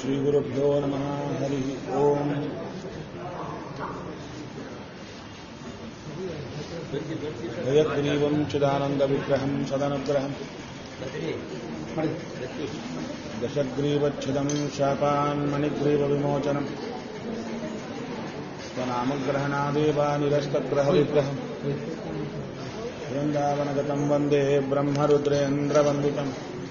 श्रीगुरुभ्यो नमः। हरि ओम। हयग्रीवं चिदानन्दविग्रहं सदनुग्रहं दशग्रीवच्छिदं शापान्मणिग्रीवविमोचनं स्वनामग्रहणादेव निरस्तग्रहविग्रहं वृन्दावनगतं वन्दे ब्रह्मरुद्रेन्द्रवन्दितं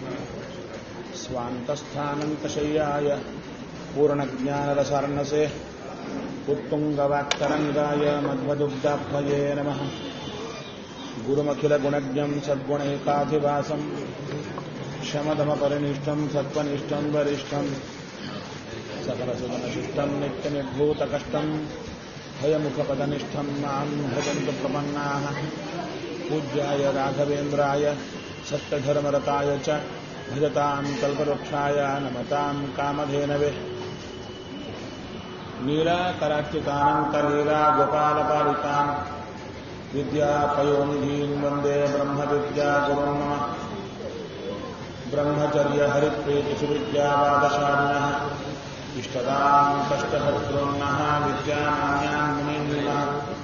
स्वान्तस्थानन्तशय्याय पूर्णज्ञानरसार्णसे उत्तुङ्गवाक्तरङ्गाय मध्वदुग्धाभये नमः। गुरुमखिलगुणज्ञं सद्गुणैकाधिवासं शमदमपरिनिष्ठं सत्त्वनिष्ठं वरिष्ठं सकलसुगुणशिष्टं नित्यनिर्धूतकष्टं भयमुखपदनिष्ठं मां भजन्तु प्रपन्नाः। पूज्याय राघवेन्द्राय सत्यधर्मरताय च भजतां कल्पवृक्षाय नमतां कामधेनवे। नीलाकराच्युतानन्तलीला गोपालपालितान् विद्यापयोनिधीन् वन्दे ब्रह्मविद्यागुरुन् नमः। ब्रह्मचर्यहरिप्रीतिसुविद्यावादशालिनः इष्टदां कष्टहर्तॄन्नः विद्यामान्यान् मुनीन्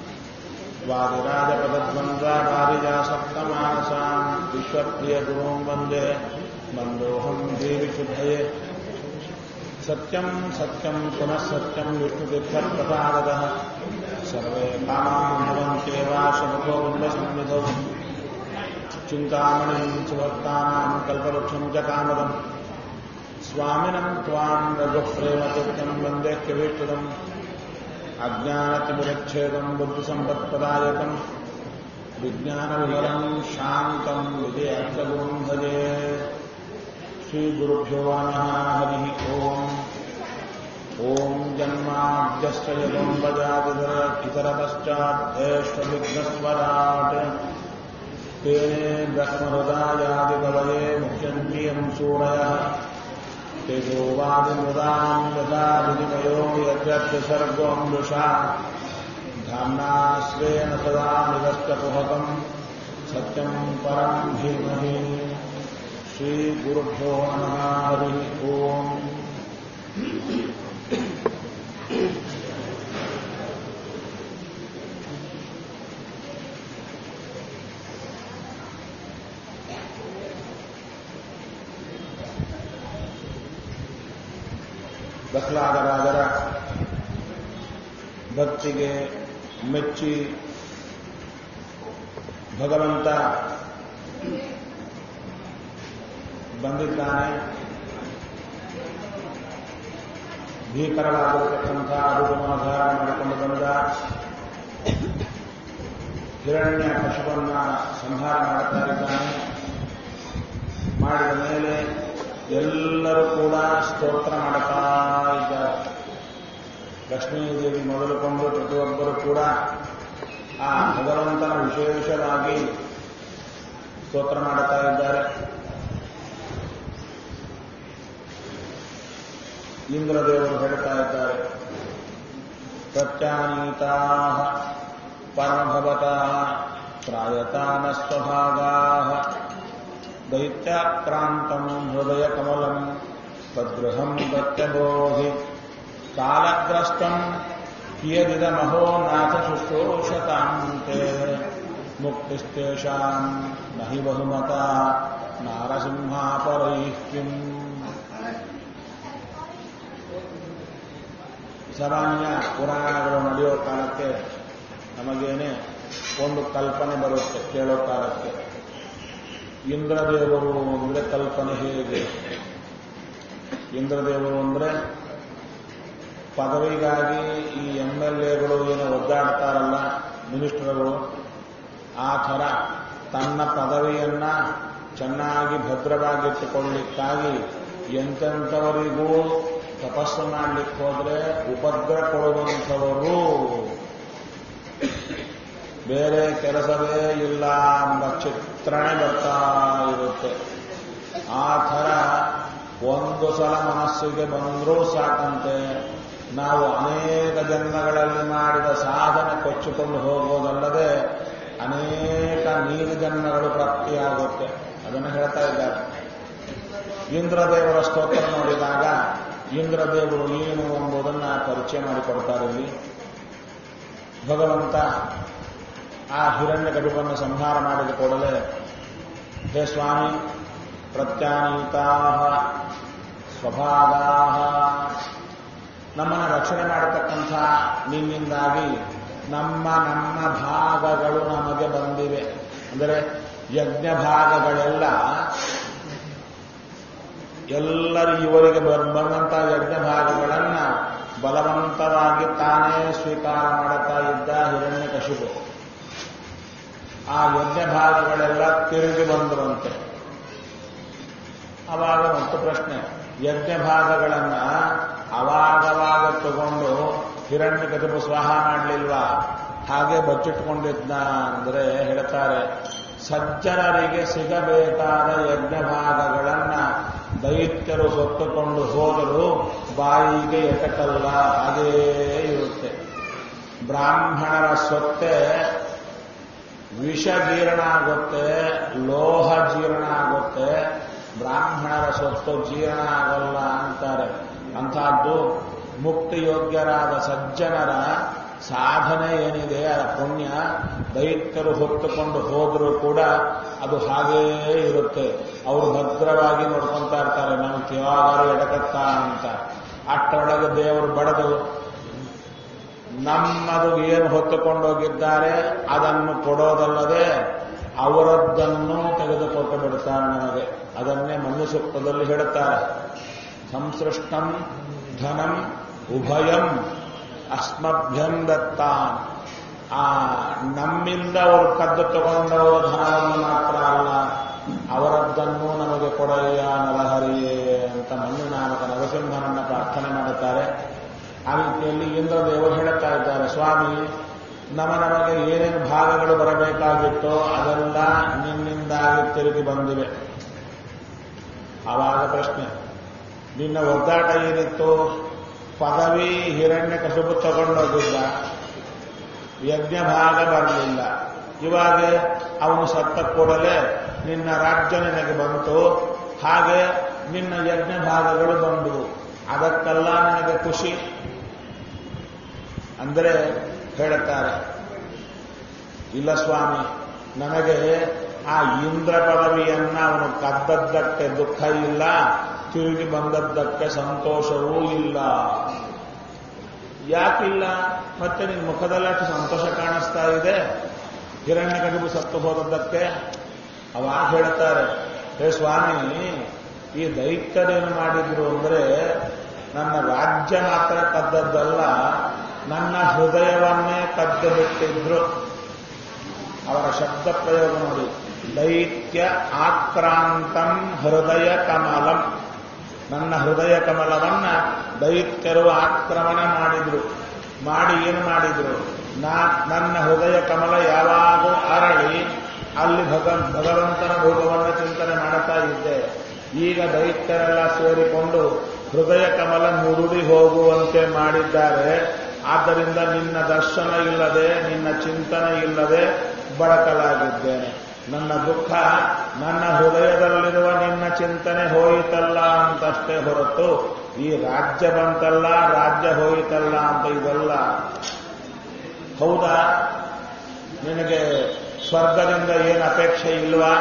वादिराजपदद्वन्द्वारिजासप्तमानसान् विश्वप्रियगुरून् वन्दे मन्दोऽहं देविशुद्धये। सत्यं सत्यं पुनः सत्यं विष्णुतीर्थप्रसादतः सर्वे कामाः भवन्त्येव शतको बिम्बसन्निधौ। चिन्तामणिं सुभक्तानां कल्पवृक्षं च कामदं स्वामिनं त्वां रघुप्रेमतीर्थं वन्देह्यभीष्टदम्। अज्ञानतिमिरच्छेदं बुद्धिसम्पत्प्रदायकं विज्ञानविमलं शान्तं विजयाख्यगुरुं भजे। श्रीगुरुभ्यो नमः। हरिः ओम्। ॐ जन्माद्यस्य यतोऽन्वजादितरतश्चार्थेष्वभिघ्नस्वराट् तेने ब्रह्महृदायादिकवये मुख्यन्त्रियं सूरयः तेजोवादिमृदां यथा विनिमयो यद्यस्य सर्गोऽमृषा धाम्ना स्वेन सदा निरस्तकुहकं सत्यं परं धीमहि। श्रीगुरुभ्यो नमः। हरिः ओम्। ಬಕ್ಲಾಗರಾಜರ ಭಕ್ತಿಗೆ ಮೆಚ್ಚಿ ಭಗವಂತ ಬಂದಿದ್ದಾನೆ. ಭೀಕರವಾಗಿರತಕ್ಕಂಥ ರೂಪವನ್ನು ಧಾರಣೆ ಮಾಡಿಕೊಂಡು ಬಂದ ಹಿರಣ್ಯ ಕಶಿಪನ್ನ ಸಂಹಾರ ಮಾಡ್ತಾ ಇದ್ದಾನೆ. ಮಾಡಿದ ಮೇಲೆ ಎಲ್ಲರೂ ಕೂಡ ಸ್ತೋತ್ರ ಮಾಡ್ತಾ ಇದ್ದಾರೆ. ಲಕ್ಷ್ಮೀದೇವಿ ಮೊದಲುಕೊಂಡು ಪ್ರತಿಯೊಬ್ಬರು ಕೂಡ ಆ ಭಗವಂತನ ವಿಶೇಷವಾಗಿ ಸ್ತೋತ್ರ ಮಾಡುತ್ತಾ ಇದ್ದಾರೆ. ಇಂದ್ರದೇವರು ಹೇಳ್ತಾ ಇದ್ದಾರೆ, ಪ್ರತ್ಯಾನೀತಾ ಪರಮಭವತಾ ತ್ರಾಯತಾನ ಸ್ವಭಾಗಾ ದೈತ್ಯಾಕ್ರಾಂತಂ ಹೃದಯ ಕಮಲಂ ತದ್ಗೃಹಂ ಪ್ರತ್ಯಬೋಧಿ ಕಾಲಗ್ರಸ್ತಂ ಕಿಯದಿದಮಹೋ ನಾಥ ಶುಶ್ರೂಷತಾಂತೆ ಮುಕ್ತಿಸ್ತೇಷಾಂ ನಹಿ ಬಹುಮತ ನಾರಸಿಂಹಾಪರೈಃ ಕಿಂ. ಸಾಮಾನ್ಯ ಪುರಾಣಗಳು ನಡೆಯೋ ಕಾಲಕ್ಕೆ ನಮಗೇನೆ ಒಂದು ಕಲ್ಪನೆ ಬರುತ್ತೆ ಕೇಳೋ ಕಾಲಕ್ಕೆ. ಇಂದ್ರದೇವರು ಅಂದರೆ ಕಲ್ಪನೆ ಹೇಗೆ? ಇಂದ್ರದೇವರು ಅಂದರೆ ಪದವಿಗಾಗಿ ಈ MLAಗಳು ಏನೋ ಒದ್ದಾಡ್ತಾರಲ್ಲ, ಮಿನಿಸ್ಟರ್ಗಳು, ಆ ಥರ ತನ್ನ ಪದವಿಯನ್ನ ಚೆನ್ನಾಗಿ ಭದ್ರವಾಗಿಟ್ಟುಕೊಳ್ಳಲಿಕ್ಕಾಗಿ ಎಂತೆಂಥವರಿಗೂ ತಪಸ್ಸು ಮಾಡಲಿಕ್ಕೆ ಹೋದರೆ ಉಪದ್ರ ಕೊಡುವಂಥವರು, ಬೇರೆ ಕೆಲಸವೇ ಇಲ್ಲ ಎಂಬ ಚಿತ್ರಣ ಬರ್ತಾ ಇರುತ್ತೆ. ಆ ಥರ ಒಂದು ಸಲ ಮನಸ್ಸಿಗೆ ಬಂದರೂ ಸಾಕಂತೆ ನಾವು ಅನೇಕ ಜನ್ಮಗಳಲ್ಲಿ ಮಾಡಿದ ಸಾಧನೆ ಕೊಚ್ಚಿಕೊಂಡು ಹೋಗೋದಲ್ಲದೆ ಅನೇಕ ನೀರು ಜನ್ಮಗಳು ಪ್ರಾಪ್ತಿಯಾಗುತ್ತೆ. ಅದನ್ನು ಹೇಳ್ತಾ ಇದ್ದಾರೆ. ಇಂದ್ರದೇವರ ಸ್ತೋತ್ರ ನೋಡಿದಾಗ ಇಂದ್ರದೇವರು ಏನು ಎಂಬುದನ್ನು ಪರಿಚಯ ಮಾಡಿಕೊಡ್ತಾರೆ ಇಲ್ಲಿ. ಭಗವಂತ ಆ ಹಿರಣ್ಯಕಶಿಪುವನ್ನು ಸಂಹಾರ ಮಾಡಿದ ಕೂಡಲೇ, ಹೇ ಸ್ವಾಮಿ, ಪ್ರತ್ಯಾನೀತಾ ಸ್ವಭಾಗಾ, ನಮ್ಮನ್ನು ರಕ್ಷಣೆ ಮಾಡತಕ್ಕಂಥ ನಿನ್ನಿಂದಾಗಿ ನಮ್ಮ ಭಾಗಗಳು ನಮಗೆ ಬಂದಿವೆ. ಅಂದರೆ ಯಜ್ಞ ಭಾಗಗಳೆಲ್ಲ ಎಲ್ಲರೂ ಇವರಿಗೆ ಬಂದಂಥ ಯಜ್ಞ ಭಾಗಗಳನ್ನ ಬಲವಂತವಾಗಿ ತಾನೇ ಸ್ವೀಕಾರ ಮಾಡುತ್ತಾ ಇದ್ದ ಹಿರಣ್ಯಕಶಿಪು. ಆ ಯಜ್ಞ ಭಾಗಗಳೆಲ್ಲ ತಿರುಗಿ ಬಂದರಂತೆ. ಅವಾಗ ಮತ್ತು ಪ್ರಶ್ನೆ, ಯಜ್ಞ ಭಾಗಗಳನ್ನ ಅವಾಗವಾಗ ತಗೊಂಡು ಹಿರಣ್ಯಕಶಿಪು ಸ್ವಾಹ ಮಾಡಲಿಲ್ವಾ, ಹಾಗೆ ಬಚ್ಚಿಟ್ಕೊಂಡಿದ್ದ ಅಂದರೆ ಹೇಳ್ತಾರೆ, ಸಜ್ಜನರಿಗೆ ಸಿಗಬೇಕಾದ ಯಜ್ಞ ಭಾಗಗಳನ್ನ ದೈತ್ಯರು ಹೊತ್ತುಕೊಂಡು ಹೋದರೂ ಬಾಯಿಗೆ ಎಟಕಲ್ಲ, ಅದೇ ಇರುತ್ತೆ. ಬ್ರಾಹ್ಮಣರ ಸ್ವತ್ತೆ ವಿಷ ಜೀರ್ಣ ಆಗುತ್ತೆ, ಲೋಹ ಜೀರ್ಣ ಆಗುತ್ತೆ, ಬ್ರಾಹ್ಮಣರ ಸ್ವತ್ತು ಜೀರ್ಣ ಆಗಲ್ಲ ಅಂತಾರೆ. ಅಂಥದ್ದು ಮುಕ್ತಿಯೋಗ್ಯರಾದ ಸಜ್ಜನರ ಸಾಧನೆ ಏನಿದೆ, ಆ ಪುಣ್ಯ ದೈತ್ಯರು ಹೊತ್ತುಕೊಂಡು ಹೋದರೂ ಕೂಡ ಅದು ಹಾಗೇ ಇರುತ್ತೆ. ಅವರು ಭದ್ರವಾಗಿ ನೋಡ್ಕೊತಾ ಇರ್ತಾರೆ, ನಮ್ಗೆ ಯಾವಾಗಾರು ಎಡಕತ್ತಾ ಅಂತ. ಅಷ್ಟರೊಳಗೆ ದೇವರು ಬಡದು ನಮ್ಮದು ಏನು ಹೊತ್ತುಕೊಂಡೋಗಿದ್ದಾರೆ ಅದನ್ನು ಕೊಡೋದಲ್ಲದೆ ಅವರದ್ದನ್ನು ತೆಗೆದುಕೊಟ್ಟು ಬಿಡ್ತಾರೆ ನಮಗೆ. ಅದನ್ನೇ ಮನು ಸೂಕ್ತದಲ್ಲಿ ಹೇಳುತ್ತಾರೆ, ಸಂಸೃಷ್ಟಂ ಧನಂ ಉಭಯಂ ಅಸ್ಮಭ್ಯಂ ದತ್ತಾನ್. ಆ ನಮ್ಮಿಂದ ಅವರು ಕದ್ದು ತಗೊಂಡವರ ಧನವನ್ನು ಮಾತ್ರ ಅಲ್ಲ, ಅವರದ್ದನ್ನು ನಮಗೆ ಕೊಡಯ್ಯ ನರಹರಿಯೇ ಅಂತ ಮನ್ನುನಾಮಕ ನರಸಿಂಹನನ್ನ ಪ್ರಾರ್ಥನೆ ಮಾಡುತ್ತಾರೆ. ಆ ರೀತಿಯಲ್ಲಿ ಇಂದ್ರದೇವರು ಹೇಳುತ್ತಾ ಇದ್ದಾರೆ, ಸ್ವಾಮಿ, ನಮಗೆ ಏನೇನು ಭಾಗಗಳು ಬರಬೇಕಾಗಿತ್ತೋ ಅದೆಲ್ಲ ನಿನ್ನಿಂದಾಗಿ ತಿರುಗಿ ಬಂದಿವೆ. ಆವಾಗ ಪ್ರಶ್ನೆ, ನಿನ್ನ ಒದ್ದಾಟ ಏನಿತ್ತು? ಪದವಿ ಹಿರಣ್ಯಕಶಿಪು ತಗೊಂಡೋಗಿದ್ದ, ಯಜ್ಞ ಭಾಗ ಬರಲಿಲ್ಲ. ಇವಾಗ ಅವನು ಸತ್ತ ಕೂಡಲೇ ನಿನ್ನ ರಾಜ್ಯ ನಿನಗೆ ಬಂತು, ಹಾಗೆ ನಿನ್ನ ಯಜ್ಞ ಭಾಗಗಳು ಬಂದವು. ಅದಕ್ಕೆಲ್ಲ ನನಗೆ ಖುಷಿ ಅಂದರೆ ಹೇಳುತ್ತಾರೆ, ಇಲ್ಲ ಸ್ವಾಮಿ, ನನಗೆ ಆ ಇಂದ್ರ ಪದವಿಯನ್ನ ಅವನು ಕದ್ದದ್ದಕ್ಕೆ ದುಃಖ ಇಲ್ಲ, ತಿರುಗಿ ಬಂದದ್ದಕ್ಕೆ ಸಂತೋಷವೂ ಇಲ್ಲ. ಯಾಕಿಲ್ಲ? ಮತ್ತೆ ನಿನ್ನ ಮುಖದಲ್ಲಿ ಅಷ್ಟು ಸಂತೋಷ ಕಾಣಿಸ್ತಾ ಇದೆ ಹಿರಣ್ಯಕಶಿಪು ಸತ್ತು ಹೋದದ್ದಕ್ಕೆ. ಅವಾಗ ಹೇಳ್ತಾರೆ, ಹೇ ಸ್ವಾಮಿ, ಈ ದೈತ್ಯರೇನು ಮಾಡಿದ್ರು ಅಂದ್ರೆ ನನ್ನ ರಾಜ್ಯ ಮಾತ್ರ ಕದ್ದದ್ದಲ್ಲ, ನನ್ನ ಹೃದಯವನ್ನೇ ಕದ್ದು ಬಿಟ್ಟಿದ್ರು. ಅವರ ಶಬ್ದ ಪ್ರಯೋಗ ನೋಡಿ, ದೈತ್ಯ ಆಕ್ರಾಂತಂ ಹೃದಯ ಕಮಲಂ. ನನ್ನ ಹೃದಯ ಕಮಲವನ್ನ ದೈತ್ಯರು ಆಕ್ರಮಣ ಮಾಡಿದ್ರು. ಮಾಡಿ ಏನು ಮಾಡಿದ್ರು? ನನ್ನ ಹೃದಯ ಕಮಲ ಯಾವಾಗ ಅರಳಿ ಅಲ್ಲಿ ಭಗವಂತನ ರೂಪವನ್ನು ಚಿಂತನೆ ಮಾಡುತ್ತಾ ಇದ್ದೆ. ಈಗ ದೈತ್ಯರೆಲ್ಲ ಸೇರಿಕೊಂಡು ಹೃದಯ ಕಮಲ ಮುರುಡಿ ಹೋಗುವಂತೆ ಮಾಡಿದ್ದಾರೆ. ಆದ್ದರಿಂದ ನಿನ್ನ ದರ್ಶನ ಇಲ್ಲದೆ, ನಿನ್ನ ಚಿಂತನೆ ಇಲ್ಲದೆ ಬಡಕಲಾಗಿದ್ದೇನೆ. ನನ್ನ ದುಃಖ ನನ್ನ ಹೃದಯದಲ್ಲಿರುವ ನಿನ್ನ ಚಿಂತನೆ ಹೋಯಿತಲ್ಲ ಅಂತಷ್ಟೇ ಹೊರತು ಈ ರಾಜ್ಯ ಬಂತಲ್ಲ, ರಾಜ್ಯ ಹೋಯಿತಲ್ಲ ಅಂತ ಇದಲ್ಲ. ಹೌದಾ? ನಿನಗೆ ಸ್ವರ್ಗದಿಂದ ಏನು ಅಪೇಕ್ಷೆ ಇಲ್ವಾ?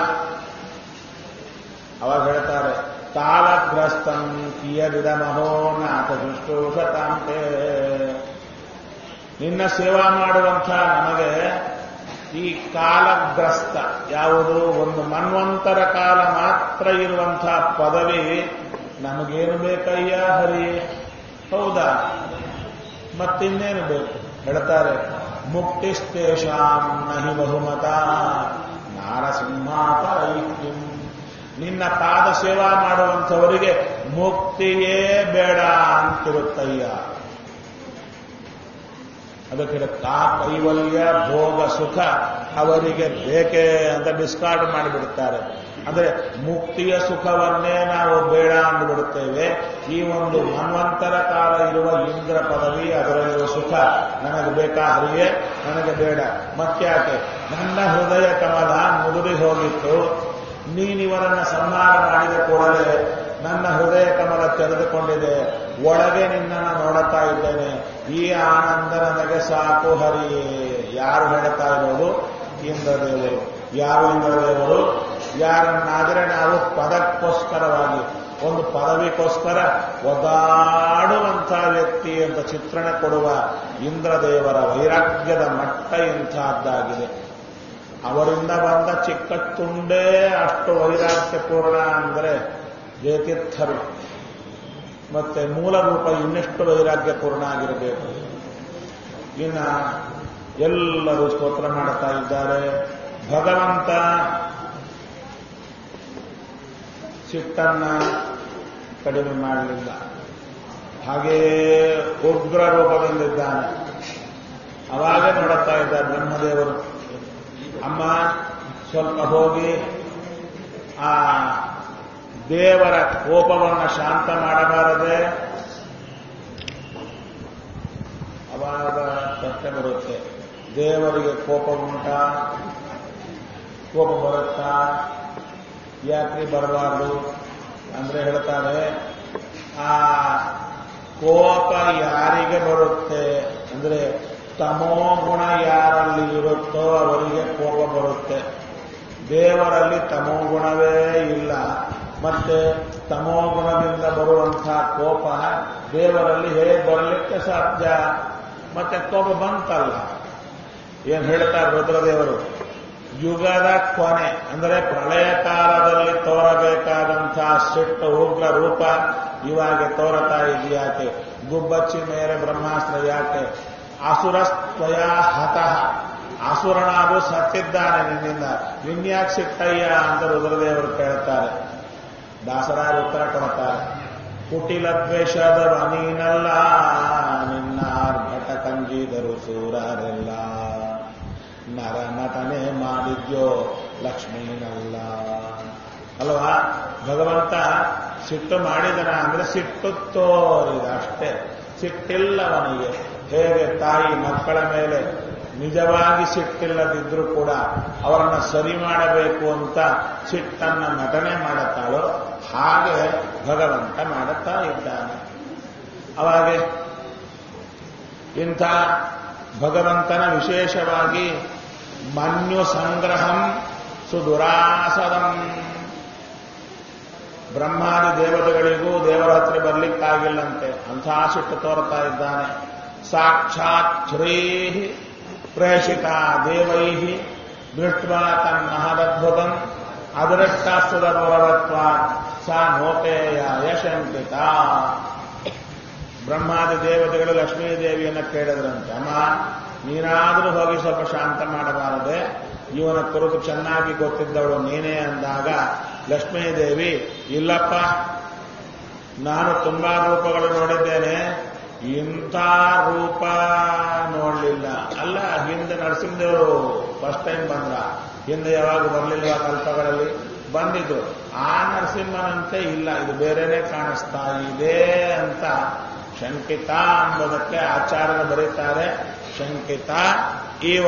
ಅವಾಗ ಹೇಳ್ತಾರೆ, ಕಾಲಗ್ರಸ್ತಂ ಕಿಯದಿದಮಹೋ ನಾಥ ಶುಶ್ರೂಷತಾಂತೆ. ನಿನ್ನ ಸೇವಾ ಮಾಡುವಂಥ ನಮಗೆ ಈ ಕಾಲಗ್ರಸ್ತ ಯಾವುದು, ಒಂದು ಮನ್ವಂತರ ಕಾಲ ಮಾತ್ರ ಇರುವಂಥ ಪದವಿ ನಮಗೇನು ಬೇಕಯ್ಯ ಹರಿಯೇ? ಹೌದಾ? ಮತ್ತಿನ್ನೇನು ಬೇಕು? ಹೇಳ್ತಾರೆ, ಮುಕ್ತಿಸ್ತೇಷಾಂ ನಹಿ ಬಹುಮತ ನಾರಸಿಂಹಾಪರೈಕ್ಯಂ. ನಿನ್ನ ಪಾದ ಸೇವಾ ಮಾಡುವಂಥವರಿಗೆ ಮುಕ್ತಿಯೇ ಬೇಡ ಅಂತಿರುತ್ತಯ್ಯ. ಅದಕ್ಕೆ ಆ ಕೈವಲ್ಯ ಭೋಗ ಸುಖ ಅವರಿಗೆ ಬೇಕೇ ಅಂತ ಡಿಸ್ಕಾರ್ಡ್ ಮಾಡಿಬಿಡುತ್ತಾರೆ. ಅಂದರೆ ಮುಕ್ತಿಯ ಸುಖವನ್ನೇ ನಾವು ಬೇಡ ಅಂದುಬಿಡುತ್ತೇವೆ. ಈ ಒಂದು ಮನ್ವಂತರ ಕಾಲ ಇರುವ ಇಂದ್ರ ಪದವಿ, ಅದರಲ್ಲಿರುವ ಸುಖ ನನಗೆ ಬೇಕಾ ಹರಿಯೇ? ನನಗೆ ಬೇಡ. ಮತ್ತ್ಯಾಕೆ? ನನ್ನ ಹೃದಯ ಕಮಲ ಮುದುಡಿ ಹೋಗಿತ್ತು. ನೀನಿವರನ್ನ ಸಂಹಾರ ಮಾಡಿದ ಕೂಡಲೇ ನನ್ನ ಹೃದಯ ಕಮಲ ತೆರೆದುಕೊಂಡಿದೆ, ಒಳಗೆ ನಿನ್ನನ್ನು ನೋಡುತ್ತಾ ಇದ್ದೇನೆ, ಈ ಆನಂದ ನನಗೆ ಸಾಕು ಹರಿಯೇ. ಯಾರು ಹೇಳ್ತಾ ಇರೋದು? ಇಂದ್ರದೇವರು. ಯಾವ ಇಂದ್ರದೇವರು? ಯಾರನ್ನಾದರೆ ನಾವು ಪದಕ್ಕೋಸ್ಕರವಾಗಿ, ಒಂದು ಪದವಿಗೋಸ್ಕರ ಒದಾಡುವಂತಹ ವ್ಯಕ್ತಿ ಅಂತ ಚಿತ್ರಣ ಕೊಡುವ ಇಂದ್ರದೇವರ ವೈರಾಗ್ಯದ ಮಟ್ಟ ಇಂಥದ್ದಾಗಿದೆ. ಅವರಿಂದ ಬಂದ ಚಿಕ್ಕ ತುಂಡೇ ಅಷ್ಟು ವೈರಾಗ್ಯಪೂರ್ಣ ಅಂದರೆ ಜಯತೀರ್ಥರು. ಮತ್ತೆ ಮೂಲ ರೂಪ ಇನ್ನೆಷ್ಟು ವೈರಾಗ್ಯಪೂರ್ಣ ಆಗಿರಬೇಕು. ಇನ್ನು ಎಲ್ಲರೂ ಸ್ತೋತ್ರ ಮಾಡುತ್ತಾ ಇದ್ದಾರೆ. ಭಗವಂತ ಸಿಟ್ಟನ್ನ ಕಡಿಮೆ ಮಾಡಲಿಲ್ಲ, ಹಾಗೇ ಉಗ್ರ ರೂಪದಲ್ಲಿದ್ದಾನೆ. ಅವಾಗೇ ನೋಡುತ್ತಾ ಇದ್ದಾರೆ ಬ್ರಹ್ಮದೇವರು, ಅಮ್ಮ ಸ್ವಲ್ಪ ಹೋಗಿ ಆ ದೇವರ ಕೋಪವನ್ನು ಶಾಂತ ಮಾಡಬಾರದೆ. ಅವಾಗ ಪ್ರಶ್ನೆ ಬರುತ್ತೆ, ದೇವರಿಗೆ ಕೋಪ ಉಂಟಾ? ಕೋಪ ಬರುತ್ತಾ? ಯಾಕೆ ಬರಬಾರದು ಅಂದ್ರೆ ಹೇಳ್ತಾರೆ, ಆ ಕೋಪ ಯಾರಿಗೆ ಬರುತ್ತೆ ಅಂದ್ರೆ ತಮೋಗುಣ ಯಾರಲ್ಲಿ ಇರುತ್ತೋ ಅವರಿಗೆ ಕೋಪ ಬರುತ್ತೆ. ದೇವರಲ್ಲಿ ತಮೋಗುಣವೇ ಇಲ್ಲ, ಮತ್ತೆ ತಮೋಗುಣದಿಂದ ಬರುವಂತಹ ಕೋಪ ದೇವರಲ್ಲಿ ಹೇಗೆ ಬರಲಿಕ್ಕೆ ಸಾಧ್ಯ? ಮತ್ತೆ ಕೋಪ ಬಂತಲ್ಲ. ಏನ್ ಹೇಳ್ತಾರೆ ರುದ್ರದೇವರು? ಯುಗದ ಕೊನೆ ಅಂದರೆ ಪ್ರಳಯ ಕಾಲದಲ್ಲಿ ತೋರಬೇಕಾದಂತಹ ಸಿಟ್ಟು ಉಗ್ರ ರೂಪ ಇವಾಗ ತೋರತಾ ಇದೆಯಾಕೆ? ಗುಬ್ಬಚ್ಚಿ ಮೇಲೆ ಬ್ರಹ್ಮಾಸ್ತ್ರ ಯಾಕೆ? ಅಸುರಸ್ತ್ವಯ ಹತಃ, ಅಸುರನಾಗೂ ಸತ್ತಿದ್ದಾನೆ ನಿನ್ನಿಂದ, ನಿನ್ಯಾಕೆ ಸಿಟ್ಟಯ್ಯ ಅಂತ ರುದ್ರದೇವರು ಕೇಳ್ತಾರೆ. ದಾಸರಾಯ ಉತ್ತರ ಕೊಡ್ತಾರೆ, ಕುಟಿಲದ್ವೇಷದ ನೀನಲ್ಲ, ನಿನ್ನ ಆರ್ಭಟ ಕಂಜಿದರು ಸೂರರೆಲ್ಲ, ನರ ನಟನೆ ಮಾಡಿದ್ಯೋ ಲಕ್ಷ್ಮೀನಲ್ಲ. ಅಲ್ವಾ? ಭಗವಂತ ಸಿಟ್ಟು ಮಾಡಿದನ ಅಂದ್ರೆ ಸಿಟ್ಟು ತೋರಿದ ಅಷ್ಟೇ, ಸಿಟ್ಟಿಲ್ಲವನಿಗೆ. ಹೇಗೆ ತಾಯಿ ಮಕ್ಕಳ ಮೇಲೆ ನಿಜವಾಗಿ ಸಿಟ್ಟಿಲ್ಲದಿದ್ರೂ ಕೂಡ ಅವರನ್ನ ಸರಿ ಮಾಡಬೇಕು ಅಂತ ಸಿಟ್ಟನ್ನ ನಟನೆ ಮಾಡುತ್ತಾಳೋ ಹಾಗೆ ಭಗವಂತ ಮಾಡುತ್ತಾ ಇದ್ದಾನೆ. ಅವಾಗೆ ಇಂಥ ಭಗವಂತನ ವಿಶೇಷವಾಗಿ ಮನ್ಯು ಸಂಗ್ರಹಂ ಸುದುರಾಸದಂ, ಬ್ರಹ್ಮಾದಿ ದೇವತೆಗಳಿಗೂ ದೇವರ ಹತ್ರ ಬರ್ಲಿಕ್ಕಾಗಿಲ್ಲಂತೆ, ಅಂಥ ಸಿಟ್ಟು ತೋರ್ತಾ ಇದ್ದಾನೆ. ಸಾಕ್ಷಾತ್ ಶ್ರೀಹಿ ಪ್ರೇಷಿತ ದೇವೈಹಿ ದೃಷ್ಟ್ವಾ ತನ್ಮಹದದ್ಭುತಂ ಅದೃಷ್ಟಾಸ್ತದ ಗೌರವತ್ವ ಸಾ ನೋಪೇಯ ಯಶಂಕಿತ. ಬ್ರಹ್ಮಾದಿ ದೇವತೆಗಳು ಲಕ್ಷ್ಮೀದೇವಿಯನ್ನು ಕೇಳಿದ್ರಂತೆ, ಅಮ್ಮ ನೀನಾದರೂ ಹೋಗಿ ಸ್ವಲ್ಪ ಶಾಂತ ಮಾಡಬಾರದೆ, ಇವನ ಕುರಿತು ಚೆನ್ನಾಗಿ ಗೊತ್ತಿದ್ದವಳು ನೀನೇ ಅಂದಾಗ ಲಕ್ಷ್ಮೀದೇವಿ, ಇಲ್ಲಪ್ಪ ನಾನು ತುಂಬಾ ರೂಪಗಳು ನೋಡಿದ್ದೇನೆ, ಇಂಥ ರೂಪ ನೋಡಲಿಲ್ಲ. ಅಲ್ಲ, ಹಿಂದೆ ನರಸಿಂಹದೇವರು ಫಸ್ಟ್ ಟೈಮ್ ಬಂದ್ರ, ಹಿಂದೆ ಯಾವಾಗ ಬರಲಿಲ್ವಾ? ಕಲ್ಪಗಳಲ್ಲಿ ಬಂದಿದ್ರು. ಆ ನರಸಿಂಹನಂತೆ ಇಲ್ಲ, ಇದು ಬೇರೆನೆ ಕಾಣಿಸ್ತಾ ಇದೆ ಅಂತ ಶಂಕಿತ ಎಂಬುದಕ್ಕೆ ಆಚಾರ್ಯರು ಬರೀತಾರೆ. ಶಂಕಿತ ಇವ,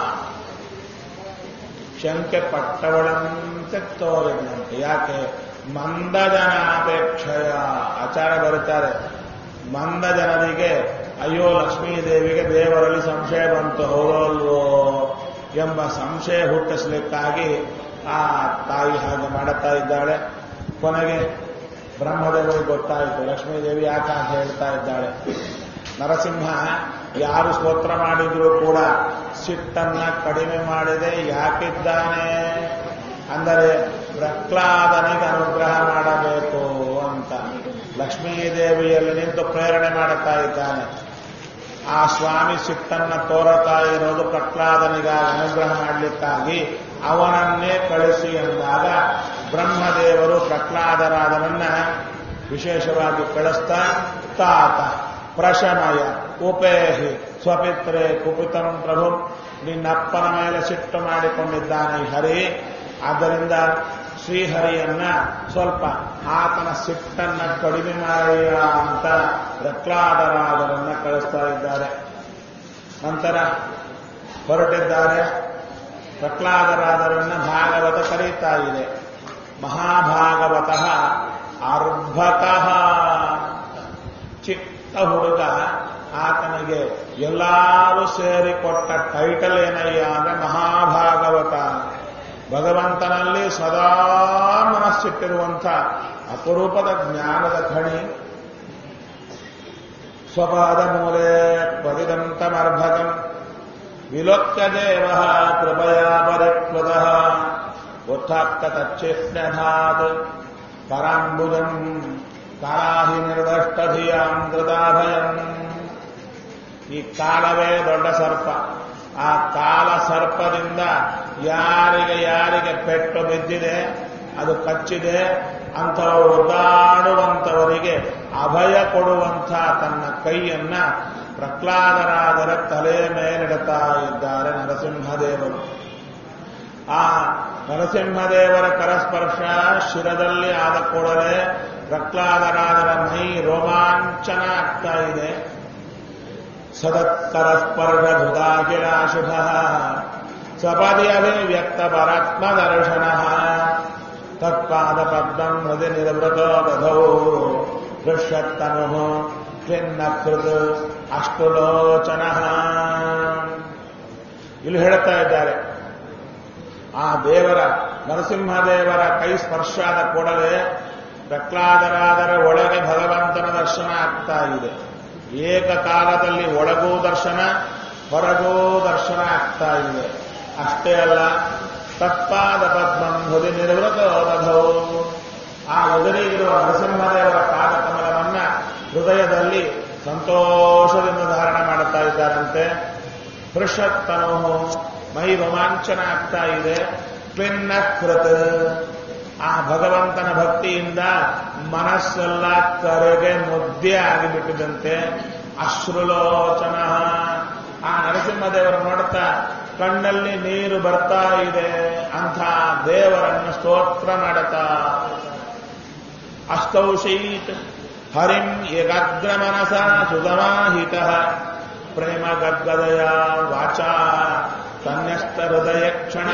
ಶಂಕೆ ಪಟ್ಟವಳಂತೆ ತೋರಿದಂತೆ. ಯಾಕೆ? ಮಂದ ಜನಾಪೇಕ್ಷೆಯ ಆಚಾರ ಬರೀತಾರೆ. ಮಂದ ಜನರಿಗೆ ಅಯ್ಯೋ ಲಕ್ಷ್ಮೀದೇವಿಗೆ ದೇವರಲ್ಲಿ ಸಂಶಯ ಬಂತು, ಹೌದಲ್ವೋ ಎಂಬ ಸಂಶಯ ಹುಟ್ಟಿಸ್ಲಿಕ್ಕಾಗಿ ಆ ತಾಯಿ ಹಾಗೆ ಮಾಡುತ್ತಾ ಇದ್ದಾಳೆ. ಕೊನೆಗೆ ಬ್ರಹ್ಮದೇವರಿಗೆ ಗೊತ್ತಾಯಿತು ಲಕ್ಷ್ಮೀದೇವಿ ಯಾಕೆ ಹಾಗೆ ಹೇಳ್ತಾ ಇದ್ದಾಳೆ. ನರಸಿಂಹ ಯಾರು ಸ್ತೋತ್ರ ಮಾಡಿದ್ರು ಕೂಡ ಸಿಟ್ಟನ್ನ ಕಡಿಮೆ ಮಾಡಿದೆ ಯಾಕಿದ್ದಾನೆ ಅಂದರೆ ಪ್ರಹ್ಲಾದನಿಗೆ ಅನುಗ್ರಹ ಮಾಡಬೇಕು ಅಂತ ಲಕ್ಷ್ಮೀದೇವಿಯಲ್ಲಿ ನಿಂತು ಪ್ರೇರಣೆ ಮಾಡುತ್ತಾ ಇದ್ದಾನೆ. ಆ ಸ್ವಾಮಿ ಸಿಟ್ಟನ್ನ ತೋರತಾ ಇರೋದು ಪ್ರಹ್ಲಾದನಿಗಾಗಿ ಅನುಗ್ರಹ ಮಾಡಲಿಕ್ಕಾಗಿ ಅವನನ್ನೇ ಕಳಿಸಿ ಎಂದಾಗ ಬ್ರಹ್ಮದೇವರು ಪ್ರಹ್ಲಾದರಾದನನ್ನ ವಿಶೇಷವಾಗಿ ಕಳಿಸ್ತಾ, ತಾತ ಪ್ರಶಮಯ ಉಪೇಹಿ ಸ್ವಪಿತ್ರೆ ಕುಪಿತಂ ಪ್ರಭು, ನಿನ್ನಪ್ಪನ ಮೇಲೆ ಸಿಟ್ಟು ಮಾಡಿಕೊಂಡಿದ್ದಾನೆ ಹರಿ, ಆದ್ದರಿಂದ ಶ್ರೀಹರಿಯನ್ನ ಸ್ವಲ್ಪ ಆತನ ಸಿಟ್ಟನ್ನ ಕಡಿಮೆ ಮಾಡಿಯ ಅಂತ ಪ್ರಹ್ಲಾದರಾದರನ್ನ ಕಳಿಸ್ತಾ ಇದ್ದಾರೆ. ನಂತರ ಹೊರಟಿದ್ದಾರೆ. ಪ್ರಹ್ಲಾದರಾದರನ್ನ ಭಾಗವತ ಕರೀತಾ ಇದೆ. ಮಹಾಭಾಗವತಃ ಅರ್ಭಕಃ. ಚಿಕ್ಕ ಹುಡುಗ, ಆತನಿಗೆ ಎಲ್ಲರೂ ಸೇರಿಕೊಟ್ಟ ಟೈಟಲ್ ಏನಯ್ಯ ಅಂದ್ರೆ ಮಹಾಭಾಗವತ. ಭಗವಂತನಲ್ಲಿ ಸದಾ ಮನಸ್ಸಿಟ್ಟಿರುವಂಥ ಅಪರೂಪದ ಜ್ಞಾನದ ಖಣಿ. ಸ್ವಪಾದ ಮೂಲೆ ಪದಿದಂತಮರ್ಭಕಂ ವಿಲೋಕ್ಯ ದೇವ ಕೃಪಯಾ ಪರಿಪ್ಲುತಃ ಉತ್ಥಾಪ್ತ ತಚ್ಚೇಷ್ಣ್ಯಧಾತ್ ಕರಾಂಬುಜಂ ಕಾಲಾಹಿ ನಿರ್ದಷ್ಟಧಿಯಾಂ ಧೃತಾಭಯಂ. ಈ ಕಾಲವೇ ದೊಡ್ಡ ಸರ್ಪ. ಆ ಕಾಲ ಸರ್ಪದಿಂದ ಯಾರಿಗೆ ಪೆಟ್ಟು ಬಿದ್ದಿದೆ, ಅದು ಕಚ್ಚಿದೆ ಅಂಥವರು ಒದ್ದಾಡುವಂಥವರಿಗೆ ಅಭಯ ಕೊಡುವಂಥ ತನ್ನ ಕೈಯನ್ನ ಪ್ರಹ್ಲಾದರಾಜರ ತಲೆ ಮೇಲಿಡುತ್ತಾ ಇದ್ದಾರೆ ನರಸಿಂಹದೇವರು. ಆ ನರಸಿಂಹದೇವರ ಕರಸ್ಪರ್ಶ ಶಿರದಲ್ಲಿ ಆದ ಕೂಡಲೇ ಪ್ರಹ್ಲಾದರಾಜರ ಮೈ ರೋಮಾಂಚನ ಆಗ್ತಾ ಇದೆ. ಸದತ್ಕರಸ್ಪರ್ಶ ಧುದಾಖಿಲಾಶುಭ ಸಪದಿ ಅಭಿವ್ಯಕ್ತ ಪರಾತ್ಮದರ್ಶನ ತತ್ಪಾದ ಪದ್ಮಂ ಹೃದಯ ನಿರ್ವೃತ ದಧೌ ದೃಶ್ಯತ್ತನು ಖಿನ್ನಕೃತ್ ಅಷ್ಟುಲೋಚನ. ಇಲ್ಲಿ ಹೇಳ್ತಾ ಇದ್ದಾರೆ, ಆ ದೇವರ ನರಸಿಂಹದೇವರ ಕೈ ಸ್ಪರ್ಶ ಆದ ಕೂಡಲೇ ಪ್ರಹ್ಲಾದರಾದರ ಒಳಗೆ ಭಗವಂತನ ದರ್ಶನ ಆಗ್ತಾ ಇದೆ. ಏಕಕಾಲದಲ್ಲಿ ಒಳಗೂ ದರ್ಶನ, ಹೊರಗೂ ದರ್ಶನ ಆಗ್ತಾ ಇದೆ. ಅಷ್ಟೇ ಅಲ್ಲ, ತತ್ಪಾದ ಪದ್ಮಂ ಹೃದಯ ನಿರ್ವೃತ ದಧೌ. ಆ ಎದುರಿಗಿರುವ ನರಸಿಂಹದೇವರ ಪಾದಕಮಲವನ್ನ ಹೃದಯದಲ್ಲಿ ಸಂತೋಷದಿಂದ ಧಾರಣ ಮಾಡುತ್ತಾ ಇದ್ದಾರಂತೆ. ಹೃಷತ್ತನೋ ಮೈ ರೋಮಾಂಚನ ಆಗ್ತಾ ಇದೆ. ಕ್ಲಿನ್ನಕೃತ್, ಆ ಭಗವಂತನ ಭಕ್ತಿಯಿಂದ ಮನಸ್ಸೆಲ್ಲ ಕರೆಗೆ ಮುದ್ದೆ ಆಗಿಬಿಟ್ಟಿದಂತೆ. ಅಶ್ರುಲೋಚನ, ಆ ನರಸಿಂಹದೇವರು ನೋಡುತ್ತಾ ಕಣ್ಣಲ್ಲಿ ನೀರು ಬರ್ತಾ ಇದೆ. ಅಂಥ ದೇವರನ್ನು ಸ್ತೋತ್ರ ಮಾಡುತ್ತಾ ಅಸ್ತೌಷೀತ್ ಹರಿಂ ಏಕಾಗ್ರ ಮನಸ ಸುಗಮಾಹಿತ ಪ್ರೇಮ ಗದ್ಗದಯ ವಾಚ ತನ್ಯಸ್ತ ಹೃದಯ ಕ್ಷಣ.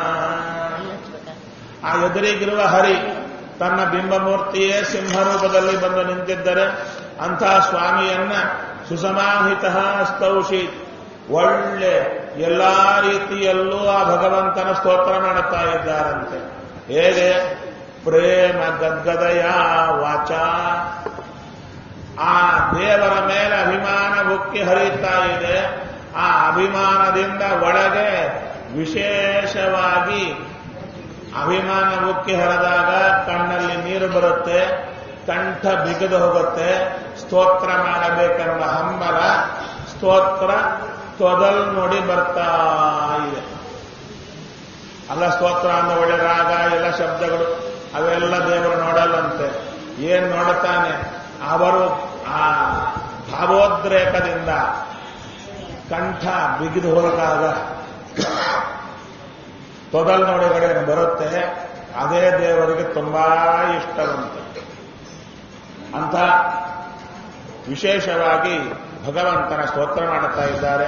ಆ ಎದುರಿಗಿರುವ ಹರಿ ತನ್ನ ಬಿಂಬಮೂರ್ತಿಯೇ ಸಿಂಹರೂಪದಲ್ಲಿ ಬಂದು ನಿಂತಿದ್ದರೆ ಅಂಥ ಸ್ವಾಮಿಯನ್ನ ಸುಸಮಾಹಿತ ಸ್ತೌಷೀತ್, ಒಳ್ಳೆ ಎಲ್ಲಾ ರೀತಿಯಲ್ಲೂ ಆ ಭಗವಂತನ ಸ್ತೋತ್ರ ಮಾಡುತ್ತಾ ಇದ್ದಾರಂತೆ. ಹೇಗೆ? ಪ್ರೇಮ ಗದ್ಗದಯ ವಾಚ, ಆ ದೇವರ ಮೇಲೆ ಅಭಿಮಾನ ಉಕ್ಕಿ ಹರಿಯುತ್ತಾ ಇದೆ. ಆ ಅಭಿಮಾನದಿಂದ ಒಳಗೆ ವಿಶೇಷವಾಗಿ ಅಭಿಮಾನ ಉಕ್ಕಿ ಹರಿದಾಗ ಕಣ್ಣಲ್ಲಿ ನೀರು ಬರುತ್ತೆ, ಕಂಠ ಬಿಗಿದು ಹೋಗುತ್ತೆ. ಸ್ತೋತ್ರ ಮಾಡಬೇಕೆಂಬ ಹಂಬಲ ಸ್ತೋತ್ರ ತೊದಲ್ ನೋಡಿ ಬರ್ತಾ ಇದೆ. ಅಲ್ಲ, ಸ್ತೋತ್ರ ಅಂದ್ರೆ ಒಳ್ಳೆ ರಾಗ, ಎಲ್ಲ ಶಬ್ದಗಳು ಅವೆಲ್ಲ ದೇವರು ನೋಡಲ್ಲಂತೆ. ಏನ್ ನೋಡುತ್ತಾನೆ? ಅವರು ಆ ಭಾವೋದ್ರೇಕದಿಂದ ಕಂಠ ಬಿಗಿದು ಹೋದಾಗ ತೊದಲ್ ನೋಡಿಗಡೆ ಬರುತ್ತೆ. ಅದೇ ದೇವರಿಗೆ ತುಂಬಾ ಇಷ್ಟವಂತೆ. ಅಂತ ವಿಶೇಷವಾಗಿ ಭಗವಂತನ ಸ್ತೋತ್ರ ಮಾಡುತ್ತಾ ಇದ್ದಾರೆ.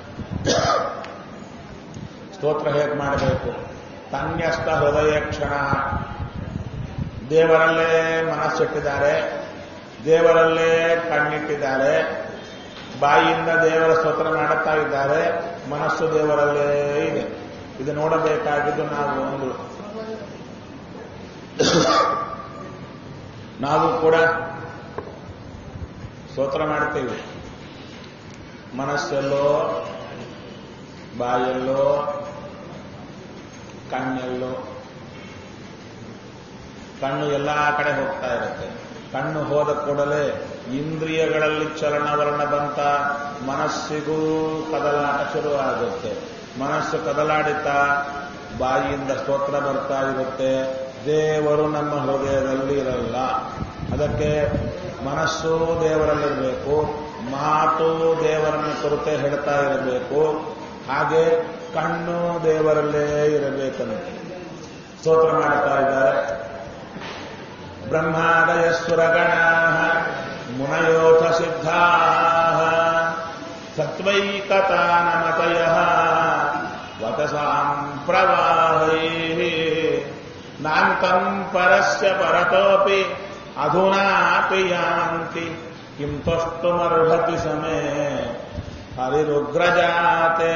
ಸ್ತೋತ್ರ ಹೇಗೆ ಮಾಡಬೇಕು? ತನ್ಯಸ್ತ ಹೃದಯ ಕ್ಷಣ, ದೇವರಲ್ಲೇ ಮನಸ್ಸಿಟ್ಟಿದ್ದಾರೆ, ದೇವರಲ್ಲೇ ಕಣ್ಣಿಟ್ಟಿದ್ದಾರೆ, ಬಾಯಿಯಿಂದ ದೇವರ ಸ್ತೋತ್ರ ಮಾಡುತ್ತಾ ಇದ್ದಾರೆ, ಮನಸ್ಸು ದೇವರಲ್ಲೇ ಇದೆ. ಇದು ನೋಡಬೇಕಾಗಿದ್ದು ನಾವು ಕೂಡ ಸ್ತೋತ್ರ ಮಾಡ್ತೀವಿ. ಮನಸ್ಸೆಲ್ಲೋ, ಬಾಯಲ್ಲೋ, ಕಣ್ಣೆಲ್ಲೋ. ಕಣ್ಣು ಎಲ್ಲಾ ಕಡೆ ಹೋಗ್ತಾ ಇರುತ್ತೆ. ಕಣ್ಣು ಹೋದ ಕೂಡಲೇ ಇಂದ್ರಿಯಗಳಲ್ಲಿ ಚಲನವಲನ ಬಂತ ಮನಸ್ಸಿಗೂ ಕದಲಾಟ ಶುರುವಾಗುತ್ತೆ. ಮನಸ್ಸು ಕದಲಾಡಿತಾ ಬಾಯಿಯಿಂದ ಸ್ತೋತ್ರ ಬರ್ತಾ ಇರುತ್ತೆ. ದೇವರು ನಮ್ಮ ಹೃದಯದಲ್ಲಿ ಇರಲ್ಲ. ಅದಕ್ಕೆ ಮನಸ್ಸು ದೇವರಲ್ಲಿರಬೇಕು, ಮಾತು ದೇವರನ್ನು ಕುರಿತೆ ಹೇಳ್ತಾ ಇರಬೇಕು, ಹಾಗೆ ಕಣ್ಣು ದೇವರಲ್ಲೇ ಇರಬೇಕಂತೆ ಸ್ತೋತ್ರ ಮಾಡ್ತಾ ಇದ್ದಾರೆ. ಬ್ರಹ್ಮಾದಯ ಸುರಗಣಾ ಮುನಯೋಥ ಸಿದ್ಧಾ ಸತ್ವೈಕತಾನಮತಯ ವತಸಾಂ ಪ್ರವಾಹೈ ನಾಂತಂ ಪರಸ್ಯ ಪರತೋಪಿ ಅಧುನಾಪಿ ಯಾಂತಿ ಕಿಂ ತ್ವಷ್ಟುಮರ್ಹತಿ ಸಮೇ ಹರಿರುಗ್ರಜಾತೆ.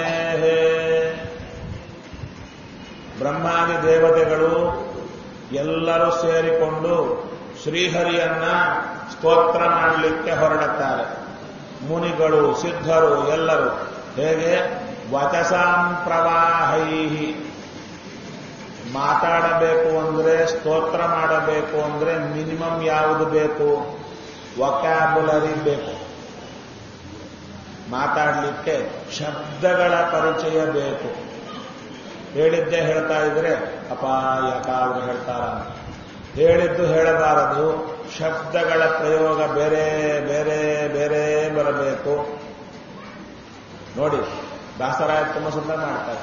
ಬ್ರಹ್ಮಾದಿ ದೇವತೆಗಳು ಎಲ್ಲರೂ ಸೇರಿಕೊಂಡು ಶ್ರೀಹರಿಯನ್ನ ಸ್ತೋತ್ರ ಮಾಡಲಿಕ್ಕೆ ಹೊರಡುತ್ತಾರೆ. ಮುನಿಗಳು, ಸಿದ್ಧರು ಎಲ್ಲರೂ ಹೇಗೆ ವಚಸಾಂ ಪ್ರವಾಹೈಹಿ, ಮಾತಾಡಬೇಕು ಅಂದ್ರೆ, ಸ್ತೋತ್ರ ಮಾಡಬೇಕು ಅಂದ್ರೆ ಮಿನಿಮಮ್ ಯಾವುದು ಬೇಕು? ವೊಕ್ಯಾಬುಲರಿ ಬೇಕು. ಮಾತಾಡಲಿಕ್ಕೆ ಶಬ್ದಗಳ ಪರಿಚಯ ಬೇಕು. ಹೇಳಿದ್ದೇ ಹೇಳ್ತಾ ಇದ್ರೆ ಯಾಕಾದ್ರೂ ಹೇಳ್ತಾರ, ಹೇಳಿದ್ದು ಹೇಳಬಾರದು. ಶಬ್ದಗಳ ಪ್ರಯೋಗ ಬೇರೆ ಬೇರೆ ಬೇರೆ ಬರಬೇಕು. ನೋಡಿ, ದಾಸರಾಯ ತುಂಬ ಸುಂದರ ಮಾಡ್ತಾರೆ.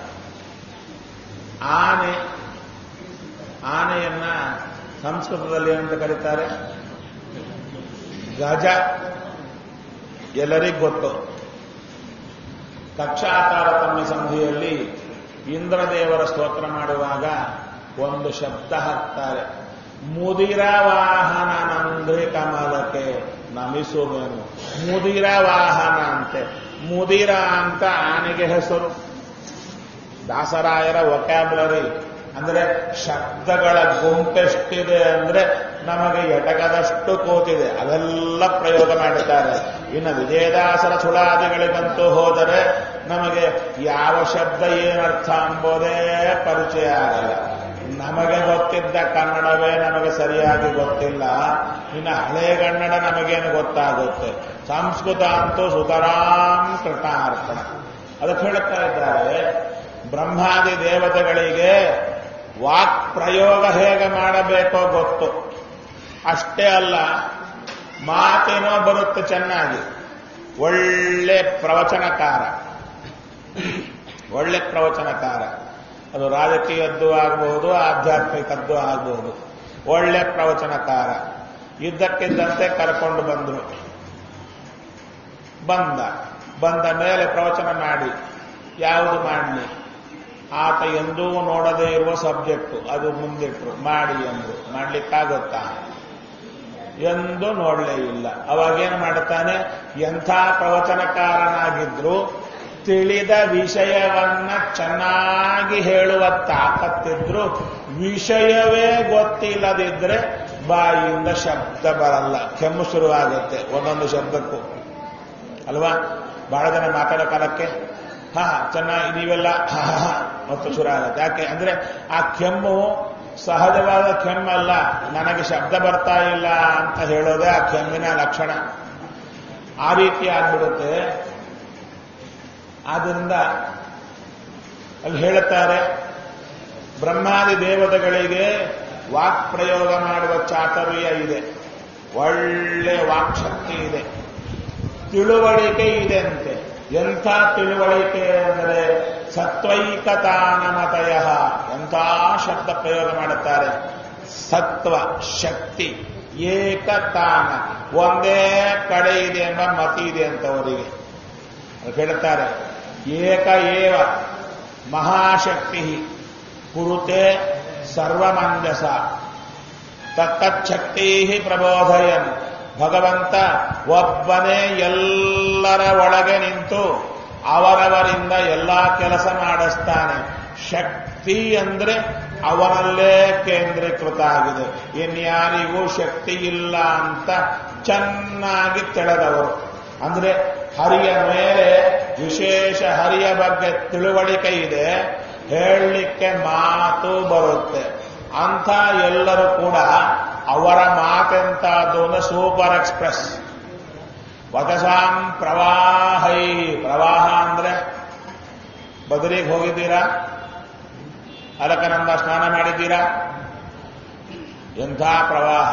ಆನೆಯನ್ನ ಸಂಸ್ಕೃತದಲ್ಲಿ ಏನಂತ ಕರೀತಾರೆ? ಗಜ. ಎಲ್ಲರಿಗೂ ಗೊತ್ತು. ಕಕ್ಷಾತಾರತಮ್ಯ ಸಂಧಿಯಲ್ಲಿ ಇಂದ್ರದೇವರ ಸ್ತೋತ್ರ ಮಾಡುವಾಗ ಒಂದು ಶಬ್ದ ಹಾಕ್ತಾರೆ, ಮುದಿರ ವಾಹನ ನಂದ್ರೆ ಕಮಲಕ್ಕೆ ನಮಿಸುವೆನು. ಮುದಿರ ವಾಹನ ಅಂತೆ. ಮುದಿರ ಅಂತ ಆನೆಗೆ ಹೆಸರು. ದಾಸರಾಯರ ವೊಕ್ಯಾಬುಲರಿ ಅಂದ್ರೆ ಶಬ್ದಗಳ ಗುಂಪೆಷ್ಟಿದೆ ಅಂದ್ರೆ ನಮಗೆ ಎಟಕದಷ್ಟು ಕೂತಿದೆ, ಅವೆಲ್ಲ ಪ್ರಯೋಗ ಮಾಡುತ್ತಾರೆ. ಇನ್ನು ವಿಜಯದಾಸರ ಸುಳಾದಿಗಳಿಗಂತೂ ಹೋದರೆ ನಮಗೆ ಯಾವ ಶಬ್ದ ಏನರ್ಥ ಎಂಬುದೇ ಪರಿಚಯ ಆಗಲ್ಲ. ನಮಗೆ ಗೊತ್ತಿದ್ದ ಕನ್ನಡವೇ ನಮಗೆ ಸರಿಯಾಗಿ ಗೊತ್ತಿಲ್ಲ, ಇನ್ನು ಹಳೆಗನ್ನಡ ನಮಗೇನು ಗೊತ್ತಾಗುತ್ತೆ. ಸಂಸ್ಕೃತ ಅಂತೂ ಸುತರಾಂ ಕೃತಾರ್ಪಣ. ಅದಕ್ಕೆ ಹೇಳುತ್ತಾ ಇದ್ದಾರೆ, ಬ್ರಹ್ಮಾದಿ ದೇವತೆಗಳಿಗೆ ವಾಕ್ ಪ್ರಯೋಗ ಹೇಗೆ ಮಾಡಬೇಕೋ ಗೊತ್ತು. ಅಷ್ಟೇ ಅಲ್ಲ, ಮಾತೇನೋ ಬರುತ್ತೆ ಚೆನ್ನಾಗಿ. ಒಳ್ಳೆ ಪ್ರವಚನಕಾರ, ಒಳ್ಳೆ ಪ್ರವಚನಕಾರ. ಅದು ರಾಜಕೀಯದ್ದು ಆಗಬಹುದು, ಆಧ್ಯಾತ್ಮಿಕದ್ದು ಆಗಬಹುದು. ಒಳ್ಳೆ ಪ್ರವಚನಕಾರ. ಇದ್ದಕ್ಕಿದ್ದಂತೆ ಕರ್ಕೊಂಡು ಬಂದರು. ಬಂದ ಮೇಲೆ ಪ್ರವಚನ ಮಾಡಿ ಯಾವುದು ಮಾಡಲಿ? ಆತ ಎಂದೂ ನೋಡದೇ ಇರುವ ಸಬ್ಜೆಕ್ಟು ಅದು ಮುಂದಿಟ್ರು, ಮಾಡಿ ಎಂದ್ರು. ಮಾಡ್ಲಿಕ್ಕಾಗುತ್ತಾ? ಎಂದೂ ನೋಡಲೇ ಇಲ್ಲ. ಅವಾಗೇನು ಮಾಡುತ್ತಾನೆ? ಎಂಥ ಪ್ರವಚನಕಾರನಾಗಿದ್ರು ತಿಳಿದ ವಿಷಯವನ್ನ ಚೆನ್ನಾಗಿ ಹೇಳುವ ತಾಕತ್ತಿದ್ರು ವಿಷಯವೇ ಗೊತ್ತಿಲ್ಲದಿದ್ರೆ ಬಾಯಿಯಿಂದ ಶಬ್ದ ಬರಲ್ಲ, ಕೆಮ್ಮು ಶುರುವಾಗುತ್ತೆ ಒಂದೊಂದು ಶಬ್ದಕ್ಕೂ ಅಲ್ವಾ. ಬಹಳ ಜನ ಮಾತಾಡೋ ಕಾಲಕ್ಕೆ ಚೆನ್ನಾಗಿ ನೀವೆಲ್ಲ ಮತ್ತು ಶುರು ಆಗುತ್ತೆ. ಯಾಕೆ ಅಂದ್ರೆ ಆ ಕೆಮ್ಮು ಸಹಜವಾದ ಕೆಮ್ಮಲ್ಲ, ನನಗೆ ಶಬ್ದ ಬರ್ತಾ ಇಲ್ಲ ಅಂತ ಹೇಳೋದೇ ಆ ಕೆಮ್ಮಿನ ಲಕ್ಷಣ. ಆ ರೀತಿ ಆಗ್ಬಿಡುತ್ತೆ. ಆದ್ದರಿಂದ ಅಲ್ಲಿ ಹೇಳುತ್ತಾರೆ, ಬ್ರಹ್ಮಾದಿ ದೇವತೆಗಳಿಗೆ ವಾಕ್ ಪ್ರಯೋಗ ಮಾಡುವ ಚಾತುರ್ಯ ಇದೆ, ಒಳ್ಳೆ ವಾಕ್ಶಕ್ತಿ ಇದೆ, ತಿಳುವಳಿಕೆ ಇದೆ ಅಂತೆ. ಎಂಥ ತಿಳುವಳಿಕೆ ಅಂದರೆ ಸತ್ವೈಕತಾನಮತಯ. ಎಂಥ ಶಬ್ದ ಪ್ರಯೋಗ ಮಾಡುತ್ತಾರೆ? ಸತ್ವ ಶಕ್ತಿ ಏಕತಾನ, ಒಂದೇ ಕಡೆ ಇದೆ ಎಂಬ ಮತಿ ಇದೆ ಅಂತವರಿಗೆ ಹೇಳುತ್ತಾರೆ. ಏಕ ಏವ ಮಹಾಶಕ್ತಿ ಕುರುತೆ ಸರ್ವಮಂಜಸ ತತ್ತಚ್ಛಕ್ತಿ ಪ್ರಬೋಧಯನ್. ಭಗವಂತ ಒಬ್ಬನೇ ಎಲ್ಲರ ಒಳಗೆ ನಿಂತು ಅವರವರಿಂದ ಎಲ್ಲಾ ಕೆಲಸ ಮಾಡಿಸ್ತಾನೆ. ಶಕ್ತಿ ಅಂದ್ರೆ ಅವನಲ್ಲೇ ಕೇಂದ್ರೀಕೃತ ಆಗಿದೆ, ಇನ್ಯಾರಿಗೂ ಶಕ್ತಿ ಇಲ್ಲ ಅಂತ ಚೆನ್ನಾಗಿ ತಿಳಿದವರು. ಅಂದ್ರೆ ಹರಿಯ ಮೇಲೆ ವಿಶೇಷ, ಹರಿಯ ಬಗ್ಗೆ ತಿಳುವಳಿಕೆ ಇದೆ, ಹೇಳಲಿಕ್ಕೆ ಮಾತು ಬರುತ್ತೆ. ಅಂಥ ಎಲ್ಲರೂ ಕೂಡ ಅವರ ಮಾತೆಂತಾದ್ದು ಅಂದ್ರೆ ಸೂಪರ್ ಎಕ್ಸ್ಪ್ರೆಸ್. ವಚಸಾಂ ಪ್ರವಾಹೈ. ಪ್ರವಾಹ ಅಂದ್ರೆ ಬದರಿಗೆ ಹೋಗಿದ್ದೀರಾ? ಅಲಕನಂದ ಸ್ನಾನ ಮಾಡಿದ್ದೀರಾ? ಎಂಥ ಪ್ರವಾಹ!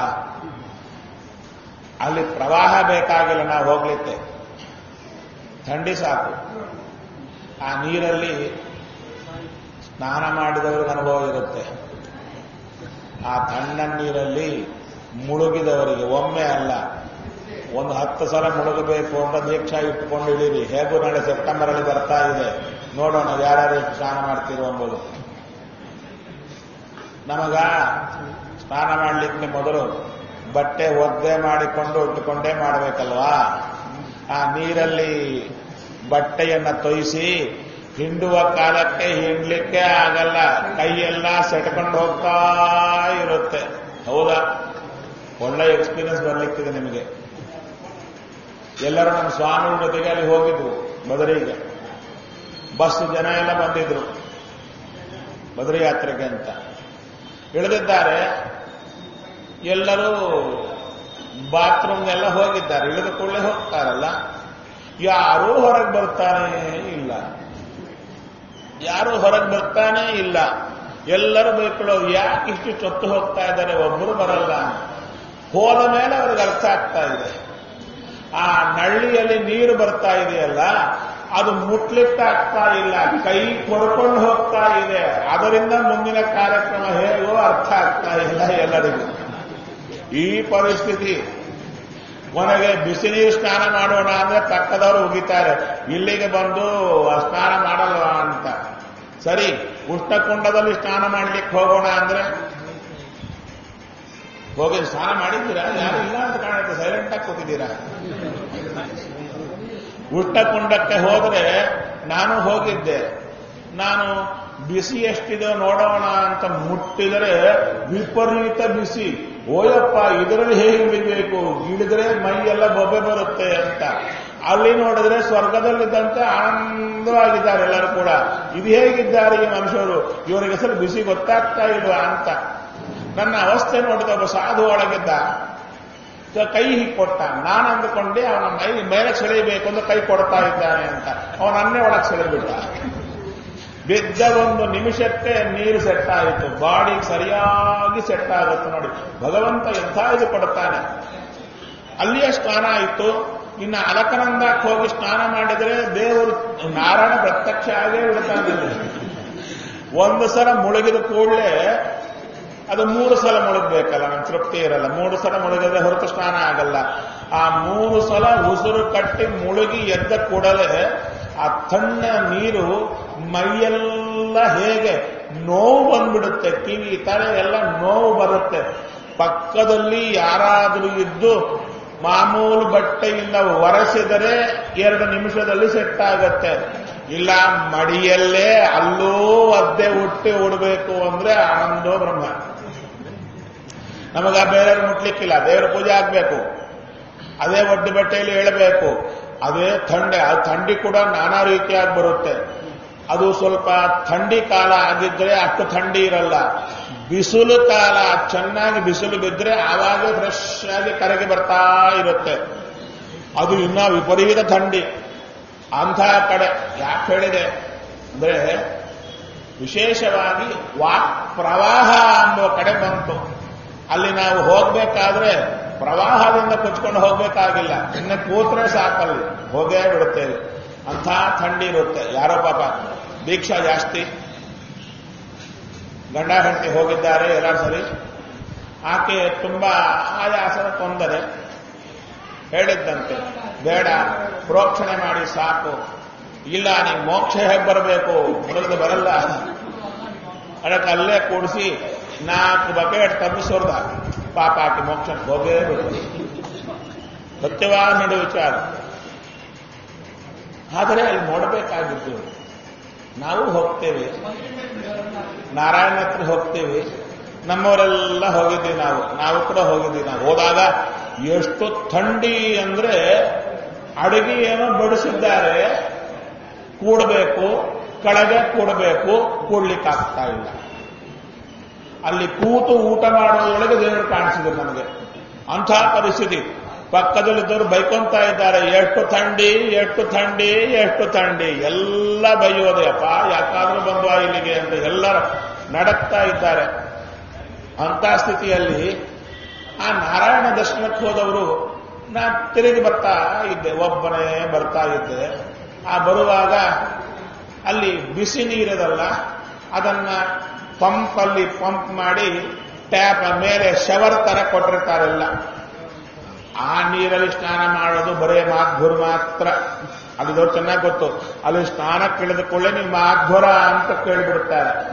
ಅಲ್ಲಿ ಪ್ರವಾಹ ಬೇಕಾಗಿಲ್ಲ ನಾವು ಹೋಗ್ಲಿಕ್ಕೆ, ಥಂಡಿ ಸಾಕು. ಆ ನೀರಲ್ಲಿ ಸ್ನಾನ ಮಾಡಿದವರಿಗೆ ಅನುಭವ ಇರುತ್ತೆ. ಆ ತಣ್ಣ ನೀರಲ್ಲಿ ಮುಳುಗಿದವರಿಗೆ ಒಮ್ಮೆ ಅಲ್ಲ, ಒಂದು 10 ಸಲ ಮುಳುಗಬೇಕು ಅಂತ ದೀಕ್ಷಾ ಇಟ್ಟುಕೊಂಡು ಇಡೀರಿ. ಹೇಗೂ ನಾಳೆ ಸೆಪ್ಟೆಂಬರ್ ಅಲ್ಲಿ ಬರ್ತಾ ಇದೆ, ನೋಡೋಣ ಯಾರ್ಯಾರು ಸ್ನಾನ ಮಾಡ್ತೀರೋ ಎಂಬುದು. ನಮಗ ಸ್ನಾನ ಮಾಡಲಿಕ್ಕೆ ಮೊದಲು ಬಟ್ಟೆ ಒದ್ದೆ ಮಾಡಿಕೊಂಡು ಉಟ್ಟುಕೊಂಡೇ ಮಾಡಬೇಕಲ್ವಾ. ಆ ನೀರಲ್ಲಿ ಬಟ್ಟೆಯನ್ನ ತೊಯಿಸಿ ಹಿಂಡುವ ಕಾಲಕ್ಕೆ ಹಿಂಡ್ಲಿಕ್ಕೆ ಆಗಲ್ಲ, ಕೈಯೆಲ್ಲ ಸೆಟ್ಕೊಂಡು ಹೋಗ್ತಾ ಇರುತ್ತೆ. ಹೌದಾ? ಒಳ್ಳೆ ಎಕ್ಸ್ಪೀರಿಯನ್ಸ್ ಬರ್ಲಿಕ್ಕಿದೆ ನಿಮಗೆ. ಎಲ್ಲರೂ ನಮ್ಮ ಸ್ವಾಮಿ ಜೊತೆಗೆ ಅಲ್ಲಿ ಹೋಗಿದ್ವು ಬದರಿಗೆ. ಬಸ್ ಜನ ಎಲ್ಲ ಬಂದಿದ್ರು ಬದರಿ ಯಾತ್ರೆಗೆ ಅಂತ. ಇಳಿದಿದ್ದಾರೆ, ಎಲ್ಲರೂ ಬಾತ್ರೂಮ್ಗೆಲ್ಲ ಹೋಗಿದ್ದಾರೆ. ಇಳಿದ ಕೂಡಲೇ ಹೋಗ್ತಾರಲ್ಲ, ಯಾರೂ ಹೊರಗೆ ಬರ್ತಾನೇ ಇಲ್ಲ. ಯಾರೂ ಹೊರಗೆ ಬರ್ತಾನೇ ಇಲ್ಲ. ಎಲ್ಲರೂ ಬೈಕೊಳ್ಳೋದು, ಯಾಕೆ ಇಷ್ಟು ಚೊತ್ತು ಹೋಗ್ತಾ ಇದ್ದಾರೆ, ಒಬ್ಬರು ಬರಲ್ಲ. ಹೋದ ಮೇಲೆ ಅವ್ರಿಗೆ ಅರ್ಥ ಆಗ್ತಾ ಇದೆ, ಆ ನಳ್ಳಿಯಲ್ಲಿ ನೀರು ಬರ್ತಾ ಇದೆಯಲ್ಲ, ಅದು ಮುಟ್ಲಿಕ್ಕಾಗ್ತಾ ಇಲ್ಲ, ಕೈ ಕೊಡ್ಕೊಂಡು ಹೋಗ್ತಾ ಇದೆ. ಅದರಿಂದ ಮುಂದಿನ ಕಾರ್ಯಕ್ರಮ ಹೇಗೋ ಅರ್ಥ ಆಗ್ತಾ ಇಲ್ಲ ಎಲ್ಲರಿಗೂ. ಈ ಪರಿಸ್ಥಿತಿ. ಕೊನೆಗೆ ಬಿಸಿ ನೀರು ಸ್ನಾನ ಮಾಡೋಣ ಅಂದ್ರೆ ಪಕ್ಕದವರು ಉಗಿತಾರೆ, ಇಲ್ಲಿಗೆ ಬಂದು ಸ್ನಾನ ಮಾಡಲ್ವಾ ಅಂತ. ಸರಿ, ಉಷ್ಣಕುಂಡದಲ್ಲಿ ಸ್ನಾನ ಮಾಡ್ಲಿಕ್ಕೆ ಹೋಗೋಣ ಅಂದ್ರೆ ಹೋಗಿ ಸ್ನಾನ ಮಾಡಿದ್ದೀರಾ? ಯಾರು ಇಲ್ಲ ಅಂತ ಕಾಣುತ್ತೆ, ಸೈಲೆಂಟ್ ಆಗಿ ಕೂತಿದ್ದೀರಾ. ಉಷ್ಣಕುಂಡಕ್ಕೆ ಹೋದ್ರೆ ನಾನು ಹೋಗಿದ್ದೆ. ನಾನು ಬಿಸಿ ಎಷ್ಟಿದೆ ನೋಡೋಣ ಅಂತ ಮುಟ್ಟಿದರೆ ವಿಪರೀತ ಬಿಸಿ. ಓಯಪ್ಪ, ಇದರಲ್ಲಿ ಹೇಗೆ ಇಳಿಬೇಕು, ಇಳಿದ್ರೆ ಮೈಯೆಲ್ಲ ಬೊಬ್ಬೆ ಬರುತ್ತೆ ಅಂತ. ಅಲ್ಲಿ ನೋಡಿದ್ರೆ ಸ್ವರ್ಗದಲ್ಲಿದ್ದಂತೆ ಆನಂದವಾಗಿದ್ದಾರೆ ಎಲ್ಲರೂ ಕೂಡ. ಇದು ಹೇಗಿದ್ದಾರೆ ಈ ಮನುಷ್ಯರು, ಇವರಿಗೆ ಸ್ವಲ್ಪ ಬಿಸಿ ಗೊತ್ತಾಗ್ತಾ ಇಲ್ವಾ ಅಂತ. ನನ್ನ ಅವಸ್ಥೆ ನೋಡಿದ ಒಬ್ಬ ಸಾಧು ಒಳಗಿದ್ದ, ಕೈ ಹೀಗೆ ಕೊಟ್ಟ. ನಾನು ಅಂದುಕೊಂಡೆ ಅವನ ಮೇಲೆ ಸೆಳೆಯಬೇಕು ಅಂತ ಕೈ ಕೊಡ್ತಾ ಇದ್ದಾನೆ ಅಂತ. ಅವನನ್ನೇ ಒಳಗೆ ಸೆಳೆಬಿಟ್ಟ. ಬಿದ್ದ ಒಂದು ನಿಮಿಷಕ್ಕೆ ನೀರು ಸೆಟ್ ಆಯಿತು. ಬಾಡಿ ಸರಿಯಾಗಿ ಸೆಟ್ ಆಗುತ್ತೆ ನೋಡಿ. ಭಗವಂತ ಎಂಥ ಇದು ಕೊಡ್ತಾನೆ. ಅಲ್ಲಿಯೇ ಸ್ನಾನ ಆಯಿತು. ಇನ್ನು ಅಲಕನಂದಕ್ಕೆ ಹೋಗಿ ಸ್ನಾನ ಮಾಡಿದರೆ ದೇವರು ನಾರಾಯಣ ಪ್ರತ್ಯಕ್ಷ ಆಗೇ ಬಿಡ್ತಾನೆ. ಒಂದು ಸಲ ಮುಳುಗಿದ ಕೂಡಲೇ ಅದು 3 ಸಲ ಮುಳುಗಬೇಕಲ್ಲ, ನಮ್ಗೆ ತೃಪ್ತಿ ಇರಲ್ಲ. 3 ಸಲ ಮುಳುಗಿದ್ರೆ ಹೊರತು ಸ್ನಾನ ಆಗಲ್ಲ. ಆ 3 ಸಲ ಉಸಿರು ಕಟ್ಟಿ ಮುಳುಗಿ ಎದ್ದ ಕೂಡಲೇ ಆ ತಣ್ಣ ನೀರು ಮೈಯೆಲ್ಲ ಹೇಗೆ ನೋವು ಬಂದ್ಬಿಡುತ್ತೆ, ಕಿವಿ ತಲೆ ಎಲ್ಲ ನೋವು ಬರುತ್ತೆ. ಪಕ್ಕದಲ್ಲಿ ಯಾರಾದರೂ ಇದ್ದು ಮಾಮೂಲು ಬಟ್ಟೆಯಿಂದ ಒರೆಸಿದರೆ 2 ನಿಮಿಷದಲ್ಲಿ ಸೆಟ್ ಆಗತ್ತೆ. ಇಲ್ಲ ಮಡಿಯಲ್ಲೇ ಅಲ್ಲೂ ಒದ್ದೆ ಹುಟ್ಟಿ ಉಡಬೇಕು ಅಂದ್ರೆ ಆನಂದೋ ಬ್ರಹ್ಮ. ನಮಗ ಬೇರೆಯವ್ರು ಮುಟ್ಲಿಕ್ಕಿಲ್ಲ, ದೇವರ ಪೂಜೆ ಆಗ್ಬೇಕು, ಅದೇ ಒಡ್ಡು ಬಟ್ಟೆಯಲ್ಲಿ ಹೇಳಬೇಕು, ಅದೇ ಥಂಡಿ. ಆ ಥಂಡಿ ಕೂಡ ನಾನಾ ರೀತಿಯಾಗಿ ಬರುತ್ತೆ. ಅದು ಸ್ವಲ್ಪ ಥಂಡಿ ಕಾಲ ಆಗಿದ್ರೆ ಅಷ್ಟು ಥಂಡಿ ಇರಲ್ಲ. ಬಿಸಿಲು ಕಾಲ ಚೆನ್ನಾಗಿ ಬಿಸಿಲು ಬಿದ್ದರೆ ಆವಾಗ ಫ್ರೆಶ್ ಆಗಿ ಕರಗಿ ಬರ್ತಾ ಇರುತ್ತೆ. ಅದು ಇನ್ನ ವಿಪರೀತ ಥಂಡಿ. ಅಂಥ ಕಡೆ ಯಾಕೆ ಹೇಳಿದೆ ಅಂದ್ರೆ, ವಿಶೇಷವಾಗಿ ವಾಕ್ ಪ್ರವಾಹ ಅನ್ನೋ ಕಡೆ ಬಂತು. ಅಲ್ಲಿ ನಾವು ಹೋಗ್ಬೇಕಾದ್ರೆ ಪ್ರವಾಹದಿಂದ ಕೊಚ್ಕೊಂಡು ಹೋಗ್ಬೇಕಾಗಿಲ್ಲ, ಇನ್ನು ಕೂತ್ರೆ ಸಾಕಲ್ಲಿ ಹೋಗೇ ಬಿಡುತ್ತೇವೆ. ಅಂಥ ಥಂಡಿ ಇರುತ್ತೆ. ಯಾರೋ ಪಾಪ ದೀಕ್ಷಾ ಜಾಸ್ತಿ, ಗಂಡ ಹೆಂಡತಿ ಹೋಗಿದ್ದಾರೆ ಎಲ್ಲ ಸರಿ. ಆಕೆ ತುಂಬಾ ಆಯಾಸದ ತೊಂದರೆ. ಹೇಳಿದ್ದಂತೆ, ಬೇಡ ಪ್ರೋಕ್ಷಣೆ ಮಾಡಿ ಸಾಕು, ಇಲ್ಲ ನೀವು ಮೋಕ್ಷ ಹೇಗೆ ಬರಬೇಕು, ಮುಳುಗದೆ ಬರಲ್ಲ. ಅದಕ್ಕೆ ಅಲ್ಲೇ ಕೂಡಿಸಿ 4 ಬಕೆಟ್ ತಪ್ಪಿಸೋರ್ದ. ಪಾಪ ಆಕೆ ಮೋಕ್ಷಕ್ಕೆ ಹೋಗೇ ಬಿಡುತ್ತೆ. ಸತ್ಯವಾದ ನಡು ವಿಚಾರ. ಆದರೆ ಅಲ್ಲಿ ನೋಡಬೇಕಾಗಿತ್ತು, ನಾವು ಹೋಗ್ತೇವೆ, ನಾರಾಯಣ ಹತ್ರ ಹೋಗ್ತೇವೆ, ನಮ್ಮವರೆಲ್ಲ ಹೋಗಿದ್ದೀವಿ, ನಾವು ಕೂಡ ಹೋಗಿದ್ದೀವಿ. ನಾವು ಹೋದಾಗ ಎಷ್ಟು ಥಂಡಿ ಅಂದ್ರೆ ಅಡುಗೆ ಏನೋ ಬಡಿಸಿದ್ದಾರೆ, ಕೂಡಬೇಕು, ಕೆಳಗೆ ಕೂಡಬೇಕು, ಕೂಡ್ಲಿಕ್ಕಾಗ್ತಾ ಇಲ್ಲ. ಅಲ್ಲಿ ಕೂತು ಊಟ ಮಾಡೋದ್ರೊಳಗೆ ದೇವರು ಕಾಣಿಸಿದ್ರು ನಮಗೆ. ಅಂಥ ಪರಿಸ್ಥಿತಿ. ಪಕ್ಕದಲ್ಲಿದ್ದವರು ಬೈಕೊಂತಾ ಇದ್ದಾರೆ, ಎಷ್ಟು ಥಂಡಿ, ಎಷ್ಟು ಥಂಡಿ, ಎಷ್ಟು ಥಂಡಿ. ಎಲ್ಲ ಬೈಯೋದೆ, ಅಪ್ಪ ಯಾಕಾದ್ರೂ ಬಂದ್ವಾ ಇಲ್ಲಿಗೆ ಅಂತ ಎಲ್ಲರ ನಡಕ್ತಾ ಇದ್ದಾರೆ. ಅಂಥ ಸ್ಥಿತಿಯಲ್ಲಿ ಆ ನಾರಾಯಣ ದರ್ಶನಕ್ಕೆ ಹೋದವರು, ನಾ ತಿರುಗಿ ಬರ್ತಾ ಇದ್ದೆ, ಒಬ್ಬನೇ ಬರ್ತಾ ಇದ್ದೆ. ಆ ಬರುವಾಗ ಅಲ್ಲಿ ಬಿಸಿ ನೀರಿದಲ್ಲ, ಅದನ್ನ ಪಂಪಲ್ಲಿ ಪಂಪ್ ಮಾಡಿ ಟ್ಯಾಪ್ ಮೇಲೆ ಶವರ್ ತರ ಕೊಟ್ಟಿರ್ತಾರೆಲ್ಲ. ಆ ನೀರಲ್ಲಿ ಸ್ನಾನ ಮಾಡೋದು ಬರೇ ಮಾಧ್ವರ ಮಾತ್ರ. ಅಲ್ಲಿದವ್ರು ಚೆನ್ನಾಗಿ ಗೊತ್ತು. ಅಲ್ಲಿ ಸ್ನಾನಕ್ಕೆ ಇಳಿದ ಕೂಡಲೇ ನೀವು ಮಾಧ್ವರ ಅಂತ ಕೇಳಿಬಿಡ್ತಾರೆ.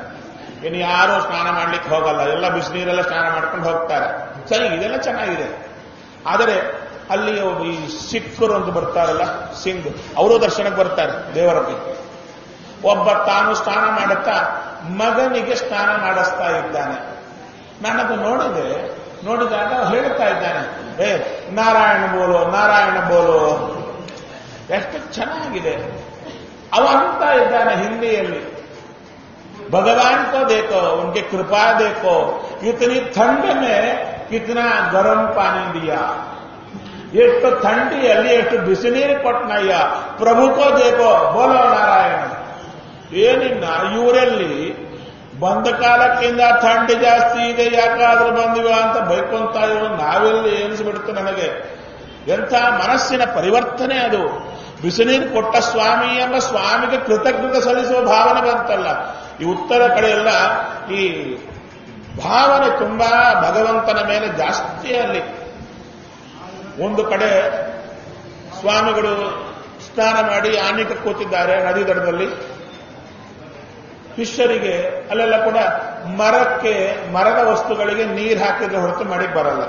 ಇನ್ನು ಯಾರು ಸ್ನಾನ ಮಾಡ್ಲಿಕ್ಕೆ ಹೋಗಲ್ಲ, ಎಲ್ಲ ಬಿಸಿನೀರೆಲ್ಲ ಸ್ನಾನ ಮಾಡ್ಕೊಂಡು ಹೋಗ್ತಾರೆ. ಸರಿ, ಇದೆಲ್ಲ ಚೆನ್ನಾಗಿದೆ. ಆದರೆ ಅಲ್ಲಿ ಈ ಸಿಖ್ರು ಅಂತ ಬರ್ತಾರಲ್ಲ, ಸಿಂಗ್, ಅವರು ದರ್ಶನಕ್ಕೆ ಬರ್ತಾರೆ ದೇವರಲ್ಲಿ. ಒಬ್ಬ ತಾನು ಸ್ನಾನ ಮಾಡುತ್ತಾ ಮಗನಿಗೆ ಸ್ನಾನ ಮಾಡಿಸ್ತಾ ಇದ್ದಾನೆ. ನಾನದು ನೋಡಿದಾಗ ಹೇಳ್ತಾ ಇದ್ದಾನೆ, ನಾರಾಯಣ ಬೋಲೋ ನಾರಾಯಣ ಬೋಲೋ. ಎಷ್ಟು ಚೆನ್ನಾಗಿದೆ. ಅವ ಅಂತ ಇದ್ದಾನೆ ಹಿಂದಿಯಲ್ಲಿ, भगवान को देखो, उनके कृपा देखो, इतनी ठंड में कितना गरम पानी दिया, ಎಷ್ಟು ಥಂಡಿಯಲ್ಲಿ ಎಷ್ಟು ಬಿಸಿ ನೀರು ಕೊಟ್ಟನಯ್ಯ. ಪ್ರಭುಕೋ ದೇಕೋ ಬೋಲೋ ನಾರಾಯಣ. ಏನಿನ್ನ ಇವರಲ್ಲಿ ಬಂದ ಕಾಲಕ್ಕಿಂತ ಥಂಡಿ ಜಾಸ್ತಿ ಇದೆ, ಯಾಕಾದ್ರೂ ಬಂದಿವ ಅಂತ ಬೈಕೊಂತ ಇರೋ ನಾವೆಲ್ಲಿ ಎನಿಸ್ಬಿಡುತ್ತೆ ನನಗೆ. ಎಂಥ ಮನಸ್ಸಿನ ಪರಿವರ್ತನೆ ಅದು. ಬಿಸಿನೀರು ಕೊಟ್ಟ ಸ್ವಾಮಿ ಎಂಬ ಸ್ವಾಮಿಗೆ ಕೃತಜ್ಞತೆ ಸಲ್ಲಿಸುವ ಭಾವನೆ ಬಂತಲ್ಲ. ಈ ಉತ್ತರ ಕಡೆ ಎಲ್ಲ ಈ ಭಾವನೆ ತುಂಬಾ ಭಗವಂತನ ಮೇಲೆ ಜಾಸ್ತಿ. ಅಲ್ಲಿ ಒಂದು ಕಡೆ ಸ್ವಾಮಿಗಳು ಸ್ನಾನ ಮಾಡಿ ಆನಿಕ ಕೂತಿದ್ದಾರೆ ನದಿ ದಡದಲ್ಲಿ. ಶಿಷ್ಯರಿಗೆ ಅಲ್ಲೆಲ್ಲ ಕೂಡ ಮರದ ವಸ್ತುಗಳಿಗೆ ನೀರು ಹಾಕಿದ್ರೆ ಹೊರತು ಮಡಿ ಬರಲ್ಲ.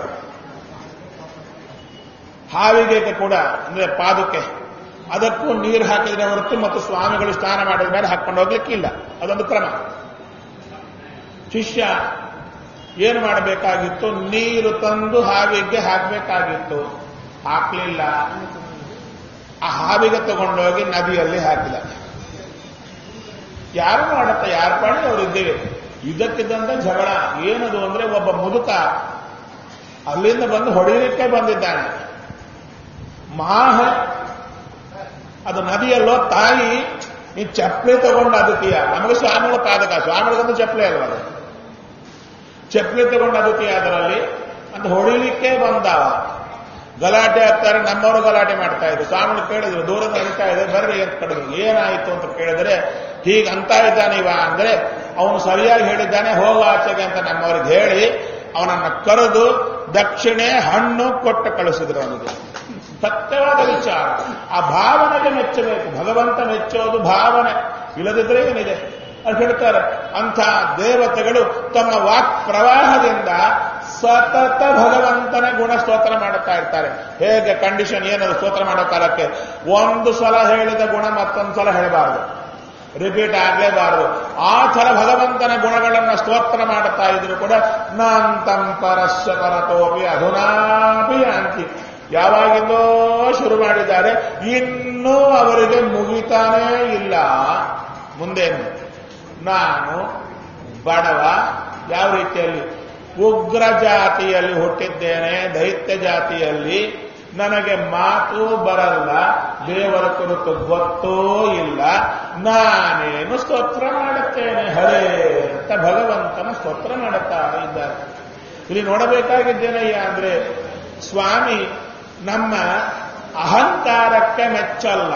ಹಾವಿಗೆ ಕೂಡ ಅಂದ್ರೆ ಪಾದಕ್ಕೆ ಅದಕ್ಕೂ ನೀರು ಹಾಕಿದ್ರೆ ಹೊರತು ಮತ್ತು ಸ್ವಾಮಿಗಳು ಸ್ನಾನ ಮಾಡಿದ ಮೇಲೆ ಹಾಕೊಂಡು ಹೋಗ್ಲಿಕ್ಕಿಲ್ಲ. ಅದೊಂದು ಕ್ರಮ. ಶಿಷ್ಯ ಏನು ಮಾಡಬೇಕಾಗಿತ್ತು? ನೀರು ತಂದು ಹಾವಿಗೆ ಹಾಕಬೇಕಾಗಿತ್ತು. ಹಾಕಲಿಲ್ಲ. ಆ ಹಾವಿಗೆ ತಗೊಂಡೋಗಿ ನದಿಯಲ್ಲಿ ಹಾಕಿದ. ಯಾರು ಮಾಡುತ್ತ ಯಾರು ಪಾಡಿ ಅವರಿದ್ದೇವೆ. ಇದಕ್ಕಿದ್ದಂತ ಜಗಳ ಏನದು ಅಂದ್ರೆ, ಒಬ್ಬ ಮುದುಕ ಅಲ್ಲಿಂದ ಬಂದು ಹೊಡೆಯಲಿಕ್ಕೆ ಬಂದಿದ್ದಾನೆ. ಅದು ನದಿಯಲ್ಲೋ ತಾಯಿ, ನೀ ಚಪ್ಪಲಿ ತಗೊಂಡು ಅದಕ್ಕಿಯ, ನಮಗೆ ಸ್ವಾಮಿಗಳ ಪಾದಕ, ಸ್ವಾಮಿಗಳಿಗಂತೂ ಚಪ್ಪಲಿ ಅಲ್ವ, ಅದು ಚಪ್ಪಲಿ ತಗೊಂಡು ಅದಕ್ಕಿಯ ಅದರಲ್ಲಿ ಅಂತ ಹೊಡಿಲಿಕ್ಕೆ ಬಂದಾವ. ಗಲಾಟೆ ಆಗ್ತಾರೆ, ನಮ್ಮವರು ಗಲಾಟೆ ಮಾಡ್ತಾ ಇದ್ರು. ಸ್ವಾಮಿಗಳು ಕೇಳಿದ್ರು, ದೂರದ ನಡೀತಾ ಇದೆ ಬರ್ರಿ ಅಂತ ಕಡಿದ್ರು. ಏನಾಯಿತು ಅಂತ ಕೇಳಿದ್ರೆ, ಹೀಗಂತ ಇದ್ದಾನೆ ಇವ ಅಂದ್ರೆ ಅವನು ಸರಿಯಾಗಿ ಹೇಳಿದ್ದಾನೆ, ಹೋಗ ಆಚೆಗೆ ಅಂತ ನಮ್ಮವ್ರಿಗೆ ಹೇಳಿ ಅವನನ್ನ ಕರೆದು ದಕ್ಷಿಣೆ ಹಣ್ಣು ಕೊಟ್ಟು ಕಳಿಸಿದ್ರು. ಅವನಿಗೆ ಸತ್ಯವಾದ ವಿಚಾರ. ಆ ಭಾವನೆಗೆ ಮೆಚ್ಚಬೇಕು. ಭಗವಂತ ಮೆಚ್ಚೋದು ಭಾವನೆ, ಇಲ್ಲದಿದ್ರೆ ಏನಿದೆ ಅಂತ ಹೇಳ್ತಾರೆ. ಅಂಥ ದೇವತೆಗಳು ತಮ್ಮ ವಾಕ್ ಪ್ರವಾಹದಿಂದ ಸತತ ಭಗವಂತನ ಗುಣ ಸ್ತೋತ್ರ ಮಾಡುತ್ತಾ ಇರ್ತಾರೆ. ಹೇಗೆ ಕಂಡೀಷನ್ ಏನದು? ಸ್ತೋತ್ರ ಮಾಡೋ ಕಾಲಕ್ಕೆ ಒಂದು ಸಲ ಹೇಳಿದ ಗುಣ ಮತ್ತೊಂದು ಸಲ ಹೇಳಬಾರದು, ರಿಪೀಟ್ ಆಗಲೇಬಾರದು. ಆ ಥರ ಭಗವಂತನ ಗುಣಗಳನ್ನು ಸ್ತೋತ್ರ ಮಾಡುತ್ತಾ ಇದ್ರು ಕೂಡ ನಾಂತಂ ಪರಸ್ಯ ಪರತೋಪಿ ಅಧುನಾಪಿ ಅಂತಿ. ಯಾವಾಗಿಂದೋ ಶುರು ಮಾಡಿದ್ದಾರೆ, ಇನ್ನೂ ಅವರಿಗೆ ಮುಗಿತಾನೇ ಇಲ್ಲ. ಮುಂದೇನು? ನಾನು ಬಡವ, ಯಾವ ರೀತಿಯಲ್ಲಿ? ಉಗ್ರ ಜಾತಿಯಲ್ಲಿ ಹುಟ್ಟಿದ್ದೇನೆ, ದೈತ್ಯ ಜಾತಿಯಲ್ಲಿ. ನನಗೆ ಮಾತು ಬರಲ್ಲ, ದೇವರ ಕುರಿತು ಗೊತ್ತೂ ಇಲ್ಲ, ನಾನೇನು ಸ್ತೋತ್ರ ಮಾಡುತ್ತೇನೆ ಹರೇ ಅಂತ ಭಗವಂತನ ಸ್ತೋತ್ರ ಮಾಡುತ್ತಾ ಇದ್ದಾರೆ. ಇಲ್ಲಿ ನೋಡಬೇಕಾಗಿದ್ದೇನಯ್ಯ ಅಂದ್ರೆ, ಸ್ವಾಮಿ ನಮ್ಮ ಅಹಂಕಾರಕ್ಕೆ ಮೆಚ್ಚಲ್ಲ.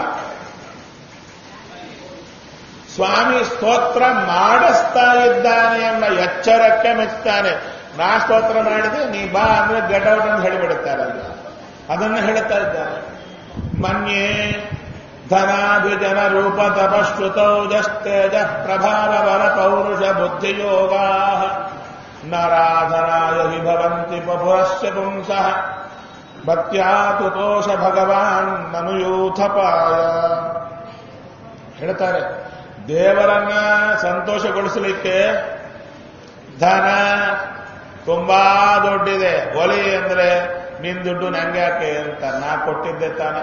ಸ್ವಾಮಿ ಸ್ತೋತ್ರ ಮಾಡಿಸ್ತಾ ಇದ್ದಾನೆ ಎಂಬ ಎಚ್ಚರಕ್ಕೆ ಮೆಚ್ಚುತ್ತಾನೆ. ನಾ ಸ್ತೋತ್ರ ಮಾಡಿದೆ, ನೀ ಬಾ ಅಂದ್ರೆ ಗೆಟ್ ಔಟ್ ಅಂತ ಹೇಳಿಬಿಡುತ್ತಾರಲ್ಲ, ಅದನ್ನು ಹೇಳುತ್ತಾ ಇದ್ದಾರೆ. ಮನ್ಯೇ ಧನಾಭಿಜನ ರೂಪ ತಪಶ್ರುತೌಜಸ್ತೇಜ ಪ್ರಭಾವ ಬಲ ಪೌರುಷ ಬುದ್ಧಿಯೋಗಾ ನರಾಧನಾಯ ವಿಭವಂತಿ ಪುರಸ್ಯ ಪುಂಸಃ ಭಕ್ತ್ಯಾತುತೋಷ ಭಗವಾನ್ ನನುಯೂಥಪಾಯ. ಹೇಳ್ತಾರೆ, ದೇವರನ್ನ ಸಂತೋಷಗೊಳಿಸಲಿಕ್ಕೆ ಧನ ತುಂಬಾ ದೊಡ್ಡಿದೆ. ಒಲಿ ಅಂದ್ರೆ ನಿನ್ ದುಡ್ಡು ನಂಗೆ ಯಾಕೆ ಅಂತ, ನಾ ಕೊಟ್ಟಿದ್ದೆ ತಾನೆ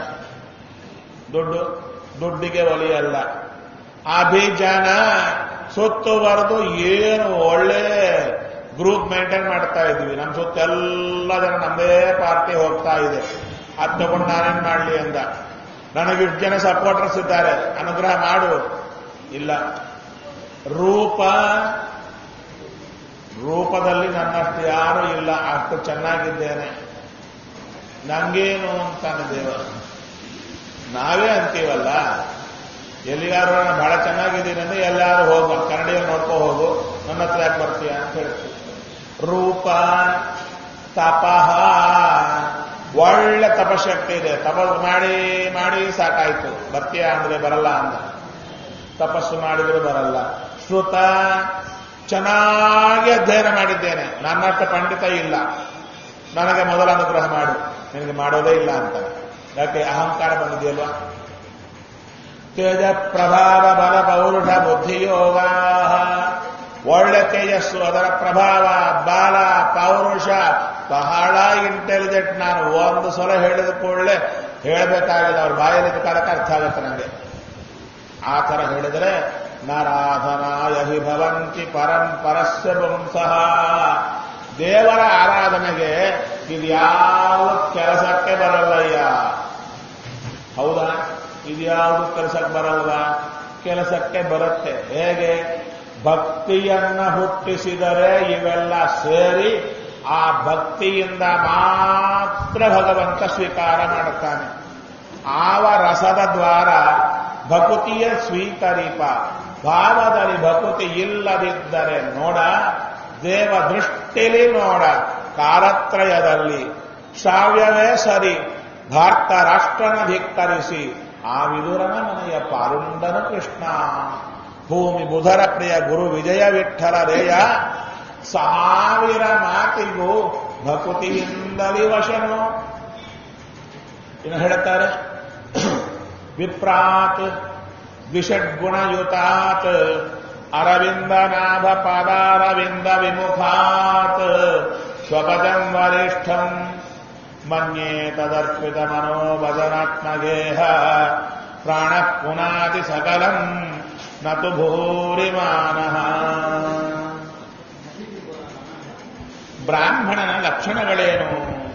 ದುಡ್ಡಿಗೆ ಒಲಿಯಲ್ಲ. ಅಭಿಜನ ಸುತ್ತುವರೆದು ಏನು ಒಳ್ಳೆ ಗ್ರೂಪ್ ಮೇಂಟೈನ್ ಮಾಡ್ತಾ ಇದ್ವಿ. ನಮ್ಮ ಸುತ್ತ ಎಲ್ಲ ಜನ ನಮ್ಮದೇ ಪಾರ್ಟಿ ಹೋಗ್ತಾ ಇದೆ. ಅದು ತಗೊಂಡು ನಾನೇನ್ ಮಾಡ್ಲಿ ಅಂದ. ನನಗಿಷ್ಟು ಜನ ಸಪೋರ್ಟರ್ಸ್ ಇದ್ದಾರೆ, ಅನುಗ್ರಹ ಮಾಡು. ಇಲ್ಲ, ರೂಪದಲ್ಲಿ ನನ್ನಷ್ಟು ಯಾರು ಇಲ್ಲ, ಅಷ್ಟು ಚೆನ್ನಾಗಿದ್ದೇನೆ, ನಂಗೇನು ಅಂತಾನೆ ದೇವ. ನಾವೇ ಅಂತೀವಲ್ಲ, ಎಲ್ಲಿಗಾರು ನಾನು ಬಹಳ ಚೆನ್ನಾಗಿದ್ದೀನಿ ಅಂದ್ರೆ ಎಲ್ಲಾರು ಹೋಗು, ಕನ್ನಡಿಯಲ್ಲಿ ನೋಡ್ಕೋ ಹೋಗು, ನನ್ನ ಹತ್ರ ಯಾಕೆ ಬರ್ತೀಯ ಅಂತ ಹೇಳ್ತೀವಿ. ರೂಪ ತಪಃ, ಒಳ್ಳೆ ತಪಶಕ್ತಿ ಇದೆ, ತಪಸ್ಸು ಮಾಡಿ ಮಾಡಿ ಸಾಕಾಯ್ತು, ಬರ್ತೀಯ ಅಂದ್ರೆ ಬರಲ್ಲ ಅಂದ. ತಪಸ್ಸು ಮಾಡಿದ್ರೆ ಬರಲ್ಲ. ಶ್ರುತ ಚೆನ್ನಾಗಿ ಅಧ್ಯಯನ ಮಾಡಿದ್ದೇನೆ, ನನ್ನಷ್ಟು ಪಂಡಿತ ಇಲ್ಲ, ನನಗೆ ಮೊದಲ ಅನುಗ್ರಹ ಮಾಡು, ನಿನಗೆ ಮಾಡೋದೇ ಇಲ್ಲ ಅಂತ. ಯಾಕೆ? ಅಹಂಕಾರ ಬಂದಿದೆಯಲ್ವಾ. ತೇಜ ಪ್ರಭಾವ ಬಲ ಪೌರುಷ ಬುದ್ಧಿಯೋಗ, ಒಳ್ಳೆ ತೇಜಸ್ಸು, ಅದರ ಪ್ರಭಾವ, ಬಾಲ, ಪೌರುಷ, ಬಹಳ ಇಂಟೆಲಿಜೆಂಟ್. ನಾನು ಒಂದು ಸಲ ಹೇಳಿದ ಕೂಡಲೇ ಹೇಳಬೇಕಾಗಿಲ್ಲ, ಅವ್ರ ಬಾಯಲ್ಲಿ ಕಾಲಕ್ಕೆ ಅರ್ಥ ಆಗುತ್ತೆ ನನಗೆ. ಆ ಥರ ಹೇಳಿದರೆ ನಾರಾಧನಾಯ ಹಿ ಭವಂತಿ ಪರಂಪರಸ್ಯ ಪುಂಸಃ. ದೇವರ ಆರಾಧನೆಗೆ ಇದ್ಯಾವ ಕೆಲಸಕ್ಕೆ ಬರಲ್ಲಯ್ಯ. ಹೌದಾ? ಇದ್ಯಾವುದು ಕೆಲಸಕ್ಕೆ ಬರಲ್ಲ? ಕೆಲಸಕ್ಕೆ ಬರುತ್ತೆ. ಹೇಗೆ? ಭಕ್ತಿಯನ್ನ ಹುಟ್ಟಿಸಿದರೆ ಇವೆಲ್ಲ ಸೇರಿ ಆ ಭಕ್ತಿಯಿಂದ ಮಾತ್ರ ಭಗವಂತ ಸ್ವೀಕಾರ ಮಾಡುತ್ತಾನೆ. ಆವ ರಸದ ದ್ವಾರ ಭಕುತಿಯ ಸ್ವೀಕರಿಪ. ಭಾವದಲ್ಲಿ ಭಕುತಿ ಇಲ್ಲದಿದ್ದರೆ ನೋಡ, ದೇವ ದೃಷ್ಟಿಲಿ ನೋಡ, ಕಾಲತ್ರಯದಲ್ಲಿ ಶ್ರಾವ್ಯವೇ ಸರಿ, ಭಾರತ ರಾಷ್ಟ್ರನ ಧಿಕ್ಕರಿಸಿ ಆ ವಿದುರನ ಮನೆಯ ಪಾರುಂಡನು ಕೃಷ್ಣ. ಭೂಮಿ ಬುಧರ ಪ್ರಿಯ ಗುರು ವಿಜಯ ವಿಠಲ ರೇಯ, 1000 ಮಾತಿಗೂ ಭಕುತಿಯಿಂದಲೇ ವಶನು. ಇನ್ನು ಹೇಳುತ್ತಾರೆ, ವಿಪ್ರಾತ್ ದ್ವಿಷಡ್ಗುಣಯುತಾತ್ ಅರವಿಂದ ನಾಭ ಪಾದಾರವಿಂದ ವಿಮುಖಾತ್ ಸ್ವಪದಂ ವರಿಷ್ಠಂ ಮನ್ಯೇ ತದರ್ಪಿತ ಮನೋಭಜನಾತ್ಮಗೇಹ ಪ್ರಾಣ ಪುನಾತಿ ಸಕಲಂ ನತು ಭೂರಿಮಾನಃ. ಬ್ರಾಹ್ಮಣನ ಲಕ್ಷಣಗಳೇನು?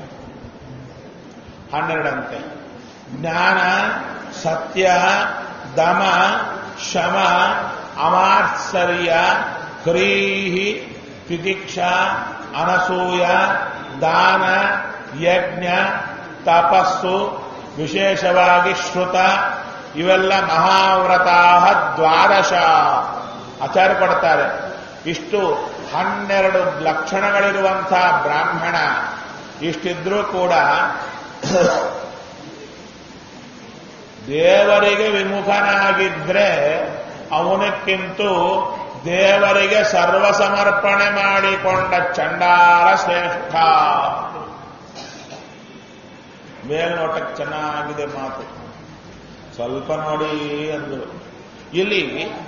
12 ಜ್ಞಾನ, ಸತ್ಯ, ದಮ, ಶಮ, ಅಮಾತ್ಸರ್ಯ, ಕ್ರೀಹಿ, ತಿತಿಕ್ಷಾ, ಅನಸೂಯ, ದಾನ, ಯಜ್ಞ, ತಪಸ್ಸು, ವಿಶೇಷವಾಗಿ ಶ್ರುತ, ಇವೆಲ್ಲ ಮಹಾವ್ರತಾ 12 ಆಚಾರ್ಯ ಕೊಡ್ತಾರೆ. ಇಷ್ಟು 12 ಲಕ್ಷಣಗಳಿರುವಂತಹ ಬ್ರಾಹ್ಮಣ ಇಷ್ಟಿದ್ರೂ ಕೂಡ ದೇವರಿಗೆ ವಿಮುಖನಾಗಿದ್ರೆ ಅವನಕ್ಕಿಂತೂ ದೇವರಿಗೆ ಸರ್ವಸಮರ್ಪಣೆ ಮಾಡಿಕೊಂಡ ಚಂಡಾಲ ಶ್ರೇಷ್ಠ. ಮೇಲ್ನೋಟಕ್ಕೆ ಚೆನ್ನಾಗಿದೆ ಮಾತು, ಸ್ವಲ್ಪ ನೋಡಿ ಅಂದರು. ಇಲ್ಲಿ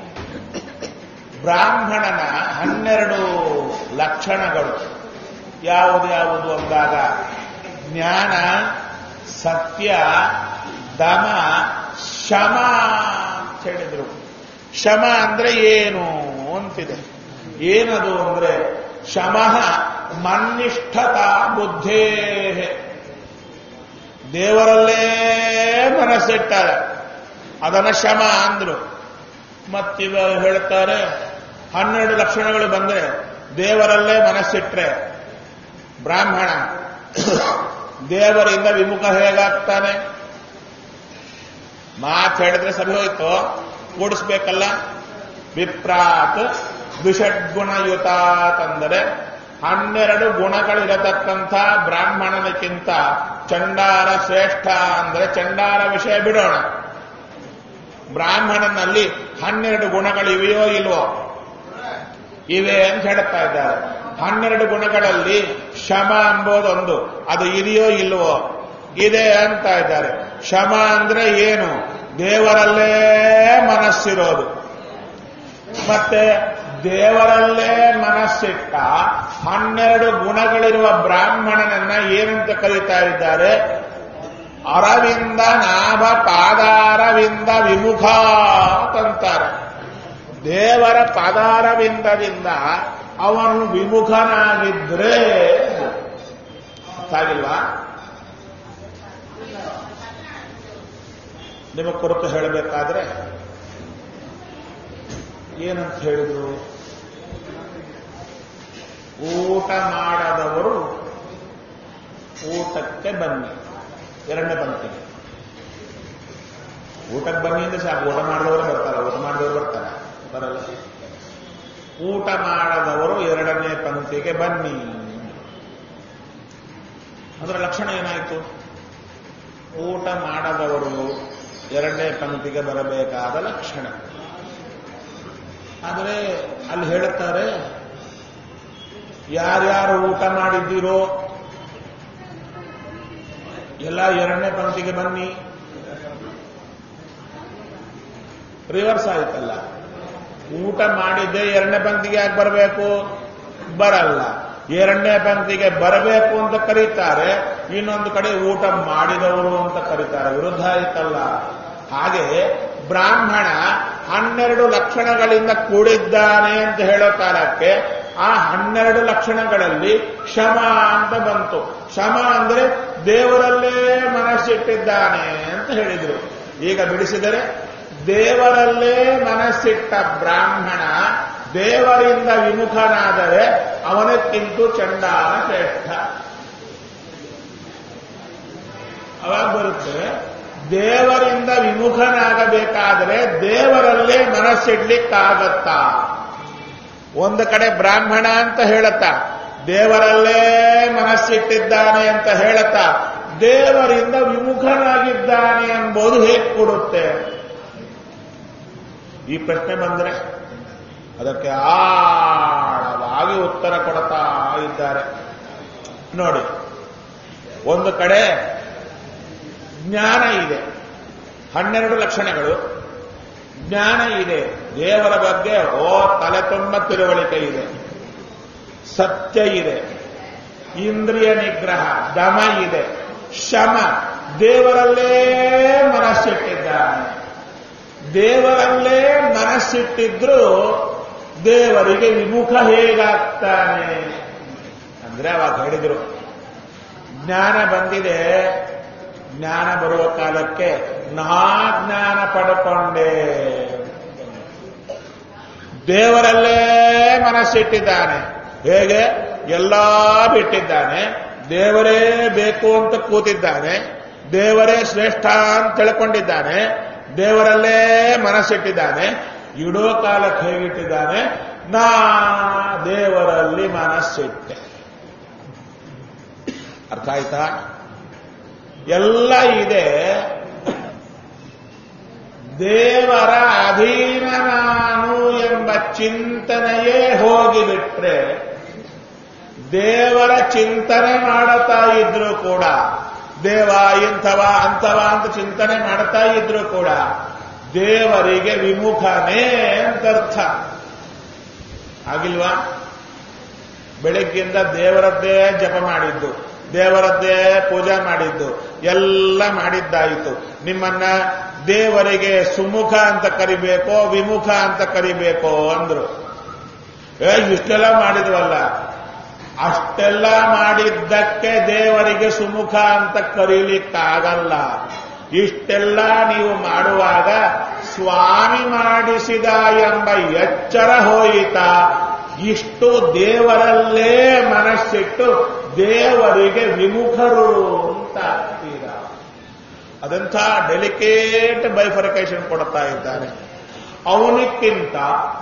ಬ್ರಾಹ್ಮಣನ 12 ಲಕ್ಷಣಗಳು ಯಾವುದು ಅಂದಾಗ ಜ್ಞಾನ, ಸತ್ಯ, ದಮ, ಶಮ ಅಂತ ಹೇಳಿದ್ರು. ಶಮ ಅಂದ್ರೆ ಏನು ಅಂತಿದೆ. ಏನದು ಅಂದ್ರೆ ಶಮಃ ಮನ್ನಿಷ್ಠತಾ ಬುದ್ಧೇ, ದೇವರಲ್ಲೇ ಮನಸ್ಸಿಟ್ಟಾರೆ, ಅದನ್ನ ಶಮ ಅಂದ್ರು. ಮತ್ತಿವ ಹೇಳ್ತಾರೆ 12 ಲಕ್ಷಣಗಳು ಬಂದ್ರೆ ದೇವರಲ್ಲೇ ಮನಸ್ಸಿಟ್ರೆ ಬ್ರಾಹ್ಮಣ ದೇವರಿಂದ ವಿಮುಖ ಹೇಗಾಗ್ತಾನೆ? ಮಾತು ಹೇಳಿದ್ರೆ ಸರಿ ಹೋಯ್ತು, ಕೂಡಿಸ್ಬೇಕಲ್ಲ. ವಿಪ್ರಾತ್ ದ್ವಿಷಡ್ಗುಣಯುತಾತ್ ಅಂದರೆ 12 ಗುಣಗಳಿರತಕ್ಕಂಥ ಬ್ರಾಹ್ಮಣನಕ್ಕಿಂತ ಚಂಡಾಲ ಶ್ರೇಷ್ಠ. ಅಂದ್ರೆ ಚಂಡಾಲ ವಿಷಯ ಬಿಡೋಣ, ಬ್ರಾಹ್ಮಣನಲ್ಲಿ 12 ಗುಣಗಳಿವೆಯೋ ಇಲ್ವೋ? ಇವೆ ಅಂತ ಹೇಳ್ತಾ ಇದ್ದಾರೆ. 12 ಗುಣಗಳಲ್ಲಿ ಶಮ ಎಂಬುದೊಂದು, ಅದು ಇದೆಯೋ ಇಲ್ವೋ? ಇದೆ ಅಂತ ಇದ್ದಾರೆ. ಶಮ ಅಂದ್ರೆ ಏನು? ದೇವರಲ್ಲೇ ಮನಸ್ಸಿರೋದು. ಮತ್ತೆ ದೇವರಲ್ಲೇ ಮನಸ್ಸಿಟ್ಟ 12 ಗುಣಗಳಿರುವ ಬ್ರಾಹ್ಮಣನನ್ನ ಏನಂತ ಕರೀತಾ ಇದ್ದಾರೆ? ಅರವಿಂದ ನಾಭ ಪಾದಾರವಿಂದ ವಿಮುಖ ಅಂತಾರೆ. ದೇವರ ಪಾದಾರವಿಂದದಿಂದ ಅವನು ವಿಮುಖನಾಗಿದ್ರೆ ಸಾಗಿಲ್ವಾ? ನಿಮ್ಮ ಕುರಿತು ಹೇಳಬೇಕಾದ್ರೆ ಏನಂತ ಹೇಳಿದ್ರು? ಊಟ ಮಾಡದವರು ಊಟಕ್ಕೆ ಬನ್ನಿ. 2ನೇ ಪಂಕ್ತಿಗೆ ಊಟಕ್ಕೆ ಬನ್ನಿ ಅಂದ್ರೆ ಸಾಕು. ಊಟ ಮಾಡಿದವರು ಬರ್ತಾರ, ಊಟ ಮಾಡಿದವರು ಬರ್ತಾರ, ಬರಲ್ಲ. ಊಟ ಮಾಡದವರು 2ನೇ ಪಂಕ್ತಿಗೆ ಬನ್ನಿ. ಅದರ ಲಕ್ಷಣ ಏನಾಯಿತು? ಊಟ ಮಾಡದವರು 2ನೇ ಪಂಕ್ತಿಗೆ ಬರಬೇಕಾದ ಲಕ್ಷಣ. ಆದರೆ ಅಲ್ಲಿ ಹೇಳುತ್ತಾರೆ ಯಾರ್ಯಾರು ಊಟ ಮಾಡಿದ್ದೀರೋ ಎಲ್ಲ ಎರಡನೇ ಪಂಕ್ತಿಗೆ ಬನ್ನಿ. ರಿವರ್ಸ್ ಆಯ್ತಲ್ಲ. ಊಟ ಮಾಡಿದ್ದೆ ಎರಡನೇ ಪಂಕ್ತಿಗೆ ಯಾಕೆ ಬರಬೇಕು? ಬರಲ್ಲ. ಎರಡನೇ ಪಂಕ್ತಿಗೆ ಬರಬೇಕು ಅಂತ ಕರೀತಾರೆ, ಇನ್ನೊಂದು ಕಡೆ ಊಟ ಮಾಡಿದವರು ಅಂತ ಕರೀತಾರೆ. ವಿರುದ್ಧ ಆಯ್ತಲ್ಲ. ಹಾಗೆ ಬ್ರಾಹ್ಮಣ 12 ಲಕ್ಷಣಗಳಿಂದ ಕೂಡಿದ್ದಾನೆ ಅಂತ ಹೇಳೋ ಕಾಲಕ್ಕೆ ಆ 12 ಲಕ್ಷಣಗಳಲ್ಲಿ ಶಮ ಅಂತ ಬಂತು. ಶಮ ಅಂದ್ರೆ ದೇವರಲ್ಲೇ ಮನಸ್ಸಿಟ್ಟಿದ್ದಾನೆ ಅಂತ ಹೇಳಿದ್ರು. ಈಗ ಬಿಡಿಸಿದರೆ ದೇವರಲ್ಲೇ ಮನಸ್ಸಿಟ್ಟ ಬ್ರಾಹ್ಮಣ ದೇವರಿಂದ ವಿಮುಖನಾದರೆ ಅವನಕ್ಕಿಂತ ಚಂಡಾಲ ಶ್ರೇಷ್ಠ. ಅವಾಗ ಬರುತ್ತೆ, ದೇವರಿಂದ ವಿಮುಖನಾಗಬೇಕಾದರೆ ದೇವರಲ್ಲೇ ಮನಸ್ಸಿಡ್ಲಿಕ್ಕಾಗತ್ತಾ? ಒಂದು ಕಡೆ ಬ್ರಾಹ್ಮಣ ಅಂತ ಹೇಳುತ್ತಾ ದೇವರಲ್ಲೇ ಮನಸ್ಸಿಟ್ಟಿದ್ದಾನೆ ಅಂತ ಹೇಳುತ್ತಾ ದೇವರಿಂದ ವಿಮುಖನಾಗಿದ್ದಾನೆ ಎಂಬುದು ಹೇಗೆ ಕೊಡುತ್ತೆ? ಈ ಪ್ರಶ್ನೆ ಬಂದರೆ ಅದಕ್ಕೆ ಆಳವಾಗಿ ಉತ್ತರ ಕೊಡ್ತಾ ಇದ್ದಾರೆ. ನೋಡಿ, ಒಂದು ಕಡೆ ಜ್ಞಾನ ಇದೆ, 12 ಲಕ್ಷಣಗಳು. ಜ್ಞಾನ ಇದೆ, ದೇವರ ಬಗ್ಗೆ ತಲೆ ತುಂಬ ತಿಳುವಳಿಕೆ ಇದೆ. ಸತ್ಯ ಇದೆ, ಇಂದ್ರಿಯ ನಿಗ್ರಹ, ದಮ ಇದೆ, ಶಮ, ದೇವರಲ್ಲೇ ಮನಸ್ಸಿಟ್ಟಿದ್ದಾನೆ. ದೇವರಲ್ಲೇ ಮನಸ್ಸಿಟ್ಟಿದ್ರೂ ದೇವರಿಗೆ ವಿಮುಖ ಹೇಗಾಗ್ತಾನೆ ಅಂದ್ರೆ ಅವಾಗ ಹೇಳಿದ್ರು, ಜ್ಞಾನ ಬಂದಿದೆ, ಜ್ಞಾನ ಬರುವ ಕಾಲಕ್ಕೆ ನಾ ಜ್ಞಾನ ಪಡ್ಕೊಂಡೆ. ದೇವರಲ್ಲೇ ಮನಸ್ಸಿಟ್ಟಿದ್ದಾನೆ. ಹೇಗೆ? ಎಲ್ಲ ಬಿಟ್ಟಿದ್ದಾನೆ, ದೇವರೇ ಬೇಕು ಅಂತ ಕೂತಿದ್ದಾನೆ, ದೇವರೇ ಶ್ರೇಷ್ಠ ಅಂತ ತಿಳ್ಕೊಂಡಿದ್ದಾನೆ, ದೇವರಲ್ಲೇ ಮನಸ್ಸಿಟ್ಟಿದ್ದಾನೆ. ಇಡೋ ಕಾಲಕ್ಕೆ ಹೇಗಿಟ್ಟಿದ್ದಾನೆ? ನಾ ದೇವರಲ್ಲಿ ಮನಸ್ಸಿಟ್ಟೆ. ಅರ್ಥ ಆಯ್ತಾ? ಎಲ್ಲ ಇದೆ, ದೇವರ ಅಧೀನ ನಾನು ಎಂಬ ಚಿಂತನೆಯೇ ಹೋಗಿಬಿಟ್ರೆ, ದೇವರ ಚಿಂತನೆ ಮಾಡುತ್ತಾ ಇದ್ರು ಕೂಡ, ದೇವ ಇಂಥವ ಅಂಥವ ಅಂತ ಚಿಂತನೆ ಮಾಡ್ತಾ ಇದ್ರು ಕೂಡ ದೇವರಿಗೆ ವಿಮುಖನೇ ಅಂತರ್ಥ. ಆಗಿಲ್ವಾ? ಬೆಳಗ್ಗಿಂದ ದೇವರದ್ದೇ ಜಪ ಮಾಡಿದ್ದು, ದೇವರದ್ದೇ ಪೂಜೆ ಮಾಡಿದ್ದು, ಎಲ್ಲ ಮಾಡಿದ್ದಾಯಿತು. ನಿಮ್ಮನ್ನ ದೇವರಿಗೆ ಸುಮುಖ ಅಂತ ಕರಿಬೇಕೋ ವಿಮುಖ ಅಂತ ಕರಿಬೇಕೋ ಅಂದ್ರು. ಇಷ್ಟೆಲ್ಲ ಮಾಡಿದ್ವಲ್ಲ, ಅಷ್ಟೆಲ್ಲ ಮಾಡಿದ್ದಕ್ಕೆ ದೇವರಿಗೆ ಸುಮುಖ ಅಂತ ಕರೀಲಿಕ್ಕಾಗಲ್ಲ. ಇಷ್ಟೆಲ್ಲ ನೀವು ಮಾಡುವಾಗ ಸ್ವಾಮಿ ಮಾಡಿಸಿದ ಎಂಬ ಎಚ್ಚರ ಹೋಯಿತಾ? ಇಷ್ಟು ದೇವರಲ್ಲೇ ಮನಸ್ಸಿಟ್ಟು ದೇವರಿಗೆ ವಿಮುಖರು ಅಂತ ಆಗ್ತೀರ. ಅದಂಥ ಡೆಲಿಕೇಟ್ ಬೈಫರ್ಕೇಶನ್ ಕೊಡ್ತಾ ಇದ್ದಾನೆ. ಅವನಿಕ್ಕಿಂತ,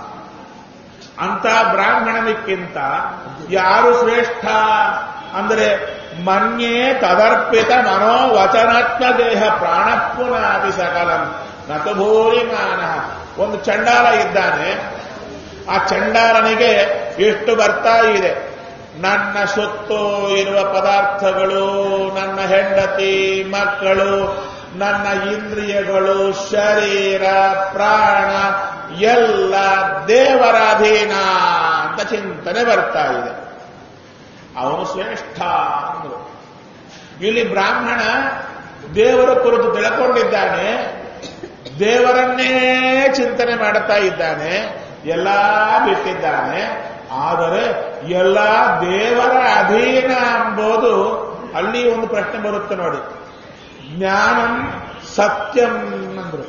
ಅಂತ ಬ್ರಾಹ್ಮಣನಿಕ್ಕಿಂತ ಯಾರು ಶ್ರೇಷ್ಠ ಅಂದರೆ, ಮನ್ಯೇ ತದರ್ಪಿತ ಮನೋವಚನಾತ್ಮ ದೇಹ ಪ್ರಾಣಪುನಾದಿ ಸಕಲಂ ನತು ಭೂರಿಮಾನ. ಒಂದು ಚಂಡಾಲ ಇದ್ದಾನೆ, ಆ ಚಂಡಾಲನಿಗೆ ಎಷ್ಟು ಬರ್ತಾ ಇದೆ? ನನ್ನ ಸುತ್ತು ಇರುವ ಪದಾರ್ಥಗಳು, ನನ್ನ ಹೆಂಡತಿ, ಮಕ್ಕಳು, ನನ್ನ ಇಂದ್ರಿಯಗಳು, ಶರೀರ, ಪ್ರಾಣ ಎಲ್ಲ ದೇವರ ಅಧೀನ ಅಂತ ಚಿಂತನೆ ಬರ್ತಾ ಇದೆ. ಅವನು ಶ್ರೇಷ್ಠ ಅಂದ್ರು. ಇಲ್ಲಿ ಬ್ರಾಹ್ಮಣ ದೇವರ ಕುರಿತು ತಿಳ್ಕೊಂಡಿದ್ದಾನೆ, ದೇವರನ್ನೇ ಚಿಂತನೆ ಮಾಡುತ್ತಾ ಇದ್ದಾನೆ, ಎಲ್ಲ ಬಿಟ್ಟಿದ್ದಾನೆ. ಆದರೆ ಎಲ್ಲ ದೇವರ ಅಧೀನ ಎಂಬುದು ಅಲ್ಲಿ ಒಂದು ಪ್ರಶ್ನೆ ಬರುತ್ತೆ ನೋಡಿ. ಜ್ಞಾನಂ ಸತ್ಯಂ ಅಂದ್ರು.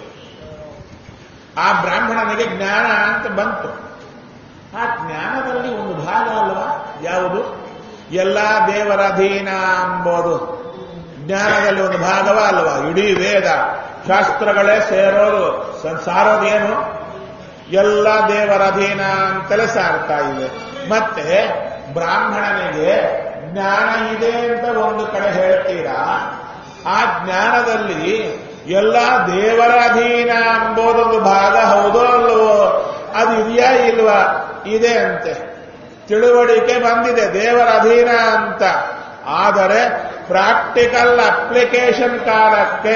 ಆ ಬ್ರಾಹ್ಮಣನಿಗೆ ಜ್ಞಾನ ಅಂತ ಬಂತು. ಆ ಜ್ಞಾನದಲ್ಲಿ ಒಂದು ಭಾಗ ಅಲ್ವಾ ಯಾವುದು? ಎಲ್ಲ ದೇವರ ಅಧೀನ ಎಂಬುದು ಜ್ಞಾನದಲ್ಲಿ ಒಂದು ಭಾಗವ ಅಲ್ವಾ? ಇಡೀ ವೇದ ಶಾಸ್ತ್ರಗಳೇ ಸಾರೋದೇನು? ಎಲ್ಲ ದೇವರ ಅಧೀನ ಅಂತಲೇ ಸಾರ್ತಾ ಇದೆ. ಮತ್ತೆ ಬ್ರಾಹ್ಮಣನಿಗೆ ಜ್ಞಾನ ಇದೆ ಅಂತ ಒಂದು ಕಡೆ ಹೇಳ್ತೀರಾ, ಆ ಜ್ಞಾನದಲ್ಲಿ ಎಲ್ಲ ದೇವರ ಅಧೀನ ಎಂಬುದೊಂದು ಭಾಗ ಹೌದೋ ಅಲ್ವೋ? ಅದು ಇದೆಯಾ ಇಲ್ವಾ? ಇದೆ ಅಂತೆ. ತಿಳುವಳಿಕೆ ಬಂದಿದೆ ದೇವರ ಅಧೀನ ಅಂತ. ಆದರೆ ಪ್ರಾಕ್ಟಿಕಲ್ ಅಪ್ಲಿಕೇಶನ್ ಕಾಲಕ್ಕೆ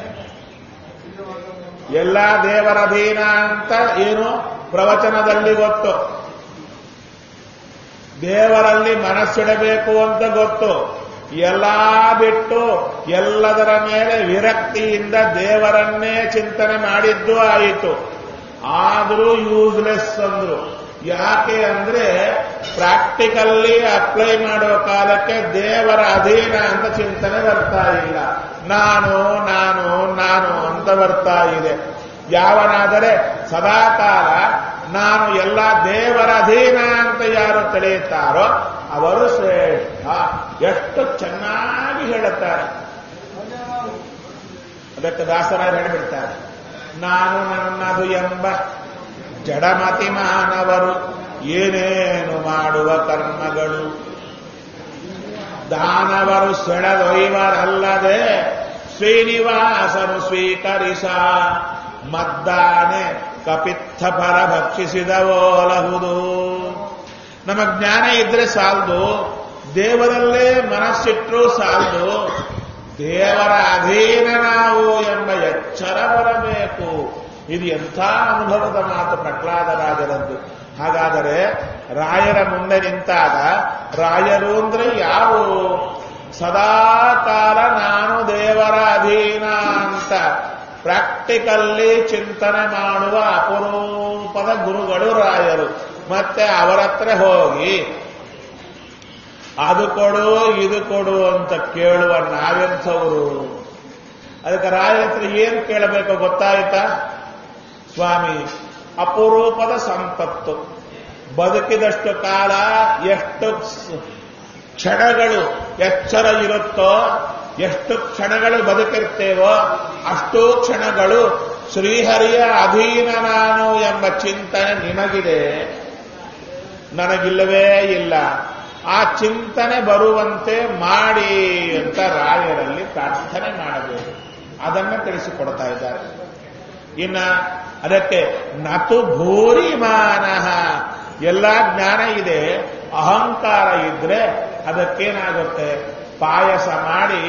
ಎಲ್ಲ ದೇವರ ಅಧೀನ ಅಂತ ಏನು ಪ್ರವಚನದಲ್ಲಿ ಗೊತ್ತು, ದೇವರಲ್ಲಿ ಮನಸ್ಸಿಡಬೇಕು ಅಂತ ಗೊತ್ತು, ಎಲ್ಲ ಬಿಟ್ಟು ಎಲ್ಲದರ ಮೇಲೆ ವಿರಕ್ತಿಯಿಂದ ದೇವರನ್ನೇ ಚಿಂತನೆ ಮಾಡಿದ್ದು ಆಯಿತು. ಆದರೂ ಯೂಸ್ಲೆಸ್ ಅಂದ್ರು. ಯಾಕೆ ಅಂದ್ರೆ ಪ್ರಾಕ್ಟಿಕಲ್ಲಿ ಅಪ್ಲೈ ಮಾಡುವ ಕಾಲಕ್ಕೆ ದೇವರ ಅಧೀನ ಅಂತ ಚಿಂತನೆ ಬರ್ತಾ ಇಲ್ಲ. ನಾನು ನಾನು ನಾನು ಅಂತ ಬರ್ತಾ ಇದೆ. ಯಾವನಾದರೆ ಸದಾಕಾಲ ನಾನು ಎಲ್ಲ ದೇವರ ಅಧೀನ ಅಂತ ಯಾರು ತಿಳಿಯುತ್ತಾರೋ ಅವರು ಶ್ರೇಷ್ಠ. ಎಷ್ಟು ಚೆನ್ನಾಗಿ ಹೇಳುತ್ತಾರೆ. ಅದಕ್ಕೆ ದಾಸರಾಯರು ಹೇಳಿಬಿಡ್ತಾರೆ, ನಾನು ನನ್ನದು ಎಂಬ ಜಡಮತಿ ಮಾನವರು ಏನೇನು ಮಾಡುವ ಕರ್ಮಗಳು ದಾನವರು ಸೆಳೆದೊಯ್ವರಲ್ಲದೆ ಶ್ರೀನಿವಾಸನು ಸ್ವೀಕರಿಸ ಮದ್ದಾನೆ ಕಪಿತ್ಥ ಫಲ ಭಕ್ಷಿಸಿದವೋಲಹುದು. ನಮ್ಮ ಜ್ಞಾನ ಇದ್ರೆ ಸಾಲದು, ದೇವರಲ್ಲೇ ಮನಸ್ಸಿಟ್ಟರೂ ಸಾಲದು, ದೇವರ ಅಧೀನ ನಾವು ಎಂಬ ಎಚ್ಚರ ಬರಬೇಕು. ಇದು ಎಂಥ ಅನುಭವದ ಮಾತು ಪ್ರಹ್ಲಾದರಾಜರದ್ದು. ಹಾಗಾದರೆ ರಾಯರ ಮುಂದೆ ನಿಂತಾಗ ರಾಯರು ಅಂದ್ರೆ ಯಾರು? ಸದಾಕಾಲ ನಾನು ದೇವರ ಅಧೀನ ಅಂತ ಪ್ರಾಕ್ಟಿಕಲ್ಲಿ ಚಿಂತನೆ ಮಾಡುವ ಅಪರೂಪದ ಗುರುಗಳು ರಾಯರು. ಮತ್ತೆ ಅವರ ಹತ್ರ ಹೋಗಿ ಅದು ಕೊಡು ಇದು ಕೊಡು ಅಂತ ಕೇಳುವ ನಾವೆಂಥವರು? ಅದಕ್ಕೆ ರಾಯರ ಹತ್ರ ಏನು ಕೇಳಬೇಕು ಗೊತ್ತಾಯ್ತಾ? ಸ್ವಾಮಿ, ಅಪರೂಪದ ಸಂಪತ್ತು, ಬದುಕಿದಷ್ಟು ಕಾಲ ಎಷ್ಟು ಕ್ಷಣಗಳು ಎಚ್ಚರ ಇರುತ್ತೋ, ಎಷ್ಟು ಕ್ಷಣಗಳು ಬದುಕಿರ್ತೇವೋ ಅಷ್ಟೂ ಕ್ಷಣಗಳು ಶ್ರೀಹರಿಯ ಅಧೀನ ನಾನು ಎಂಬ ಚಿಂತನೆ ನಿನಗಿದೆ, ನನಗಿಲ್ಲವೇ ಇಲ್ಲ. ಆ ಚಿಂತನೆ ಬರುವಂತೆ ಮಾಡಿ ಅಂತ ರಾಯರಲ್ಲಿ ಪ್ರಾರ್ಥನೆ ಮಾಡಬೇಕು. ಅದನ್ನು ತಿಳಿಸಿಕೊಡ್ತಾ ಇದ್ದಾರೆ. ಇನ್ನ ಅದಕ್ಕೆ ನತು ಭೂರಿಮಾನಃ, ಎಲ್ಲ ಜ್ಞಾನ ಇದೆ, ಅಹಂಕಾರ ಇದ್ರೆ ಅದಕ್ಕೇನಾಗುತ್ತೆ? ಪಾಯಸ ಮಾಡಿ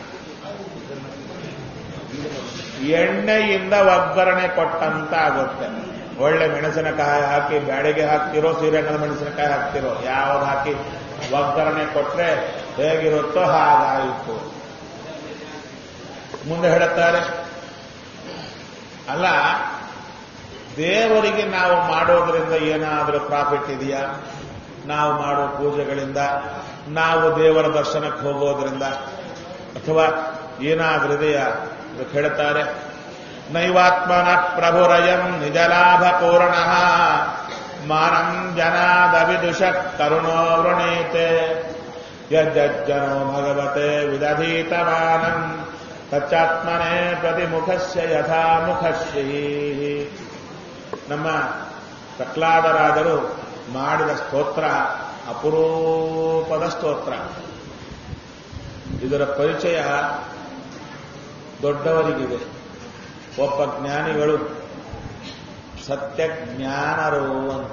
ಎಣ್ಣೆಯಿಂದ ಒಗ್ಗರಣೆ ಕೊಟ್ಟಂತ ಆಗುತ್ತೆ. ಒಳ್ಳೆ ಮೆಣಸಿನಕಾಯಿ ಹಾಕಿ ಬ್ಯಾಡಿಗೆ ಹಾಕ್ತಿರೋ, ಶ್ರೀರಂಗದ ಮೆಣಸಿನಕಾಯಿ ಹಾಕ್ತಿರೋ, ಯಾವ್ದು ಹಾಕಿ ಒಗ್ಗರಣೆ ಕೊಟ್ರೆ ಹೇಗಿರುತ್ತೋ ಹಾಗಾಯಿತು. ಮುಂದೆ ಹೇಳುತ್ತಾರೆ, ಅಲ್ಲ ದೇವರಿಗೆ ನಾವು ಮಾಡೋದ್ರಿಂದ ಏನಾದರೂ ಪ್ರಾಫಿಟ್ ಇದೆಯಾ? ನಾವು ಮಾಡೋ ಪೂಜೆಗಳಿಂದ, ನಾವು ದೇವರ ದರ್ಶನಕ್ಕೆ ಹೋಗೋದ್ರಿಂದ ಅಥವಾ ಏನಾದರೂ ಇದೆಯಾ? ಅದಕ್ಕೆ ಹೇಳ್ತಾರೆ, ನೈವಾತ್ಮನ ಪ್ರಭುರಯಂ ನಿಜಲಾಭ ಪೂರ್ಣಃ ಮಾನಂ ಜನಾದವಿದುಷ ಕರುಣೋ ವೃಣೀತೆ ಯಜ್ಜನೋ ಭಗವತೆ ವಿದಧೀತಮಾನಂ ತಚ್ಚಾತ್ಮನೇ ಪ್ರತಿಮುಖಸ್ಯ ಯಥಾ ಮುಖಶ್ರೀ. ನಮ್ಮ ಪ್ರಹ್ಲಾದರಾದರು ಮಾಡಿದ ಸ್ತೋತ್ರ ಅಪರೂಪದ ಸ್ತೋತ್ರ. ಇದರ ಪರಿಚಯ ದೊಡ್ಡವರಿಗಿದೆ. ಒಬ್ಬ ಜ್ಞಾನಿಗಳು ಸತ್ಯಜ್ಞಾನರು ಅಂತ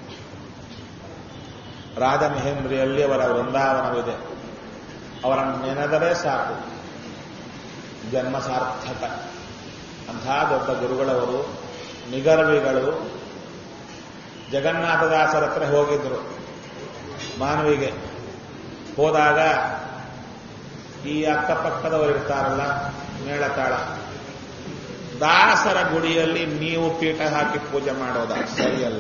ರಾಜಮಹೇಂದ್ರಿಯಲ್ಲಿ ಅವರ ವೃಂದಾವನವಿದೆ. ಅವರನ್ನು ನೆನೆದರೆ ಸಾಕು, ಜನ್ಮ ಸಾರ್ಥಕ. ಅಂಥ ದೊಡ್ಡ ಗುರುಗಳವರು, ನಿಗರ್ವಿಗಳು. ಜಗನ್ನಾಥದಾಸರ ಹತ್ರ ಹೋಗಿದ್ರು ಮಾನವಿಗೆ. ಹೋದಾಗ ಈ ಅಕ್ಕಪಕ್ಕದವರು ಇರ್ತಾರಲ್ಲ, ಮೇಳತಾಳ, ದಾಸರ ಗುಡಿಯಲ್ಲಿ ನೀವು ಪೀಠ ಹಾಕಿ ಪೂಜೆ ಮಾಡೋದ ಸರಿಯಲ್ಲ.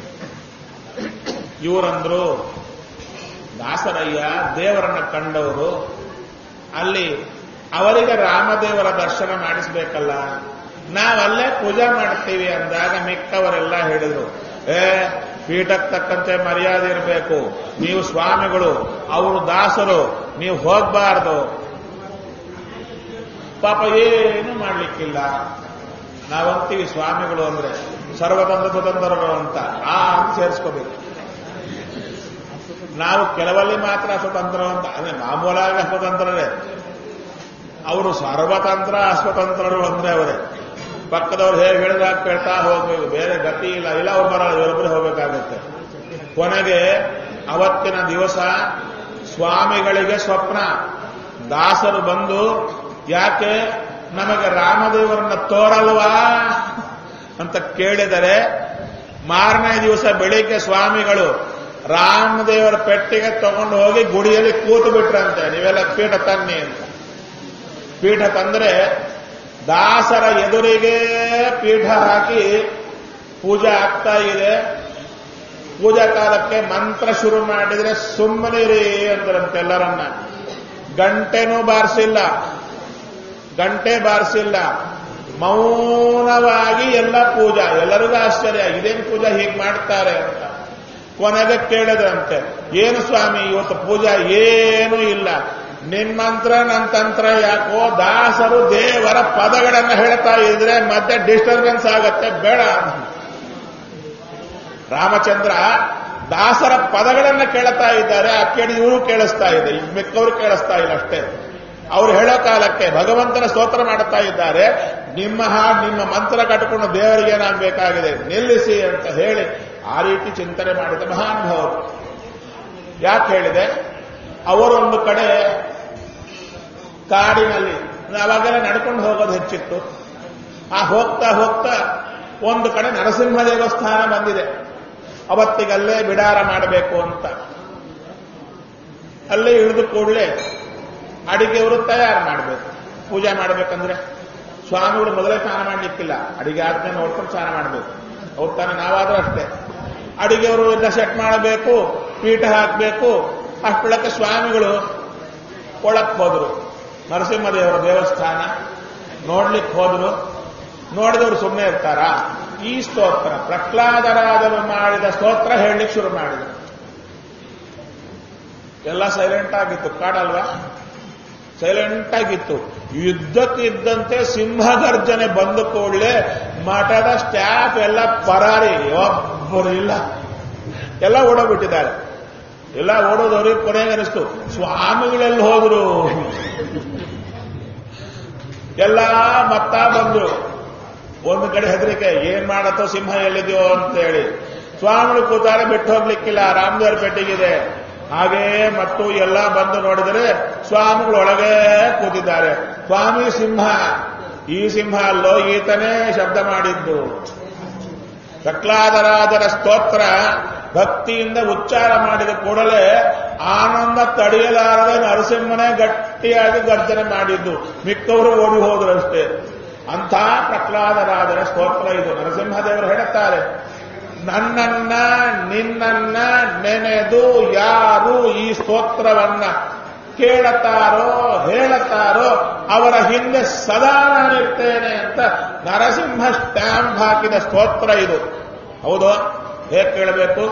ಇವರಂದ್ರು, ದಾಸರಯ್ಯ ದೇವರನ್ನ ಕಂಡವರು, ಅಲ್ಲಿ ಅವರಿಗೆ ರಾಮದೇವರ ದರ್ಶನ ಮಾಡಿಸ್ಬೇಕಲ್ಲ, ನಾವಲ್ಲೇ ಪೂಜೆ ಮಾಡ್ತೀವಿ ಅಂದಾಗ ಮಿಕ್ಕವರೆಲ್ಲ ಹೇಳಿದ್ರು, ಪೀಠಕ್ಕೆ ತಕ್ಕಂತೆ ಮರ್ಯಾದೆ ಇರಬೇಕು, ನೀವು ಸ್ವಾಮಿಗಳು, ಅವರು ದಾಸರು, ನೀವು ಹೋಗಬಾರ್ದು. ಪಾಪ ಏನು ಮಾಡ್ಲಿಕ್ಕಿಲ್ಲ. ನಾವಂತೀವಿ ಸ್ವಾಮಿಗಳು ಅಂದ್ರೆ ಸರ್ವತಂತ್ರ ಸ್ವತಂತ್ರರು ಅಂತ ಅಂತ ಸೇರಿಸ್ಕೋಬೇಕು. ನಾವು ಕೆಲವಲ್ಲಿ ಮಾತ್ರ ಸ್ವತಂತ್ರ ಅಂತ, ಅಂದ್ರೆ ಮಾಮೂಲಾಗಿ ಸ್ವತಂತ್ರರೇ. ಅವರು ಸರ್ವತಂತ್ರ ಅಸ್ವತಂತ್ರರು ಅಂದ್ರೆ ಅವರೇ. ಪಕ್ಕದವ್ರು ಹೇಗೆ ಹೇಳಿದಾಗ ಕೇಳ್ತಾ ಹೋಗ್ಬೇಕು, ಬೇರೆ ಗತಿ ಇಲ್ಲ. ಇಲ್ಲ ಅವ್ರು ಬರಲ್ಲ, ಇವರೊಬ್ಬರೇ ಹೋಗ್ಬೇಕಾಗತ್ತೆ. ಕೊನೆಗೆ ಅವತ್ತಿನ ದಿವಸ ಸ್ವಾಮಿಗಳಿಗೆ ಸ್ವಪ್ನ. ದಾಸರು ಬಂದು, ಯಾಕೆ ನಮಗೆ ರಾಮದೇವರನ್ನ ತೋರಲ್ವಾ ಅಂತ ಕೇಳಿದರೆ, ಮಾರನೇ ದಿವಸ ಬೆಳಿಗ್ಗೆ ಸ್ವಾಮಿಗಳು ರಾಮದೇವರ ಪೆಟ್ಟಿಗೆ ತಗೊಂಡು ಹೋಗಿ ಗುಡಿಯಲ್ಲಿ ಕೂತು ಬಿಟ್ರಂತೆ. ನೀವೆಲ್ಲ ಪೀಠ ತನ್ನಿ ಅಂತ. ಪೀಠ ತಂದ್ರೆ ದಾಸರ ಎದುರಿಗೆ ಪೀಠ ಹಾಕಿ ಪೂಜೆ ಆಗ್ತಾ ಇದೆ. ಪೂಜಾ ಕಾಲಕ್ಕೆ ಮಂತ್ರ ಶುರು ಮಾಡಿದ್ರೆ ಸುಮ್ಮನಿರಿ ಅಂದ್ರಂತೆಲ್ಲರನ್ನ. ಗಂಟೆನೂ ಬಾರಿಸಿಲ್ಲ, ಗಂಟೆ ಬಾರಿಸಿಲ್ಲ, ಮೌನವಾಗಿ ಎಲ್ಲ ಪೂಜಾ. ಎಲ್ಲರಿಗೂ ಆಶ್ಚರ್ಯ, ಇದೇನು ಪೂಜಾ ಹೀಗೆ ಮಾಡ್ತಾರೆ ಅಂತ. ಕೊನೆಗೆ ಕೇಳಿದ್ರಂತೆ, ಏನು ಸ್ವಾಮಿ ಇವತ್ತು ಪೂಜಾ ಏನೂ ಇಲ್ಲ, ನಿನ್ ಮಂತ್ರ ನನ್ನ ತಂತ್ರ ಯಾಕೋ, ದಾಸರು ದೇವರ ಪದಗಳನ್ನು ಹೇಳ್ತಾ ಇದ್ರೆ ಮತ್ತೆ ಡಿಸ್ಟರ್ಬೆನ್ಸ್ ಆಗತ್ತೆ, ಬೇಡ. ರಾಮಚಂದ್ರ ದಾಸರ ಪದಗಳನ್ನು ಕೇಳ್ತಾ ಇದ್ದಾರೆ, ಆ ಕೇಳಿ ಇವರು ಕೇಳಿಸ್ತಾ ಇದೆ, ಮಿಕ್ಕವರು ಕೇಳಿಸ್ತಾ ಇಲ್ಲ ಅಷ್ಟೇ. ಅವ್ರು ಹೇಳೋ ಕಾಲಕ್ಕೆ ಭಗವಂತನ ಸ್ತೋತ್ರ ಮಾಡುತ್ತಾ ಇದ್ದಾರೆ. ನಿಮ್ಮ ಹಾಡು ನಿಮ್ಮ ಮಂತ್ರ ಕಟ್ಟಿಕೊಂಡು ದೇವರಿಗೆ ಏನಾಗಬೇಕಾಗಿದೆ, ನಿಲ್ಲಿಸಿ ಅಂತ ಹೇಳಿ ಆ ರೀತಿ ಚಿಂತನೆ ಮಾಡಿದ ಮಹಾನುಭಾವರು. ಯಾಕೆ ಹೇಳಿದೆ, ಅವರೊಂದು ಕಡೆ ಕಾಡಿನಲ್ಲಿ ಅವಾಗೆಲ್ಲ ನಡ್ಕೊಂಡು ಹೋಗೋದು ಹೆಚ್ಚಿತ್ತು. ಆ ಹೋಗ್ತಾ ಹೋಗ್ತಾ ಒಂದು ಕಡೆ ನರಸಿಂಹ ದೇವಸ್ಥಾನ ಬಂದಿದೆ. ಅವತ್ತಿಗಲ್ಲೇ ಬಿಡಾರ ಮಾಡಬೇಕು ಅಂತ ಅಲ್ಲೇ ಇಳಿದು ಕೂಡಲೇ ಅಡಿಗೆಯವರು ತಯಾರು ಮಾಡಬೇಕು. ಪೂಜೆ ಮಾಡಬೇಕಂದ್ರೆ ಸ್ವಾಮಿಗಳು ಮೊದಲೇ ಸ್ನಾನ ಮಾಡಲಿಕ್ಕಿಲ್ಲ, ಅಡಿಗೆ ಆದ್ಮೇಲೆ ನೋಡ್ಕೊಂಡು ಸ್ನಾನ ಮಾಡಬೇಕು. ಅವ್ರು ತಾನೇ, ನಾವಾದ್ರೂ ಅಷ್ಟೇ. ಅಡಿಗೆಯವರು ಎಲ್ಲ ಸೆಟ್ ಮಾಡಬೇಕು, ಪೀಠ ಹಾಕಬೇಕು. ಅಷ್ಟೊಳಕ್ಕೆ ಸ್ವಾಮಿಗಳು ಒಳಕ್ಕೆ ಹೋದ್ರು. ನರಸಿಂಹದೇವರ ದೇವಸ್ಥಾನ ನೋಡ್ಲಿಕ್ಕೆ ಹೋದ್ರು. ನೋಡಿದವರು ಸುಮ್ಮನೆ ಇರ್ತಾರ? ಈ ಸ್ತೋತ್ರ ಪ್ರಹ್ಲಾದರಾಜರು ಮಾಡಿದ ಸ್ತೋತ್ರ ಹೇಳಲಿಕ್ಕೆ ಶುರು ಮಾಡಿದರು. ಎಲ್ಲ ಸೈಲೆಂಟ್ ಆಗಿತ್ತು, ಕಾಡಲ್ವಾ, ಸೈಲೆಂಟ್ ಆಗಿತ್ತು. ಯುದ್ಧಕ್ಕಿದ್ದಂತೆ ಸಿಂಹಗರ್ಜನೆ ಬಂದ ಕೂಡಲೇ ಮಠದ ಸ್ಟಾಫ್ ಎಲ್ಲ ಪರಾರಿ, ಒಬ್ಬರು ಇಲ್ಲ, ಎಲ್ಲ ಓಡೋಗ್ಬಿಟ್ಟಿದ್ದಾರೆ. ಎಲ್ಲ ಓಡೋದವ್ರಿಗೆ ಕೊನೆಗೆ ಅನಿಸ್ತು, ಸ್ವಾಮಿಗಳೆಲ್ಲಿ ಹೋದ್ರು. ಎಲ್ಲ ಮತ್ತ ಬಂದ್ರು. ಒಂದು ಕಡೆ ಹೆದರಿಕೆ, ಏನ್ ಮಾಡತ್ತೋ ಸಿಂಹ ಎಲ್ಲಿದೆಯೋ ಅಂತ ಹೇಳಿ. ಸ್ವಾಮಿಗಳು ಕೂತಾರೆ, ಬಿಟ್ಟು ಹೋಗ್ಲಿಕ್ಕಿಲ್ಲ, ರಾಮದೇವರ ಪೆಟ್ಟಿಗಿದೆ. ಹಾಗೇ ಮತ್ತು ಎಲ್ಲ ಬಂದು ನೋಡಿದರೆ ಸ್ವಾಮಿಗಳು ಒಳಗೆ ಕೂತಿದ್ದಾರೆ. ಸ್ವಾಮಿ ಸಿಂಹ, ಈ ಸಿಂಹ ಅಲ್ಲೋ, ಈತನೇ ಶಬ್ದ ಮಾಡಿದ್ದು. ಪ್ರಹ್ಲಾದರಾಜರ ಸ್ತೋತ್ರ ಭಕ್ತಿಯಿಂದ ಉಚ್ಚಾರ ಮಾಡಿದ ಕೂಡಲೇ ಆನಂದ ತಡೆಯಲಾರದೆ ನರಸಿಂಹನೇ ಗಟ್ಟಿಯಾಗಿ ಗರ್ಜನೆ ಮಾಡಿದ್ದು. ಮಿಕ್ಕವರು ಓಡಿ ಹೋದ್ರಷ್ಟೇ. ಅಂಥ ಪ್ರಹ್ಲಾದರಾಜರ ಸ್ತೋತ್ರ ಇದು. ನರಸಿಂಹದೇವರು ಹೇಳುತ್ತಾರೆ, ನನ್ನನ್ನ ನಿನ್ನನ್ನ ನೆನೆದು ಯಾರು ಈ ಸ್ತೋತ್ರವನ್ನ ಕೇಳುತ್ತಾರೋ ಹೇಳುತ್ತಾರೋ ಅವರ ಹಿಂದೆ ಸದಾ ನಾನಿರ್ತೇನೆ ಅಂತ ನರಸಿಂಹ ಸ್ಟ್ಯಾಂಪ್ ಹಾಕಿದ ಸ್ತೋತ್ರ ಇದು. ಹೌದು, ಹೇಗೆ ಕೇಳಬೇಕು?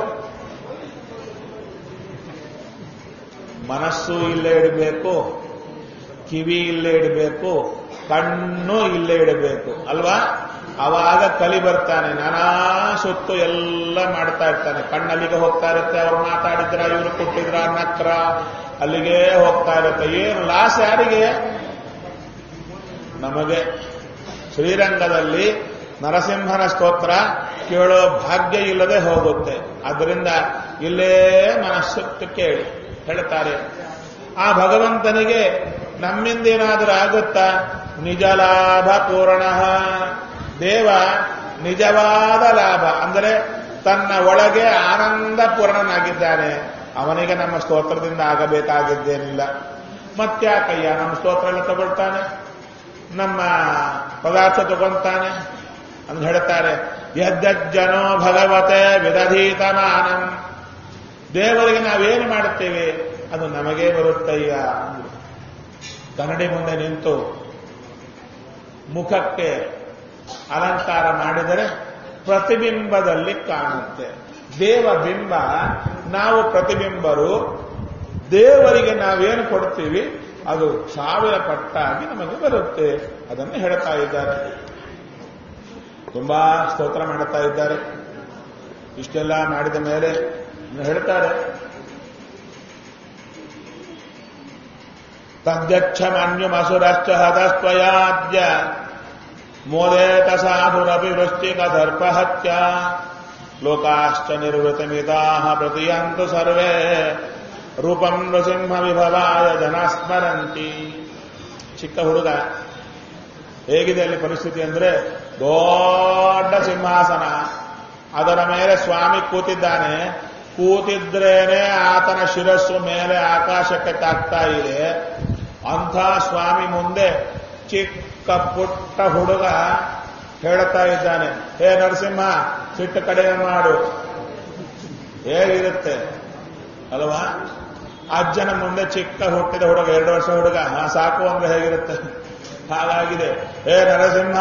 ಮನಸ್ಸು ಇಲ್ಲೇ ಇಡಬೇಕು, ಕಿವಿ ಇಲ್ಲೇ ಇಡಬೇಕು, ಕಣ್ಣು ಇಲ್ಲೇ ಇಡಬೇಕು ಅಲ್ವಾ? ಅವಾಗ ಕಲಿ ಬರ್ತಾನೆ. ನಾನಾ ಸುತ್ತು ಎಲ್ಲ ಮಾಡ್ತಾ ಇರ್ತಾನೆ. ಕಣ್ಣಲ್ಲಿಗೆ ಹೋಗ್ತಾ ಇರುತ್ತೆ, ಅವ್ರು ಮಾತಾಡಿದ್ರ, ಇವರು ಕೊಟ್ಟಿದ್ರ, ನಕ್ರ, ಅಲ್ಲಿಗೆ ಹೋಗ್ತಾ ಇರುತ್ತೆ. ಏನು ಲಾಸ್ ಯಾರಿಗೆ? ನಮಗೆ. ಶ್ರೀರಂಗದಲ್ಲಿ ನರಸಿಂಹನ ಸ್ತೋತ್ರ ಕೇಳೋ ಭಾಗ್ಯ ಇಲ್ಲದೆ ಹೋಗುತ್ತೆ. ಅದರಿಂದ ಇಲ್ಲೇ ಮನಸ್ಸು ಕೇಳಿ ಹೇಳ್ತಾರೆ. ಆ ಭಗವಂತನಿಗೆ ನಮ್ಮಿಂದೇನಾದರೂ ಆಗುತ್ತಾ? ನಿಜ ಲಾಭ ಪೂರ್ಣ. ದೇವ ನಿಜವಾದ ಲಾಭ ಅಂದರೆ ತನ್ನ ಒಳಗೆ ಆನಂದ ಪೂರ್ಣನಾಗಿದ್ದಾನೆ. ಅವನಿಗೆ ನಮ್ಮ ಸ್ತೋತ್ರದಿಂದ ಆಗಬೇಕಾಗಿದ್ದೇನಿಲ್ಲ. ಮತ್ತ್ಯಾಕಯ್ಯ ನಮ್ಮ ಸ್ತೋತ್ರ ಎಲ್ಲ ತಗೊಳ್ತಾನೆ, ನಮ್ಮ ಪದಾರ್ಥ ತಗೊಂತಾನೆ ಅಂತ ಹೇಳ್ತಾರೆ. ಯಜ್ಜನೋ ಭಗವತೆ ವಿದಧೀತಮಾನಂ. ದೇವರಿಗೆ ನಾವೇನು ಮಾಡುತ್ತೇವೆ ಅದು ನಮಗೇ ಬರುತ್ತಯ್ಯ. ಕನ್ನಡಿ ಮುಂದೆ ನಿಂತು ಮುಖಕ್ಕೆ ಅಲಂಕಾರ ಮಾಡಿದರೆ ಪ್ರತಿಬಿಂಬದಲ್ಲಿ ಕಾಣುತ್ತೆ. ದೇವ ಬಿಂಬ, ನಾವು ಪ್ರತಿಬಿಂಬರು. ದೇವರಿಗೆ ನಾವೇನು ಕೊಡ್ತೀವಿ ಅದು 1000 ಪಟ್ಟಾಗಿ ನಮಗೆ ಬರುತ್ತೆ. ಅದನ್ನು ಹೇಳ್ತಾ ಇದ್ದಾರೆ. ತುಂಬಾ ಸ್ತೋತ್ರ ಮಾಡುತ್ತಾ ಇದ್ದಾರೆ. ಇಷ್ಟೆಲ್ಲ ಮಾಡಿದ ಮೇಲೆ ಹೇಳ್ತಾರೆ, ತದ್ಯಕ್ಷಮನ್ಯುಮಸುರಶ್ಚ ಹತಸ್ತ್ವಯಾದ್ಯ ಮೋದೇತ ಸಾಧುರಪಿ ವೃಶ್ಚಿಕ ದರ್ಪಹತ್ಯ ಲೋಕಾಶ್ಚ ನಿರ್ವೃತಮಿತಾಃ ಪ್ರತಿಯಂತು ಸರ್ವೇ ರೂಪಂ ನೃಸಿಂಹ ವಿಭವಾಯ ಜನಾಸ್ಮರಂತಿ. ಚಿಕ್ಕ ಹುಡುಗ ಹೇಗಿದೆ ಅಲ್ಲಿ ಪರಿಸ್ಥಿತಿ ಅಂದ್ರೆ, ದೊಡ್ಡ ಸಿಂಹಾಸನ, ಅದರ ಮೇಲೆ ಸ್ವಾಮಿ ಕೂತಿದ್ದಾನೆ. ಕೂತಿದ್ರೇನೆ ಆತನ ಶಿರಸ್ಸು ಮೇಲೆ ಆಕಾಶಕ್ಕೆ ತಾಕ್ತಾ ಇದೆ. ಅಂಥ ಸ್ವಾಮಿ ಮುಂದೆ ಚಿಕ್ಕ ಪುಟ್ಟ ಹುಡುಗ ಹೇಳ್ತಾ ಇದ್ದಾನೆ, ಹೇ ನರಸಿಂಹ ಸಿಟ್ಟು ಕಡಿಮೆ ಮಾಡು. ಹೇಗಿರುತ್ತೆ ಅಲ್ವಾ? ಅಜ್ಜನ ಮುಂದೆ ಚಿಕ್ಕ ಹುಟ್ಟಿದ ಹುಡುಗ, 2 ವರ್ಷ ಹುಡುಗ ಸಾಕು ಅಂದ್ರೆ ಹೇಗಿರುತ್ತೆ? ಹಾಗಾಗಿದೆ. ಹೇ ನರಸಿಂಹ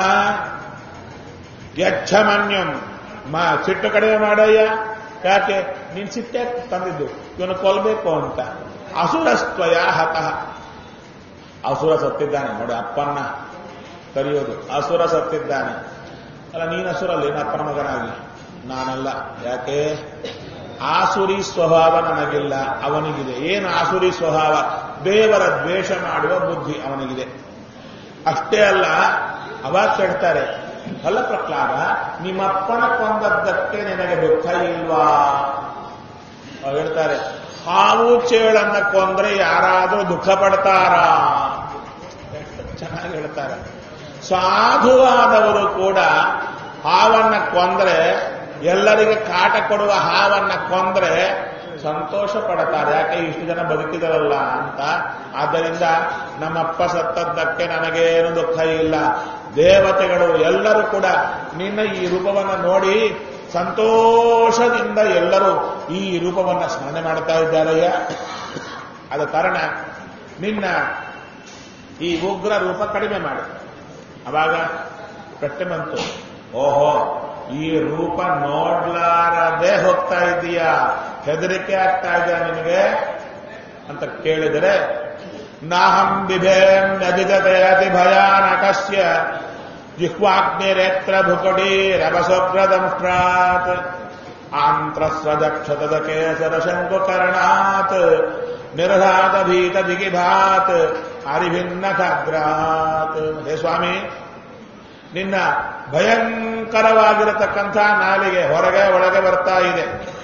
ಯಚ್ಛಮನ್ಯಂ ಸಿಟ್ಟು ಕಡಿಮೆ ಮಾಡಯ್ಯ. ಯಾಕೆ ನೀನ್ ಸಿಟ್ಟೆ ತಂದಿದ್ದು? ಇವನು ಕೊಲ್ಬೇಕು ಅಂತ. ಅಸುರಸ್ತ್ವಯ ಹತಃ. ಅಸುರ ಸತ್ತಿದ್ದಾನೆ ನೋಡಿ, ಅಪ್ಪನ್ನ ಕರೆಯೋದು. ಅಸುರ ಸತ್ತಿದ್ದಾನೆ. ಅಲ್ಲ, ನೀನು ಅಸುರಲ್ಲಿ ಅಪ್ಪನ ಮಗನಾಗಿ, ನಾನಲ್ಲ. ಯಾಕೆ? ಆಸುರಿ ಸ್ವಭಾವ ನನಗಿಲ್ಲ, ಅವನಿಗಿದೆ. ಏನು ಆಸುರಿ ಸ್ವಭಾವ? ದೇವರ ದ್ವೇಷ ಮಾಡುವ ಬುದ್ಧಿ ಅವನಿಗಿದೆ. ಅಷ್ಟೇ ಅಲ್ಲ, ಅವಾಗ ಕೇಳ್ತಾರೆ, ಅಲ್ಲ ಪ್ರಹ್ಲಾದ, ನಿಮ್ಮಪ್ಪನ ಕೊಂದದ್ದಕ್ಕೆ ನಿನಗೆ ದುಃಖ ಇಲ್ವಾ? ಹೇಳ್ತಾರೆ, ಹಾವು ಚೇಳನ್ನ ಕೊಂದ್ರೆ ಯಾರಾದರೂ ದುಃಖ ಪಡ್ತಾರಾ? ಚೆನ್ನಾಗಿ ಹೇಳ್ತಾರೆ. ಸಾಧುವಾದವರು ಕೂಡ ಹಾವನ್ನ ಕೊಂದ್ರೆ, ಎಲ್ಲರಿಗೆ ಕಾಟ ಕೊಡುವ ಹಾವನ್ನ ಕೊಂದ್ರೆ ಸಂತೋಷ ಪಡ್ತಾರೆ. ಯಾಕೆ? ಇಷ್ಟು ಜನ ಬದುಕಿದರಲ್ಲ ಅಂತ. ಆದ್ದರಿಂದ ನಮ್ಮಪ್ಪ ಸತ್ತದ್ದಕ್ಕೆ ನನಗೇನು ದುಃಖ ಇಲ್ಲ. ದೇವತೆಗಳು ಎಲ್ಲರೂ ಕೂಡ ನಿನ್ನ ಈ ರೂಪವನ್ನು ನೋಡಿ ಸಂತೋಷದಿಂದ ಎಲ್ಲರೂ ಈ ರೂಪವನ್ನು ಸ್ಮರಣೆ ಮಾಡ್ತಾ ಇದ್ದಾರಯ್ಯ. ಆದ ಕಾರಣ ನಿನ್ನ ಈ ಉಗ್ರ ರೂಪ ಕಡಿಮೆ ಮಾಡಿ. ಅವಾಗ ಪ್ರಶ್ನೆ ಬಂತು, ಓಹೋ, ಈ ರೂಪ ನೋಡ್ಲಾರದೆ ಹೋಗ್ತಾ ಇದೀಯಾ, ಹೆದರಿಕೆ ಆಗ್ತಾ ಇದೆಯಾ ನಿನಗೆ ಅಂತ ಕೇಳಿದರೆ, ನಾಹಂ ಬಿಭೇನ್ ನದಿಜತೆ ಅತಿ ಭಯಾನಕಸ್ಯ ಜಿಹ್ವಾಗ್ನಿರೇತ್ರ ಭುಕುಡಿ ರಭಸೋಗ್ರದಂಷ್ಟ್ರಾತ್ ಆಂತ್ರಸ್ವದಕ್ಷತದ ಕೇಸರ ಶಂಕುಕರ್ಣಾತ್ ನಿರ್ಧಾತ ಭೀತ ದಿಗಿಭಾತ್ ಹರಿಭಿನ್ನ ಖಾಗ್ರಾತ್. ಹೇ ಸ್ವಾಮಿ, ನಿನ್ನ ಭಯಂಕರವಾಗಿರತಕ್ಕಂಥ ನಾಲಿಗೆ ಹೊರಗೆ ಒಳಗೆ ಬರ್ತಾ ಇದೆ,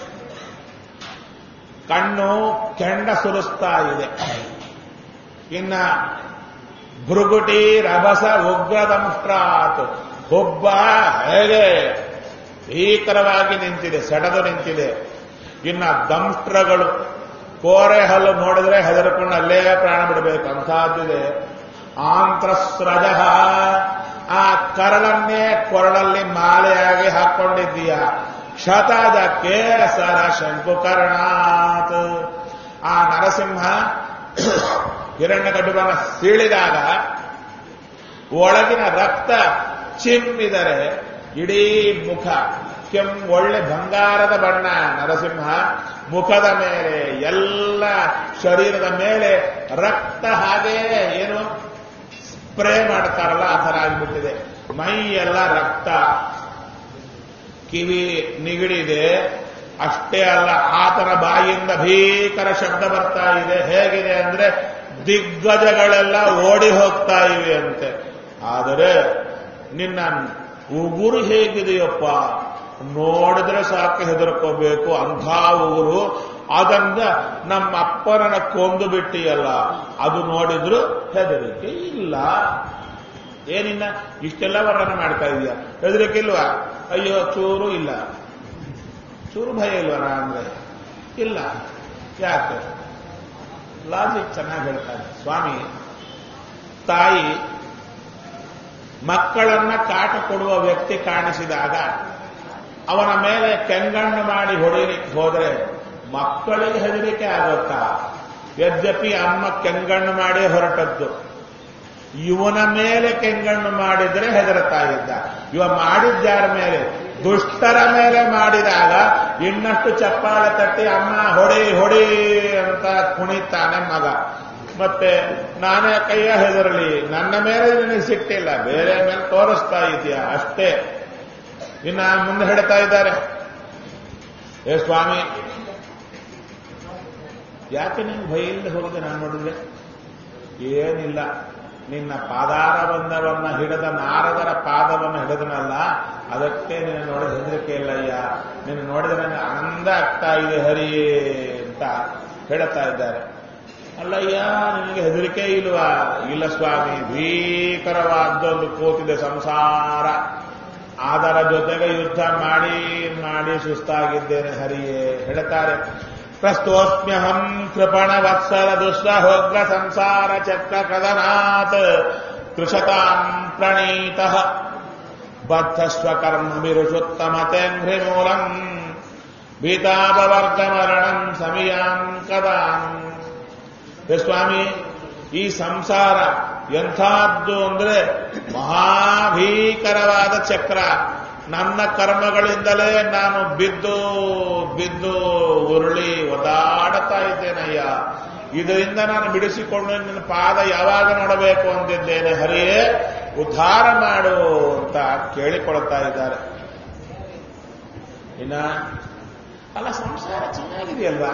ಕಣ್ಣು ಕೆಂಡ ಸುರಿಸ್ತಾ ಇದೆ, ಇನ್ನ ಭೃಗುಟಿ ರಭಸ ಉಗ್ರದಂಷ್ಟ್ರಾತ್, ಹುಬ್ಬ ಹೇಗೆ ಭೀಕರವಾಗಿ ನಿಂತಿದೆ, ಸೆಟದು ನಿಂತಿದೆ. ಇನ್ನ ದಂಷ್ಟ್ರಗಳು, ಕೋರೆ ಹಲ್ಲು ನೋಡಿದ್ರೆ ಹೆದರ್ಕೊಂಡು ಅಲ್ಲೇ ಪ್ರಾಣ ಬಿಡಬೇಕು ಅಂತಹದ್ದಿದೆ. ಆಂತ್ರಸ್ರಜ, ಆ ಕರಳನ್ನೇ ಕೊರಳಲ್ಲಿ ಮಾಲೆಯಾಗಿ ಹಾಕೊಂಡಿದ್ದೀಯ. ಶತದ ಕೇಸರ ಶಂಕುಕರ್ಣಾತ್, ಆ ನರಸಿಂಹ ಹಿರಣ್ಯಕಟುಕನ ಸೀಳಿದಾಗ ಒಳಗಿನ ರಕ್ತ ಚಿಮ್ಮಿದರೆ ಇಡೀ ಮುಖ ಒಳ್ಳೆ ಬಂಗಾರದ ಬಣ್ಣ. ನರಸಿಂಹ ಮುಖದ ಮೇಲೆ, ಎಲ್ಲ ಶರೀರದ ಮೇಲೆ ರಕ್ತ ಹಾಗೇ ಏನು ಸ್ಪ್ರೇ ಮಾಡ್ತಾರಲ್ಲ ಆ ಥರ ಆಗಿಬಿಟ್ಟಿದೆ. ಮೈ ಎಲ್ಲ ರಕ್ತ, ಕಿವಿ ನಿಗಡಿದೆ. ಅಷ್ಟೇ ಅಲ್ಲ, ಆತನ ಬಾಯಿಯಿಂದ ಭೀಕರ ಶಬ್ದ ಬರ್ತಾ ಇದೆ. ಹೇಗಿದೆ ಅಂದ್ರೆ ದಿಗ್ಗಜಗಳೆಲ್ಲ ಓಡಿ ಹೋಗ್ತಾ ಇವೆ ಅಂತೆ. ಆದರೆ ನಿನ್ನ ಉಗುರು ಹೇಗಿದೆಯಪ್ಪ, ನೋಡಿದ್ರೆ ಸಾಕು ಹೆದರ್ಕೋಬೇಕು ಅಂಥ ಉಗುರು. ಅದನ್ನ ನಮ್ಮ ಅಪ್ಪನನ್ನ ಕೊಂದು ಬಿಟ್ಟಿಯಲ್ಲ, ಅದು ನೋಡಿದ್ರು ಹೆದರಿಕೆ ಇಲ್ಲ. ಏನಿನ್ನ ಇಷ್ಟೆಲ್ಲ ವರ್ಣನ ಮಾಡ್ತಾ ಇದೀಯ, ಹೆದರಿಕೆ ಇಲ್ವಾ? ಅಯ್ಯೋ, ಚೂರು ಇಲ್ಲ. ಚೂರು ಭಯ ಇಲ್ವನ ಅಂದ್ರೆ ಇಲ್ಲ. ಯಾಕೆ? ಲಾಜಿಕ್ ಚೆನ್ನಾಗಿ ಹೇಳ್ತಾರೆ ಸ್ವಾಮಿ. ತಾಯಿ ಮಕ್ಕಳನ್ನ ಕಾಟ ಕೊಡುವ ವ್ಯಕ್ತಿ ಕಾಣಿಸಿದಾಗ ಅವನ ಮೇಲೆ ಕೆಂಗಣ್ಣು ಮಾಡಿ ಹೊಡೆಯಲಿಕ್ಕೆ ಹೋದರೆ ಮಕ್ಕಳಿಗೆ ಹೆದರಿಕೆ ಆಗುತ್ತಾ? ಯದ್ಯಪಿ ಅಮ್ಮ ಕೆಂಗಣ್ಣು ಮಾಡಿ ಹೊರಟದ್ದು, ಇವನ ಮೇಲೆ ಕೆಂಗಣ್ಣು ಮಾಡಿದರೆ ಹೆದರ್ತಾ ಇದ್ದ. ಇವ ಮಾಡಿದ್ಯಾರ ಮೇಲೆ? ದುಷ್ಟರ ಮೇಲೆ ಮಾಡಿದಾಗ ಇನ್ನಷ್ಟು ಚಪ್ಪಾಳೆ ತಟ್ಟಿ ಅಮ್ಮ ಹೊಡಿ ಹೊಡಿ ಅಂತ ಕುಣಿತಾನೆ ಮಗ. ಮತ್ತೆ ನಾನೇ ಕೈಯ ಹೆದರಲಿ, ನನ್ನ ಮೇಲೆ ನಿನಗೆ ಸಿಟ್ಟಿಲ್ಲ, ಬೇರೆ ಮೇಲೆ ತೋರಿಸ್ತಾ ಇದೆಯಾ ಅಷ್ಟೇ. ಇನ್ನ ಮುಂದೆ ಹೇಳ್ತಾ ಇದ್ದಾರೆ, ಏ ಸ್ವಾಮಿ, ಯಾಕೆ ನೀನು ಭಯ ಇಲ್ಲದೆ ಹೋಗಿದೆ? ನಾನು ನೋಡಿದ್ರೆ ಏನಿಲ್ಲ, ನಿನ್ನ ಪಾದಾರ ಬಂದವನ್ನ ಹಿಡಿದ ನಾರದರ ಪಾದವನ್ನು ಹಿಡಿದನಲ್ಲ, ಅದಕ್ಕೆ ನಿನ್ನ ನೋಡಿದ ಹೆದರಿಕೆ ಇಲ್ಲಯ್ಯ, ನಿನ್ನ ನೋಡಿದ ನನಗೆ ಆನಂದ ಆಗ್ತಾ ಇದೆ ಹರಿಯೇ ಅಂತ ಹೇಳ್ತಾ ಇದ್ದಾರೆ. ಅಲ್ಲಯ್ಯ ನಿನಗೆ ಹೆದರಿಕೆ ಇಲ್ವಾ? ಇಲ್ಲ ಸ್ವಾಮಿ, ಭೀಕರವಾದೊಂದು ಕೂತಿದೆ ಸಂಸಾರ, ಅದರ ಜೊತೆಗೆ ಯುದ್ಧ ಮಾಡಿ ಮಾಡಿ ಸುಸ್ತಾಗಿದ್ದೇನೆ ಹರಿಯೇ ಹೇಳ್ತಾರೆ. ಪ್ರಸ್ತೋಸ್ಮ್ಯಹಂ ಕೃಪಣ ವತ್ಸರ ದುಸ್ಸಹೋಗ್ರ ಸಂಸಾರ ಚಕ್ರ ಕದನಾತ್ ಕೃಷತಾಂ ಪ್ರಣೀತಃ ಬದ್ಧ ಸ್ವಕರ್ಮ ವಿರುಷುತ್ತಮತೆಂಘ್ರಿ ಮೂಲಂ ಭೀತಾಪವರ್ಗ ಮರಣಂ ಸಮಯಾಂ ಕದಾಂ. ಸ್ವಾಮಿ, ಈ ಸಂಸಾರ ಎಂಥದ್ದು ಅಂದ್ರೆ ಮಹಾಭೀಕರವಾದ ಚಕ್ರ. ನನ್ನ ಕರ್ಮಗಳಿಂದಲೇ ನಾನು ಬಿದ್ದು ಬಿದ್ದು ಉರುಳಿ ಒದಾಡುತ್ತಾ ಇದ್ದೇನಯ್ಯ. ಇದರಿಂದ ನಾನು ಬಿಡಿಸಿಕೊಂಡು ನಿನ್ನ ಪಾದ ಯಾವಾಗ ನೋಡಬೇಕು ಅಂದಿದ್ದೇನೆ ಹರಿಯೇ, ಉದ್ಧಾರ ಮಾಡು ಅಂತ ಕೇಳಿಕೊಳ್ತಾ ಇದ್ದಾರೆ. ಇನ್ನ ಅಲ್ಲ, ಸಂಸಾರ ಚೆನ್ನಾಗಿದೆಯಲ್ವಾ?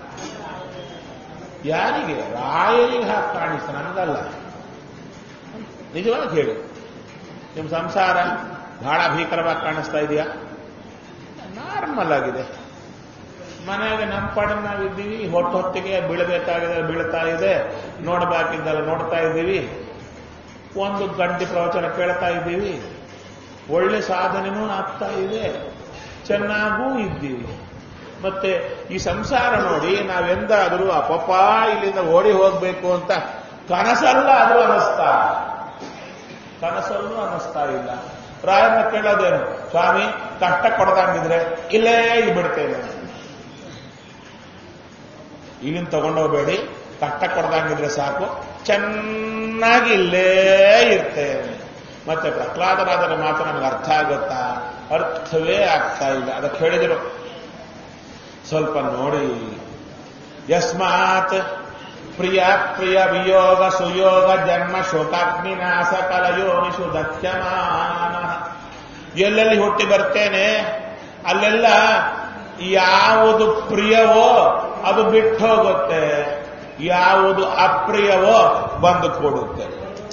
ಯಾರಿಗೆ? ರಾಯರಿಗೆ ಹಾಕಿ ಕಾಣಿಸ್ತ, ನನಗಲ್ಲ. ನಿಜವಾಗಿ ಹೇಳಿ, ನಿಮ್ಮ ಸಂಸಾರ ಬಹಳ ಭೀಕರವಾಗಿ ಕಾಣಿಸ್ತಾ ಇದೆಯಾ? ನಾರ್ಮಲ್ ಆಗಿದೆ. ಮನೆಯಾಗ ನಮ್ಮ ಪಾಡಿನ ನಾವಿದ್ದೀವಿ, ಹೊತ್ತಿಗೆ ಬೀಳಬೇಕಾಗಿದೆ ಬೀಳ್ತಾ ಇದೆ, ನೋಡಬೇಕಿದ್ದಲ್ಲ ನೋಡ್ತಾ ಇದ್ದೀವಿ, ಒಂದು ಗಂಟೆ ಪ್ರವಚನ ಕೇಳ್ತಾ ಇದ್ದೀವಿ, ಒಳ್ಳೆ ಸಾಧನೆನೂ ಆಗ್ತಾ ಇದೆ, ಚೆನ್ನಾಗೂ ಇದ್ದೀವಿ. ಮತ್ತೆ ಈ ಸಂಸಾರ ನೋಡಿ, ನಾವೆಂದಾದರೂ ಅಪ್ಪಪ್ಪ ಇಲ್ಲಿಂದ ಓಡಿ ಹೋಗ್ಬೇಕು ಅಂತ ಕನಸಲ್ಲಾದರೂ ಕನಸಲ್ಲೂ ಅನ್ನಿಸ್ತಾ ಇಲ್ಲ. ರಾಯನ ಕೇಳೋದೇನು? ಸ್ವಾಮಿ ಕಷ್ಟ ಕೊಡದಂಗಿದ್ರೆ ಇಲ್ಲೇ ಬಿಡ್ತೇನೆ, ಇಲ್ಲಿಂದ ತಗೊಂಡೋಗ್ಬೇಡಿ, ಕಷ್ಟ ಕೊಡದಂಗಿದ್ರೆ ಸಾಕು, ಚೆನ್ನಾಗಿ ಇಲ್ಲೇ ಇರ್ತೇನೆ. ಮತ್ತೆ ಪ್ರಹ್ಲಾದರಾಜರ ಮಾತು ನಮ್ಗೆ ಅರ್ಥ ಆಗುತ್ತಾ? ಅರ್ಥವೇ ಆಗ್ತಾ ಇಲ್ಲ. ಅದಕ್ಕೆ ಹೇಳಿದರು, ಸ್ವಲ್ಪ ನೋಡಿ. ಯಸ್ಮಾತ್ ಪ್ರಿಯ ಪ್ರಿಯ ವಿಯೋಗ ಸುಯೋಗ ಜನ್ಮ ಶೋಕಾಗ್ನಿನಾಶ ಕಲಯೋನಿಷು ದತ್ಯಮಾನ. ಎಲ್ಲೆಲ್ಲಿ ಹುಟ್ಟಿ ಬರ್ತೇನೆ ಅಲ್ಲೆಲ್ಲ ಯಾವುದು ಪ್ರಿಯವೋ ಅದು ಬಿಟ್ಟು ಹೋಗುತ್ತೆ, ಯಾವುದು ಅಪ್ರಿಯವೋ ಬಂದು ಕೊಡುತ್ತೆ.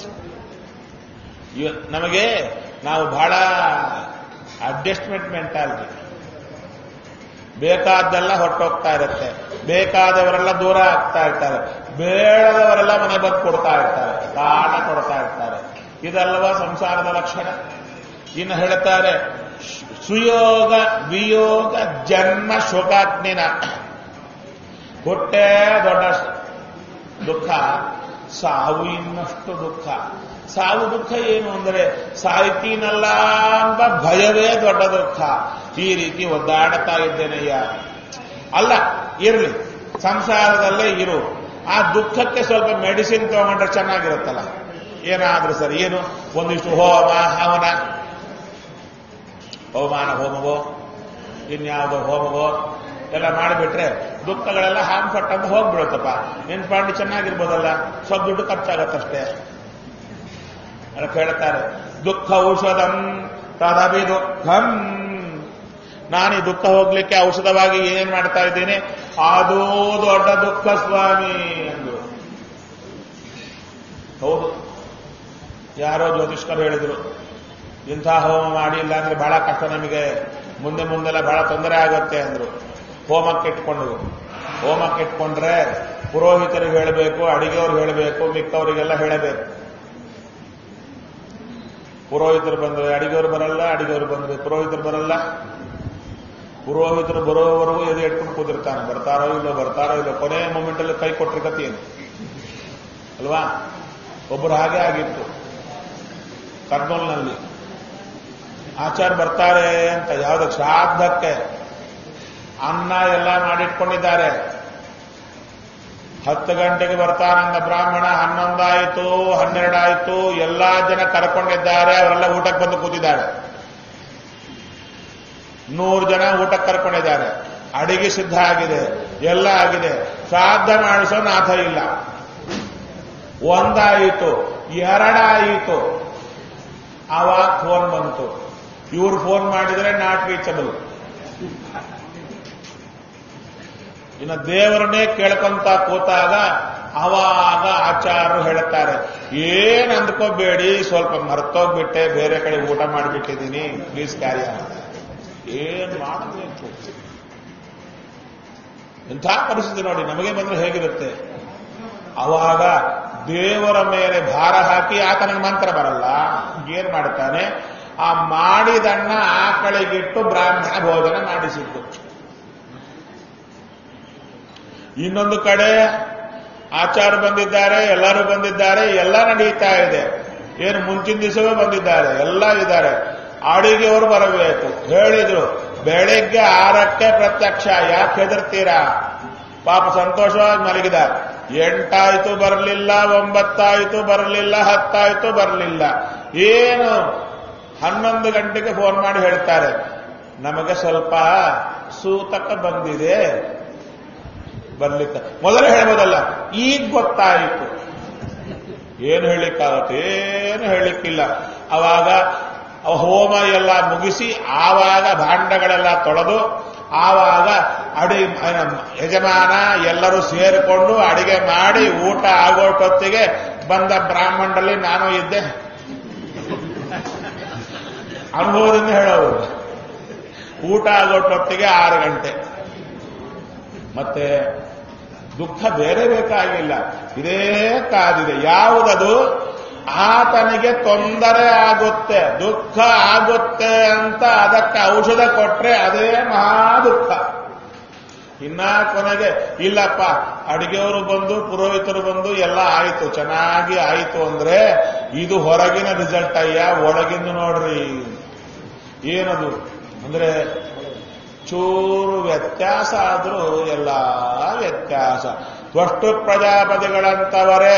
ನಮಗೆ ನಾವು ಬಹಳ ಅಡ್ಜಸ್ಟ್ಮೆಂಟ್ ಮೆಂಟಾಲಿಟಿ. ಬೇಕಾದ್ದೆಲ್ಲ ಹೊರಟೋಗ್ತಾ ಇರುತ್ತೆ, ಬೇಕಾದವರೆಲ್ಲ ದೂರ ಆಗ್ತಾ ಇರ್ತಾರೆ, ಬೇಡದವರೆಲ್ಲ ಮನೆ ಬಂದು ಕೊಡ್ತಾ ಇರ್ತಾರೆ, ಕಾಟ ಕೊಡ್ತಾ ಇರ್ತಾರೆ. ಇದಲ್ಲವ ಸಂಸಾರದ ಲಕ್ಷಣ. ಇನ್ನು ಹೇಳ್ತಾರೆ, ಸುಯೋಗ ವಿಯೋಗ ಜನ್ಮ ಶೋಕಾಗ್ನಿನ. ಹುಟ್ಟೆ ದೊಡ್ಡ ದುಃಖ, ಸಾವು ಇನ್ನಷ್ಟು ದುಃಖ. ಸಾವು ದುಃಖ ಏನು ಅಂದರೆ ಸಾಯ್ತೀನಲ್ಲ ಎಂಬ ಭಯವೇ ದೊಡ್ಡ ದುಃಖ. ಈ ರೀತಿ ಒದ್ದಾಡ್ತಾ ಇದ್ದೇನೆಯ್ಯ. ಅಲ್ಲ, ಇರಲಿ, ಸಂಸಾರದಲ್ಲೇ ಇರು. ಆ ದುಃಖಕ್ಕೆ ಸ್ವಲ್ಪ ಮೆಡಿಸಿನ್ ತಗೊಂಡ್ರೆ ಚೆನ್ನಾಗಿರುತ್ತಲ್ಲ. ಏನಾದ್ರೂ ಸರಿ, ಏನು ಒಂದಿಷ್ಟು ಹವಮಾನ ಹೋಮವೋ ಇನ್ಯಾವುದೋ ಹೋಮವೋ ಎಲ್ಲ ಮಾಡಿಬಿಟ್ರೆ ದುಃಖಗಳೆಲ್ಲ ಹಾಂಫಟ್ ಅಂತ ಹೋಗ್ಬಿಡುತ್ತಪ್ಪ. ನಿನ್ ಪಾಂಡಿ ಚೆನ್ನಾಗಿರ್ಬೋದಲ್ಲ, ಸ್ವಲ್ಪ ದುಡ್ಡು ಖರ್ಚಾಗತ್ತಷ್ಟೇ. ಅದಕ್ಕೆ ಹೇಳ್ತಾರೆ, ದುಃಖ ಔಷಧಂ ತದಭಿ ದುಃಖಂ. ನಾನು ಈ ದುಃಖ ಹೋಗ್ಲಿಕ್ಕೆ ಔಷಧವಾಗಿ ಏನ್ ಮಾಡ್ತಾ ಇದ್ದೀನಿ, ಅದೂ ದೊಡ್ಡ ದುಃಖ ಸ್ವಾಮಿ ಎಂದು. ಹೌದು, ಯಾರೋ ಜ್ಯೋತಿಷ್ಕರು ಹೇಳಿದ್ರು, ಇಂಥ ಹೋಮ ಮಾಡಿ ಇಲ್ಲ ಅಂದ್ರೆ ಬಹಳ ಕಷ್ಟ, ನಮಗೆ ಮುಂದೆ ಮುಂದೆಲ್ಲ ಬಹಳ ತೊಂದರೆ ಆಗುತ್ತೆ ಅಂದ್ರು. ಹೋಮಕ್ಕೆ ಇಟ್ಕೊಂಡ್ರೆ ಪುರೋಹಿತರಿಗೆ ಹೇಳಬೇಕು, ಅಡಿಗೆಯವ್ರಿಗೆ ಹೇಳಬೇಕು, ಮಿಕ್ಕವರಿಗೆಲ್ಲ ಹೇಳಬೇಕು. ಪುರೋಹಿತರು ಬಂದ್ರೆ ಅಡಿಗೆಯವರು ಬರಲ್ಲ, ಅಡಿಗೆಯವರು ಬಂದ್ರೆ ಪುರೋಹಿತರು ಬರಲ್ಲ. ಪುರೋಹಿತರು ಬರೋವರೆಗೂ ಎದೆ ಇಟ್ಕೊಂಡು ಕೂತಿರ್ತಾನೆ, ಬರ್ತಾರೋ ಇಲ್ಲೋ, ಕೊನೆ ಮೂಮೆಂಟಲ್ಲಿ ಕೈ ಕೊಟ್ಟರೆ ಗತಿ ಏನು ಅಲ್ವಾ? ಒಬ್ಬರು ಹಾಗೆ ಆಗಿತ್ತು ಕರ್ನೂಲ್ನಲ್ಲಿ. ಆಚಾರ್ಯ ಬರ್ತಾರೆ ಅಂತ ಯಾವುದೋ ಶ್ರಾದ್ದಕ್ಕೆ ಅನ್ನ ಎಲ್ಲ ಮಾಡಿಟ್ಕೊಂಡಿದ್ದಾರೆ. 10 ಗಂಟೆಗೆ ಬರ್ತಾನಂದ ಬ್ರಾಹ್ಮಣ, 11 ಆಯಿತು, 12 ಆಯಿತು, ಎಲ್ಲಾ ಜನ ಕರ್ಕೊಂಡಿದ್ದಾರೆ. ಅವರೆಲ್ಲ ಊಟಕ್ಕೆ ಬಂದು ಕೂತಿದ್ದಾರೆ. 100 ಜನ ಊಟಕ್ಕೆ ಕರ್ಕೊಂಡಿದ್ದಾರೆ. ಅಡಿಗೆ ಸಿದ್ಧ ಆಗಿದೆ, ಎಲ್ಲ ಆಗಿದೆ. ಶ್ರಾದ್ದ ಮಾಡಿಸೋ ನಾಥ ಇಲ್ಲ. 1 ಆಯಿತು, 2 ಆಯಿತು, ಆವಾಗ ಫೋನ್ ಬಂತು. ಇವ್ರು ಫೋನ್ ಮಾಡಿದರೆ ನಾಟ್ ರೀಚಬಲ್. ಇನ್ನು ದೇವರನ್ನೇ ಕೇಳ್ಕೊಂತ ಕೂತಾಗ ಆವಾಗ ಆಚಾರ್ಯರು ಹೇಳ್ತಾರೆ, ಏನ್ ಅಂದ್ಕೋಬೇಡಿ, ಸ್ವಲ್ಪ ಮರ್ತೋಗ್ಬಿಟ್ಟೆ, ಬೇರೆ ಕಡೆ ಊಟ ಮಾಡಿಬಿಟ್ಟಿದ್ದೀನಿ, ಪ್ಲೀಸ್ ಕ್ಯಾರಿ ಅಂತ. ಏನ್ ಮಾಡಬೇಕು? ಇಂಥ ಪರಿಸ್ಥಿತಿ ನೋಡಿ ನಮಗೆ ಬಂದ್ರೆ ಹೇಗಿರುತ್ತೆ. ಅವಾಗ ದೇವರ ಮೇಲೆ ಭಾರ ಹಾಕಿ ಆತನಿಗೆ ಮಂತ್ರ ಬರಲ್ಲ, ಏನ್ ಮಾಡ್ತಾನೆ, ಆ ಮಾಡಿದನ್ನ ಆಕಳಿಗಿಟ್ಟು ಬ್ರಾಹ್ಮಣ ಭೋಜನ ಮಾಡಿಸಿದ್ದು. ಇನ್ನೊಂದು ಕಡೆ ಆಚಾರ ಬಂದಿದ್ದಾರೆ, ಎಲ್ಲರೂ ಬಂದಿದ್ದಾರೆ, ಎಲ್ಲ ನಡೀತಾ ಇದೆ. ಏನು ಮುಂಚಿನ ದಿವಸವೇ ಬಂದಿದ್ದಾರೆ, ಎಲ್ಲ ಇದ್ದಾರೆ. ಅಡಿಗೆಯವರು ಬರಬೇಕು ಹೇಳಿದ್ರು. ಬೆಳಿಗ್ಗೆ 6ಕ್ಕೆ ಪ್ರತ್ಯಕ್ಷ. ಯಾಕೆ ಹೆದರ್ತೀರಾ? ಪಾಪ ಸಂತೋಷವಾಗಿ ಮಲಗಿದ. 8 ಆಯ್ತು ಬರಲಿಲ್ಲ, 9 ಆಯ್ತು ಬರಲಿಲ್ಲ, 10 ಆಯ್ತು ಬರಲಿಲ್ಲ. ಏನು 11 ಗಂಟೆಗೆ ಫೋನ್ ಮಾಡಿ ಹೇಳ್ತಾರೆ, ನಮಗೆ ಸ್ವಲ್ಪ ಸೂತಕ ಬಂದಿದೆ, ಬರ್ಲಿಕ್ಕೆ. ಮೊದಲೇ ಹೇಳ್ಬೋದಲ್ಲ, ಈಗ ಗೊತ್ತಾಯಿತು. ಏನು ಹೇಳಿಕ್ಕಾಗತ್ತೆ? ಏನು ಹೇಳಿಕ್ಕಿಲ್ಲ. ಅವಾಗ ಹೋಮ ಎಲ್ಲ ಮುಗಿಸಿ ಆವಾಗ ಭಾಂಡಗಳೆಲ್ಲ ತೊಳೆದು ಆವಾಗ ಯಜಮಾನ ಎಲ್ಲರೂ ಸೇರಿಕೊಂಡು ಅಡಿಗೆ ಮಾಡಿ ಊಟ ಆಗೋಟೊತ್ತಿಗೆ ಬಂದ ಬ್ರಾಹ್ಮಣರಲ್ಲಿ ನಾನು ಇದ್ದೆ. ಅನುಭವದಿಂದ ಹೇಳೋರು. ಊಟ ಆಗೋಟೊತ್ತಿಗೆ 6 ಗಂಟೆ. ಮತ್ತೆ ದುಃಖ ಬೇರೆ ಬೇಕಾಗಿಲ್ಲ, ಇದೇ ಕಾದಿದೆ. ಯಾವುದದು? ಆತನಿಗೆ ತೊಂದರೆ ಆಗುತ್ತೆ, ದುಃಖ ಆಗುತ್ತೆ ಅಂತ ಅದಕ್ಕೆ ಔಷಧ ಕೊಟ್ರೆ ಅದೇ ಮಹಾ ದುಃಖ. ಇನ್ನ ಕೊನೆಗೆ ಇಲ್ಲಪ್ಪ, ಅಡಿಗೆಯವರು ಬಂದು ಪುರೋಹಿತರು ಬಂದು ಎಲ್ಲ ಆಯಿತು, ಚೆನ್ನಾಗಿ ಆಯಿತು ಅಂದ್ರೆ ಇದು ಹೊರಗಿನ ರಿಸಲ್ಟ್ ಅಯ್ಯ, ಒಳಗಿಂದು ನೋಡ್ರಿ. ಏನದು ಅಂದ್ರೆ ಚೂರು ವ್ಯತ್ಯಾಸ ಆದ್ರೂ ಎಲ್ಲ ವ್ಯತ್ಯಾಸ. ತ್ವಷ್ಟು ಪ್ರಜಾಪತಿಗಳಂತವರೇ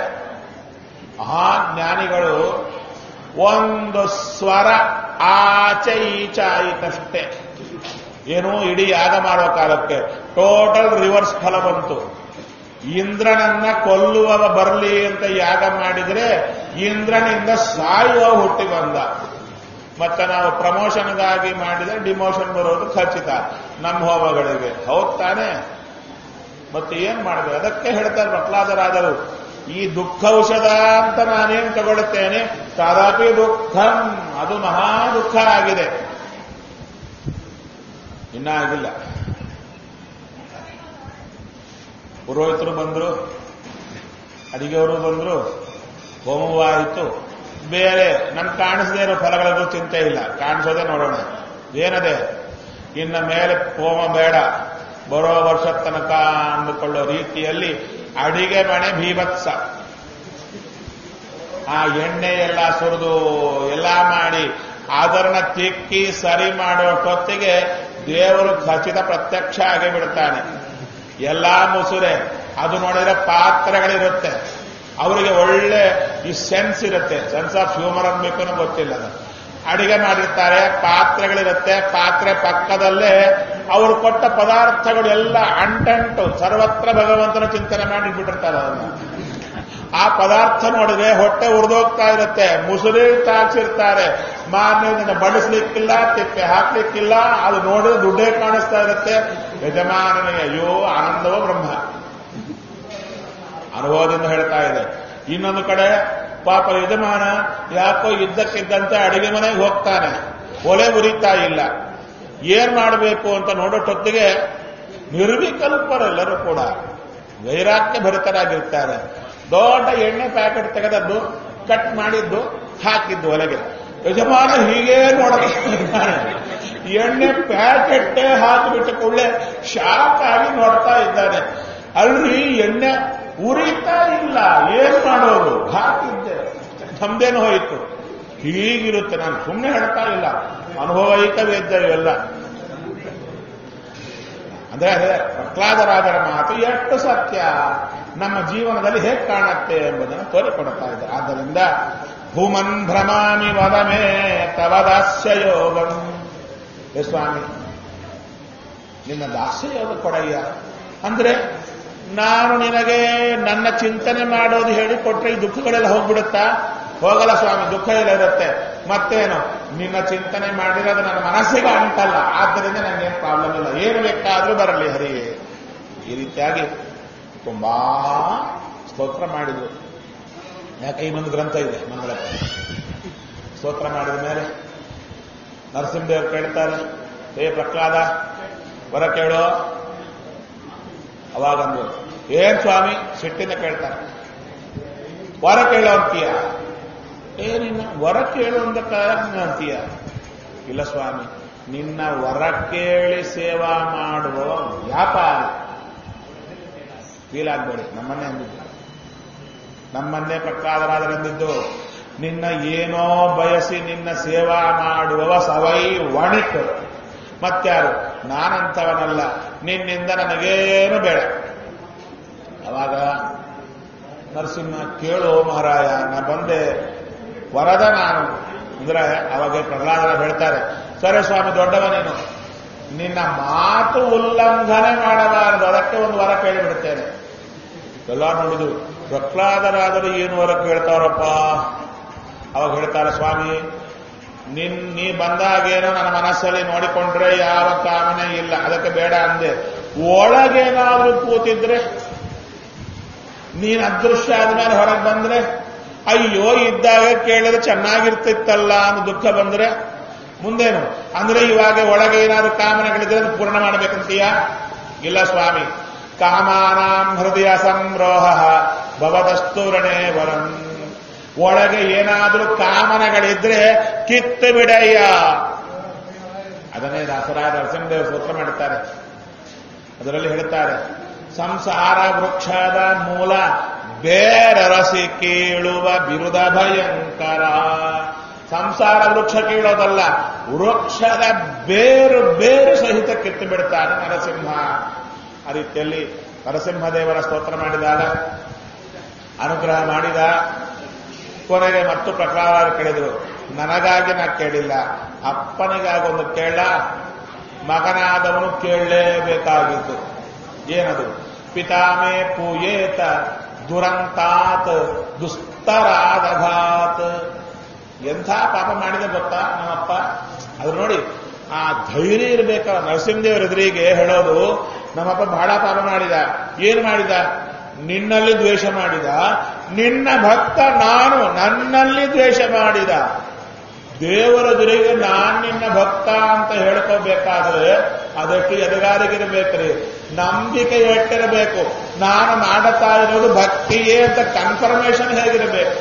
ಆ ಜ್ಞಾನಿಗಳು ಒಂದು ಸ್ವರ ಆಚೆ ಈಚೆ ಆಯಿತಷ್ಟೇ. ಏನು ಇಡೀ ಯಾಗ ಮಾಡೋ ಕಾಲಕ್ಕೆ ಟೋಟಲ್ ರಿವರ್ಸ್ ಫಲ ಬಂತು. ಇಂದ್ರನನ್ನ ಕೊಲ್ಲುವವ ಬರಲಿ ಅಂತ ಯಾಗ ಮಾಡಿದ್ರೆ ಇಂದ್ರನಿಂದ ಸಾಯುವ ಹುಟ್ಟಿ ಬಂದ. ಮತ್ತೆ ನಾವು ಪ್ರಮೋಷನ್ಗಾಗಿ ಮಾಡಿದ್ರೆ ಡಿಮೋಷನ್ ಬರೋದು ಖಚಿತ ನಮ್ಮ ಹೋಮಗಳಿಗೆ. ಹೌದ್ ತಾನೆ? ಮತ್ತೆ ಏನ್ ಮಾಡಬೇಕು? ಅದಕ್ಕೆ ಹೇಳ್ತಾರೆ ಪ್ರಹ್ಲಾದರಾದರು, ಈ ದುಃಖ ಔಷಧ ಅಂತ ನಾನೇನು ತಗೊಳ್ತೇನೆ, ತದಪಿ ದುಃಖಂ, ಅದು ಮಹಾ ದುಃಖ ಆಗಿದೆ. ಇನ್ನ ಆಗಿಲ್ಲ. ಪುರೋಹಿತರು ಬಂದ್ರು, ಅಡಿಗೆಯವರು ಬಂದ್ರು, ಹೋಮವಾಯಿತು. ಬೇರೆ ನಮ್ಗೆ ಕಾಣಿಸದೇ ಇರೋ ಫಲಗಳಿಗೂ ಚಿಂತೆ ಇಲ್ಲ, ಕಾಣಿಸೋದೇ ನೋಡೋಣ. ಏನದೆ? ಇನ್ನು ಮೇಲೆ ಹೋಮ ಬೇಡ, ಬರೋ ವರ್ಷದ ತನಕ ಅಂದುಕೊಳ್ಳೋ ರೀತಿಯಲ್ಲಿ ಅಡಿಗೆ ಮನೆ ಭೀಭತ್ಸ. ಆ ಎಣ್ಣೆ ಎಲ್ಲ ಸುರಿದು ಎಲ್ಲ ಮಾಡಿ ಅದನ್ನ ತಿಕ್ಕಿ ಸರಿ ಮಾಡೋ ಹೊತ್ತಿಗೆ ದೇವರು ಖಚಿತ ಪ್ರತ್ಯಕ್ಷ ಆಗಿ ಬಿಡ್ತಾನೆ. ಎಲ್ಲಾ ಮುಸುರೆ. ಅದು ನೋಡಿದ್ರೆ ಪಾತ್ರೆಗಳಿರುತ್ತೆ, ಅವರಿಗೆ ಒಳ್ಳೆ ಈ ಸೆನ್ಸ್ ಇರುತ್ತೆ, ಸೆನ್ಸ್ ಆಫ್ ಹ್ಯೂಮರ್ ಅನ್ಬೇಕು ಗೊತ್ತಿಲ್ಲ. ಅದು ಅಡಿಗೆ ಮಾಡಿರ್ತಾರೆ, ಪಾತ್ರೆಗಳಿರುತ್ತೆ, ಪಾತ್ರೆ ಪಕ್ಕದಲ್ಲೇ ಅವರು ಕೊಟ್ಟ ಪದಾರ್ಥಗಳು ಎಲ್ಲ ಅಂಟಂಟು ಸರ್ವತ್ರ ಭಗವಂತನ ಚಿಂತನೆ ಮಾಡಿ ಬಿಟ್ಟಿರ್ತಾರೆ. ಅದನ್ನ ಆ ಪದಾರ್ಥ ನೋಡಿದ್ರೆ ಹೊಟ್ಟೆ ಉರಿದೋಗ್ತಾ ಇರುತ್ತೆ, ಮುಸುರಿ ತಾಚಿರ್ತಾರೆ, ಮಾನ್ಯದಿಂದ ಬಡಿಸ್ಲಿಕ್ಕಿಲ್ಲ, ತಿಪ್ಪೆ ಹಾಕ್ಲಿಕ್ಕಿಲ್ಲ, ಅದು ನೋಡಿದ್ರೆ ದುಡ್ಡೇ ಕಾಣಿಸ್ತಾ ಇರುತ್ತೆ. ಯಜಮಾನನಿಗೆ ಅಯ್ಯೋ ಆನಂದವೋ ಬ್ರಹ್ಮ. ಅನುಭವದಿಂದ ಹೇಳ್ತಾ ಇದೆ. ಇನ್ನೊಂದು ಕಡೆ ಪಾಪ ಯಜಮಾನ ಯಾಕೋ ಇದ್ದಕ್ಕಿದ್ದಂತೆ ಅಡಿಗೆ ಮನೆಗೆ ಹೋಗ್ತಾನೆ, ಒಲೆ ಉರಿತಾ ಇಲ್ಲ. ಏನ್ ಮಾಡಬೇಕು ಅಂತ ನೋಡೋಟೊತ್ತಿಗೆ ನಿರ್ವಿಕಲ್ಪರೆಲ್ಲರೂ ಕೂಡ ವೈರಾಗ್ಯ ಭರಿತರಾಗಿರ್ತಾರೆ. ದೊಡ್ಡ ಎಣ್ಣೆ ಪ್ಯಾಕೆಟ್ ತೆಗೆದದ್ದು ಕಟ್ ಮಾಡಿದ್ದು ಹಾಕಿದ್ದು ಒಲೆಗೆ. ಯಜಮಾನ ಹೀಗೇ ನೋಡ್ತಾನೆ, ಎಣ್ಣೆ ಪ್ಯಾಕೆಟ್ಟೇ ಹಾಕಿಬಿಟ್ಟ ಕೂಡಲೇ ಶಾಕ್ ಆಗಿ ನೋಡ್ತಾ ಇದ್ದಾನೆ. ಅಲ್ರಿ ಎಣ್ಣೆ ಉರಿತಾ ಇಲ್ಲ, ಏನ್ ಮಾಡೋದು? ಹಾಕಿದ್ದೆ, ನಮ್ದೇನು ಹೋಯಿತು. ಹೀಗಿರುತ್ತೆ. ನಾನು ಸುಮ್ಮನೆ ಹೇಳ್ತಾ ಇಲ್ಲ, ಅನುಭವೈಕ ವೇದ್ಯ ಇವೆಲ್ಲ. ಅಂದ್ರೆ ಪ್ರಹ್ಲಾದರಾಜರ ಮಾತು ಎಷ್ಟು ಸತ್ಯ, ನಮ್ಮ ಜೀವನದಲ್ಲಿ ಹೇಗೆ ಕಾಣುತ್ತೆ ಎಂಬುದನ್ನು ತೋರಿಕೊಡ್ತಾ ಇದ್ದಾರೆ. ಆದ್ದರಿಂದ ಭೂಮನ್ ಭ್ರಮಾಮಿ ವದಮೇ ತವ ದಾಸ್ಯ ಯೋಗಂ. ಹೇ ಸ್ವಾಮಿ, ನಿನ್ನ ದಾಸ್ಯ ಯೋಗ ಕೊಡಯ್ಯ. ಅಂದ್ರೆ ನಾನು ನಿನಗೆ ನನ್ನ ಚಿಂತನೆ ಮಾಡೋದು ಹೇಳಿಕೊಟ್ರೆ ಈ ದುಃಖಗಳೆಲ್ಲ ಹೋಗ್ಬಿಡುತ್ತಾ? ಹೋಗಲ್ಲ ಸ್ವಾಮಿ, ದುಃಖ ಎಲ್ಲ ಇರುತ್ತೆ. ಮತ್ತೇನು, ನಿನ್ನ ಚಿಂತನೆ ಮಾಡಿರೋದು ನನ್ನ ಮನಸ್ಸಿಗೆ ಅಂಟಲ್ಲ, ಆದ್ದರಿಂದ ನನಗೇನು ಪ್ರಾಬ್ಲಮ್ ಇಲ್ಲ, ಏನು ಬೇಕಾದ್ರೂ ಬರಲಿ ಹರಿಯೇ. ಈ ರೀತಿಯಾಗಿ ತುಂಬಾ ಸ್ತೋತ್ರ ಮಾಡಿದ್ರು. ಯಾಕೆ ಈ ಒಂದು ಗ್ರಂಥ ಇದೆ ಮಂಗಳಕ್ಕೆ. ಸ್ತೋತ್ರ ಮಾಡಿದ ಮೇಲೆ ನರಸಿಂಹದೇವರು ಕೇಳ್ತಾರೆ, ಹೇ ಪ್ರಹ್ಲಾದ ವರ ಕೇಳೋ. ಅವಾಗಂದ್ರು, ಏನ್ ಸ್ವಾಮಿ ಸಿಟ್ಟಿಂದ ಕೇಳ್ತಾರೆ, ವರ ಕೇಳೋ ಅಂತೀಯ? ಏನಿನ್ನ ವರ ಕೇಳು ಅಂತೀಯ? ಇಲ್ಲ ಸ್ವಾಮಿ, ನಿನ್ನ ವರ ಕೇಳಿ ಸೇವಾ ಮಾಡುವ ವ್ಯಾಪಾರ. ಫೀಲ್ ಆಗ್ಬೇಡಿ, ನಮ್ಮನ್ನೇ ಅಂದಿದ್ದು, ನಮ್ಮನ್ನೇ ಪ್ರಹ್ಲಾದರಾದರೆಂದಿದ್ದು. ನಿನ್ನ ಏನೋ ಬಯಸಿ ನಿನ್ನ ಸೇವಾ ಮಾಡುವವ ಸವೈ ವಣಿಕ್. ಮತ್ಯಾರು? ನಾನಂತವನಲ್ಲ, ನಿನ್ನಿಂದ ನನಗೇನು ಬೇಡ. ಅವಾಗ ನರಸಿಂಹ, ಕೇಳು ಮಹಾರಾಯ, ನಾ ಬಂದೆ, ವರದ ನಾನು ಅಂದ್ರೆ. ಅವಾಗ ಪ್ರಹ್ಲಾದರ ಹೇಳ್ತಾರೆ, ಸರಿ ಸ್ವಾಮಿ, ದೊಡ್ಡವ ನೀನು, ನಿನ್ನ ಮಾತು ಉಲ್ಲಂಘನೆ ಮಾಡಬಾರದು, ಅದಕ್ಕೆ ಒಂದು ವರ ಕೇಳಿಬಿಡ್ತೇನೆ. ಎಲ್ಲ ನೋಡಿದ್ರು, ಪ್ರಹ್ಲಾದರಾದರೂ ಏನು ವರ ಕೇಳ್ತಾರಪ್ಪ. ಅವಾಗ ಹೇಳ್ತಾರೆ, ಸ್ವಾಮಿ ನೀ ಬಂದಾಗೇನೋ ನನ್ನ ಮನಸ್ಸಲ್ಲಿ ನೋಡಿಕೊಂಡ್ರೆ ಯಾವ ಕಾಮನೆ ಇಲ್ಲ, ಅದಕ್ಕೆ ಬೇಡ ಅಂದೆ. ಒಳಗೇನಾದ್ರೂ ಕೂತಿದ್ರೆ, ನೀನ್ ಅದೃಶ್ಯ ಆದ್ಮೇಲೆ ಹೊರಗೆ ಬಂದ್ರೆ, ಅಯ್ಯೋ ಇದ್ದಾಗ ಕೇಳಿದ್ರೆ ಚೆನ್ನಾಗಿರ್ತಿತ್ತಲ್ಲ ಅನ್ನೋ ದುಃಖ ಬಂದ್ರೆ ಮುಂದೇನು ಅಂದ್ರೆ, ಇವಾಗ ಒಳಗೆ ಏನಾದ್ರು ಕಾಮನೆಗಳಿದ್ರೆ ಅದು ಪೂರ್ಣ ಮಾಡಬೇಕಂತೀಯ? ಇಲ್ಲ ಸ್ವಾಮಿ, ಕಾಮಾನಾಂ ಹೃದಯ ಸಂರೋಹ ಭವದಸ್ತೂರಣೆ ವರಂ. ಒಳಗೆ ಏನಾದ್ರೂ ಕಾಮನೆಗಳಿದ್ರೆ ಕಿತ್ತು ಬಿಡಯ್ಯ. ಅದನ್ನೇ ದಾಸರಾಯ ನರಸಿಂಹದೇವರು ಸ್ತೋತ್ರ ಮಾಡುತ್ತಾರೆ. ಅದರಲ್ಲಿ ಹೇಳ್ತಾರೆ, ಸಂಸಾರ ವೃಕ್ಷದ ಮೂಲ ಬೇರರಸಿ ಕೀಳುವ ಬಿರುದ ಭಯಂಕರ. ಸಂಸಾರ ವೃಕ್ಷ ಕೀಳೋದಲ್ಲ, ವೃಕ್ಷದ ಬೇರು ಸಹಿತ ಕಿತ್ತು ಬಿಡ್ತಾನೆ ನರಸಿಂಹ. ಆ ರೀತಿಯಲ್ಲಿ ನರಸಿಂಹದೇವರ ಸ್ತೋತ್ರ ಮಾಡಿದಾಗ ಅನುಗ್ರಹ ಮಾಡಿದ. ಕೊನೆಗೆ ಮತ್ತು ಪ್ರಹ್ಲಾದ ಕೇಳಿದ್ರು, ನನಗಾಗಿ ನಾ ಕೇಳಿಲ್ಲ, ಅಪ್ಪನಿಗಾಗಿ ಒಂದು ಕೇಳ. ಮಗನಾದವನು ಕೇಳಲೇಬೇಕಾಗಿದ್ದು ಏನದು? ಪಿತಾಮೇ ಪೂಯೇತ ದುರಂತಾತ್ ದುಸ್ತರಾದಘಾತ್. ಎಂಥ ಪಾಪ ಮಾಡಿದ ಗೊತ್ತಾ ನಮ್ಮಪ್ಪ. ಅದು ನೋಡಿ, ಆ ಧೈರ್ಯ ಇರಬೇಕಲ್ಲ ನರಸಿಂಹದೇವರ ಎದುರಿಗೆ ಹೇಳೋದು. ನಮ್ಮಪ್ಪ ಬಹಳ ಪಾಪ ಮಾಡಿದ. ಏನು ಮಾಡಿದ? ನಿನ್ನಲ್ಲಿ ದ್ವೇಷ ಮಾಡಿದ. ನಿನ್ನ ಭಕ್ತ ನಾನು, ನನ್ನಲ್ಲಿ ದ್ವೇಷ ಮಾಡಿದ. ದೇವರ ಎದುರಿಗೆ ನಾನ್ ನಿನ್ನ ಭಕ್ತ ಅಂತ ಹೇಳ್ಕೋಬೇಕಾದ್ರೆ ಅದಕ್ಕೆ ಎದುಗಾರಿಗಿರಬೇಕ್ರಿ, ನಂಬಿಕೆ ಎಟ್ಟಿರಬೇಕು. ನಾನು ಮಾಡುತ್ತಾ ಇರೋದು ಭಕ್ತಿಯೇ ಅಂತ ಕನ್ಫರ್ಮೇಶನ್ ಹೇಗಿರಬೇಕು?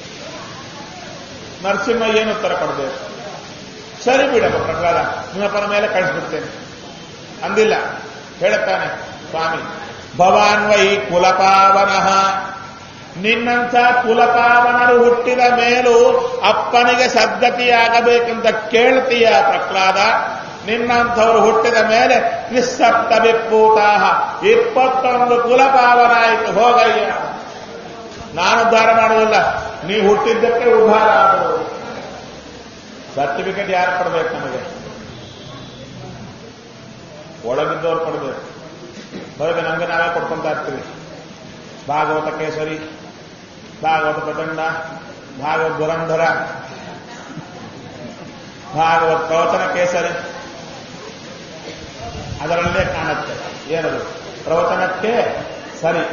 ನರಸಿಂಹ ಏನು ಉತ್ತರ ಕೊಡಬೇಕು? ಸರಿ ಬಿಡಪ್ಪ ಪ್ರಹ್ಲಾದ, ನಿಮ್ಮಪ್ಪನ ಮೇಲೆ ಕಳಿಸ್ಬಿಡ್ತೇನೆ ಅಂದಿಲ್ಲ. ಹೇಳುತ್ತಾನೆ, ಸ್ವಾಮಿ ಭವಾನ್ ವೈ ಕುಲಪಾವನಃ. ನಿನ್ನಂಥ ಕುಲಪಾವನರು ಹುಟ್ಟಿದ ಮೇಲೂ ಅಪ್ಪನಿಗೆ ಸದ್ಗತಿಯಾಗಬೇಕಂತ ಕೇಳ್ತೀಯ ಪ್ರಹ್ಲಾದ. ನಿನ್ನಂಥವರು ಹುಟ್ಟಿದ ಮೇಲೆ ನಿಸ್ಸಪ್ತ ವಿಪ್ಪೂತಾಹ, 21 ಕುಲಪಾವನ ಆಯಿತು, ಹೋಗಯ್ಯ. ನಾನು ಉದ್ಧಾರ ಮಾಡೋದಿಲ್ಲ, ನೀ ಹುಟ್ಟಿದ್ದಕ್ಕೆ ಉದ್ಧಾರ ಆದರು. ಸರ್ಟಿಫಿಕೇಟ್ ಯಾರು ಕೊಡಬೇಕು? ನಮಗೆ ಒಳಗಿದ್ದವ್ರು ಕೊಡಬೇಕು. ಹೊರಗೆ ನಮಗೆ ನಾವೇ ಕೊಡ್ಕೊಂತ ಇರ್ತೀವಿ. ಭಾಗವತ ಕೇಸರಿ, ಭಾಗವತ ಪ್ರಚಂಡ, ಭಾಗವತ ದುರಂಧರ, ಭಾಗವತ ಪ್ರವಚನ ಕೇಸರಿ, ಅದರಲ್ಲೇ ಕಾಣುತ್ತೆ. ಏನದು? ಪ್ರವಚನಕ್ಕೆ ಸರಿ,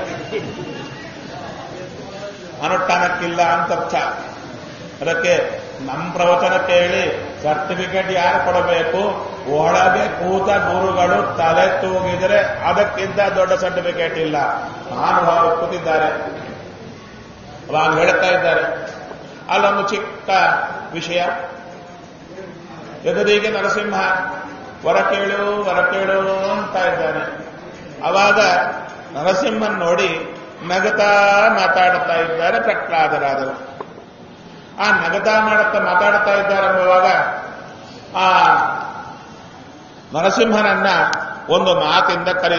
ಅನುಷ್ಠಾನಕ್ಕಿಲ್ಲ ಅಂತರ್ಥ. ಅದಕ್ಕೆ ನಮ್ಮ ಪ್ರವಚನ ಕೇಳಿ ಸರ್ಟಿಫಿಕೇಟ್ ಯಾರು ಕೊಡಬೇಕು? ಒಳಗೆ ಕೂತ ಗುರುಗಳು ತಲೆ ತೂಗಿದರೆ ಅದಕ್ಕಿಂತ ದೊಡ್ಡ ಸರ್ಟಿಫಿಕೇಟ್ ಇಲ್ಲ. ಮಹಾನುಭಾವರು ಕೂತಿದ್ದಾರೆ, ಅವಾಗ ಹೇಳ್ತಾ ಇದ್ದಾರೆ. ಅಲ್ಲೊಂದು ಚಿಕ್ಕ ವಿಷಯ. ಎದುರಿಗೆ ನರಸಿಂಹ ವರ ಕೇಳು ಅಂತ ಇದ್ದಾನೆ. ಅವಾಗ ನರಸಿಂಹನ್ ನೋಡಿ ನಗತಾ ಮಾತಾಡ್ತಾ ಇದ್ದಾರೆ ಪ್ರಹ್ಲಾದರಾದರು. ಆ ನಗತಾ ಮಾತಾಡ್ತಾ ಇದ್ದಾರೆ ಎಂಬುವಾಗ ಆ ನರಸಿಂಹನನ್ನ ಒಂದು ಮಾತಿಂದ ಕರೀತಾರೆ.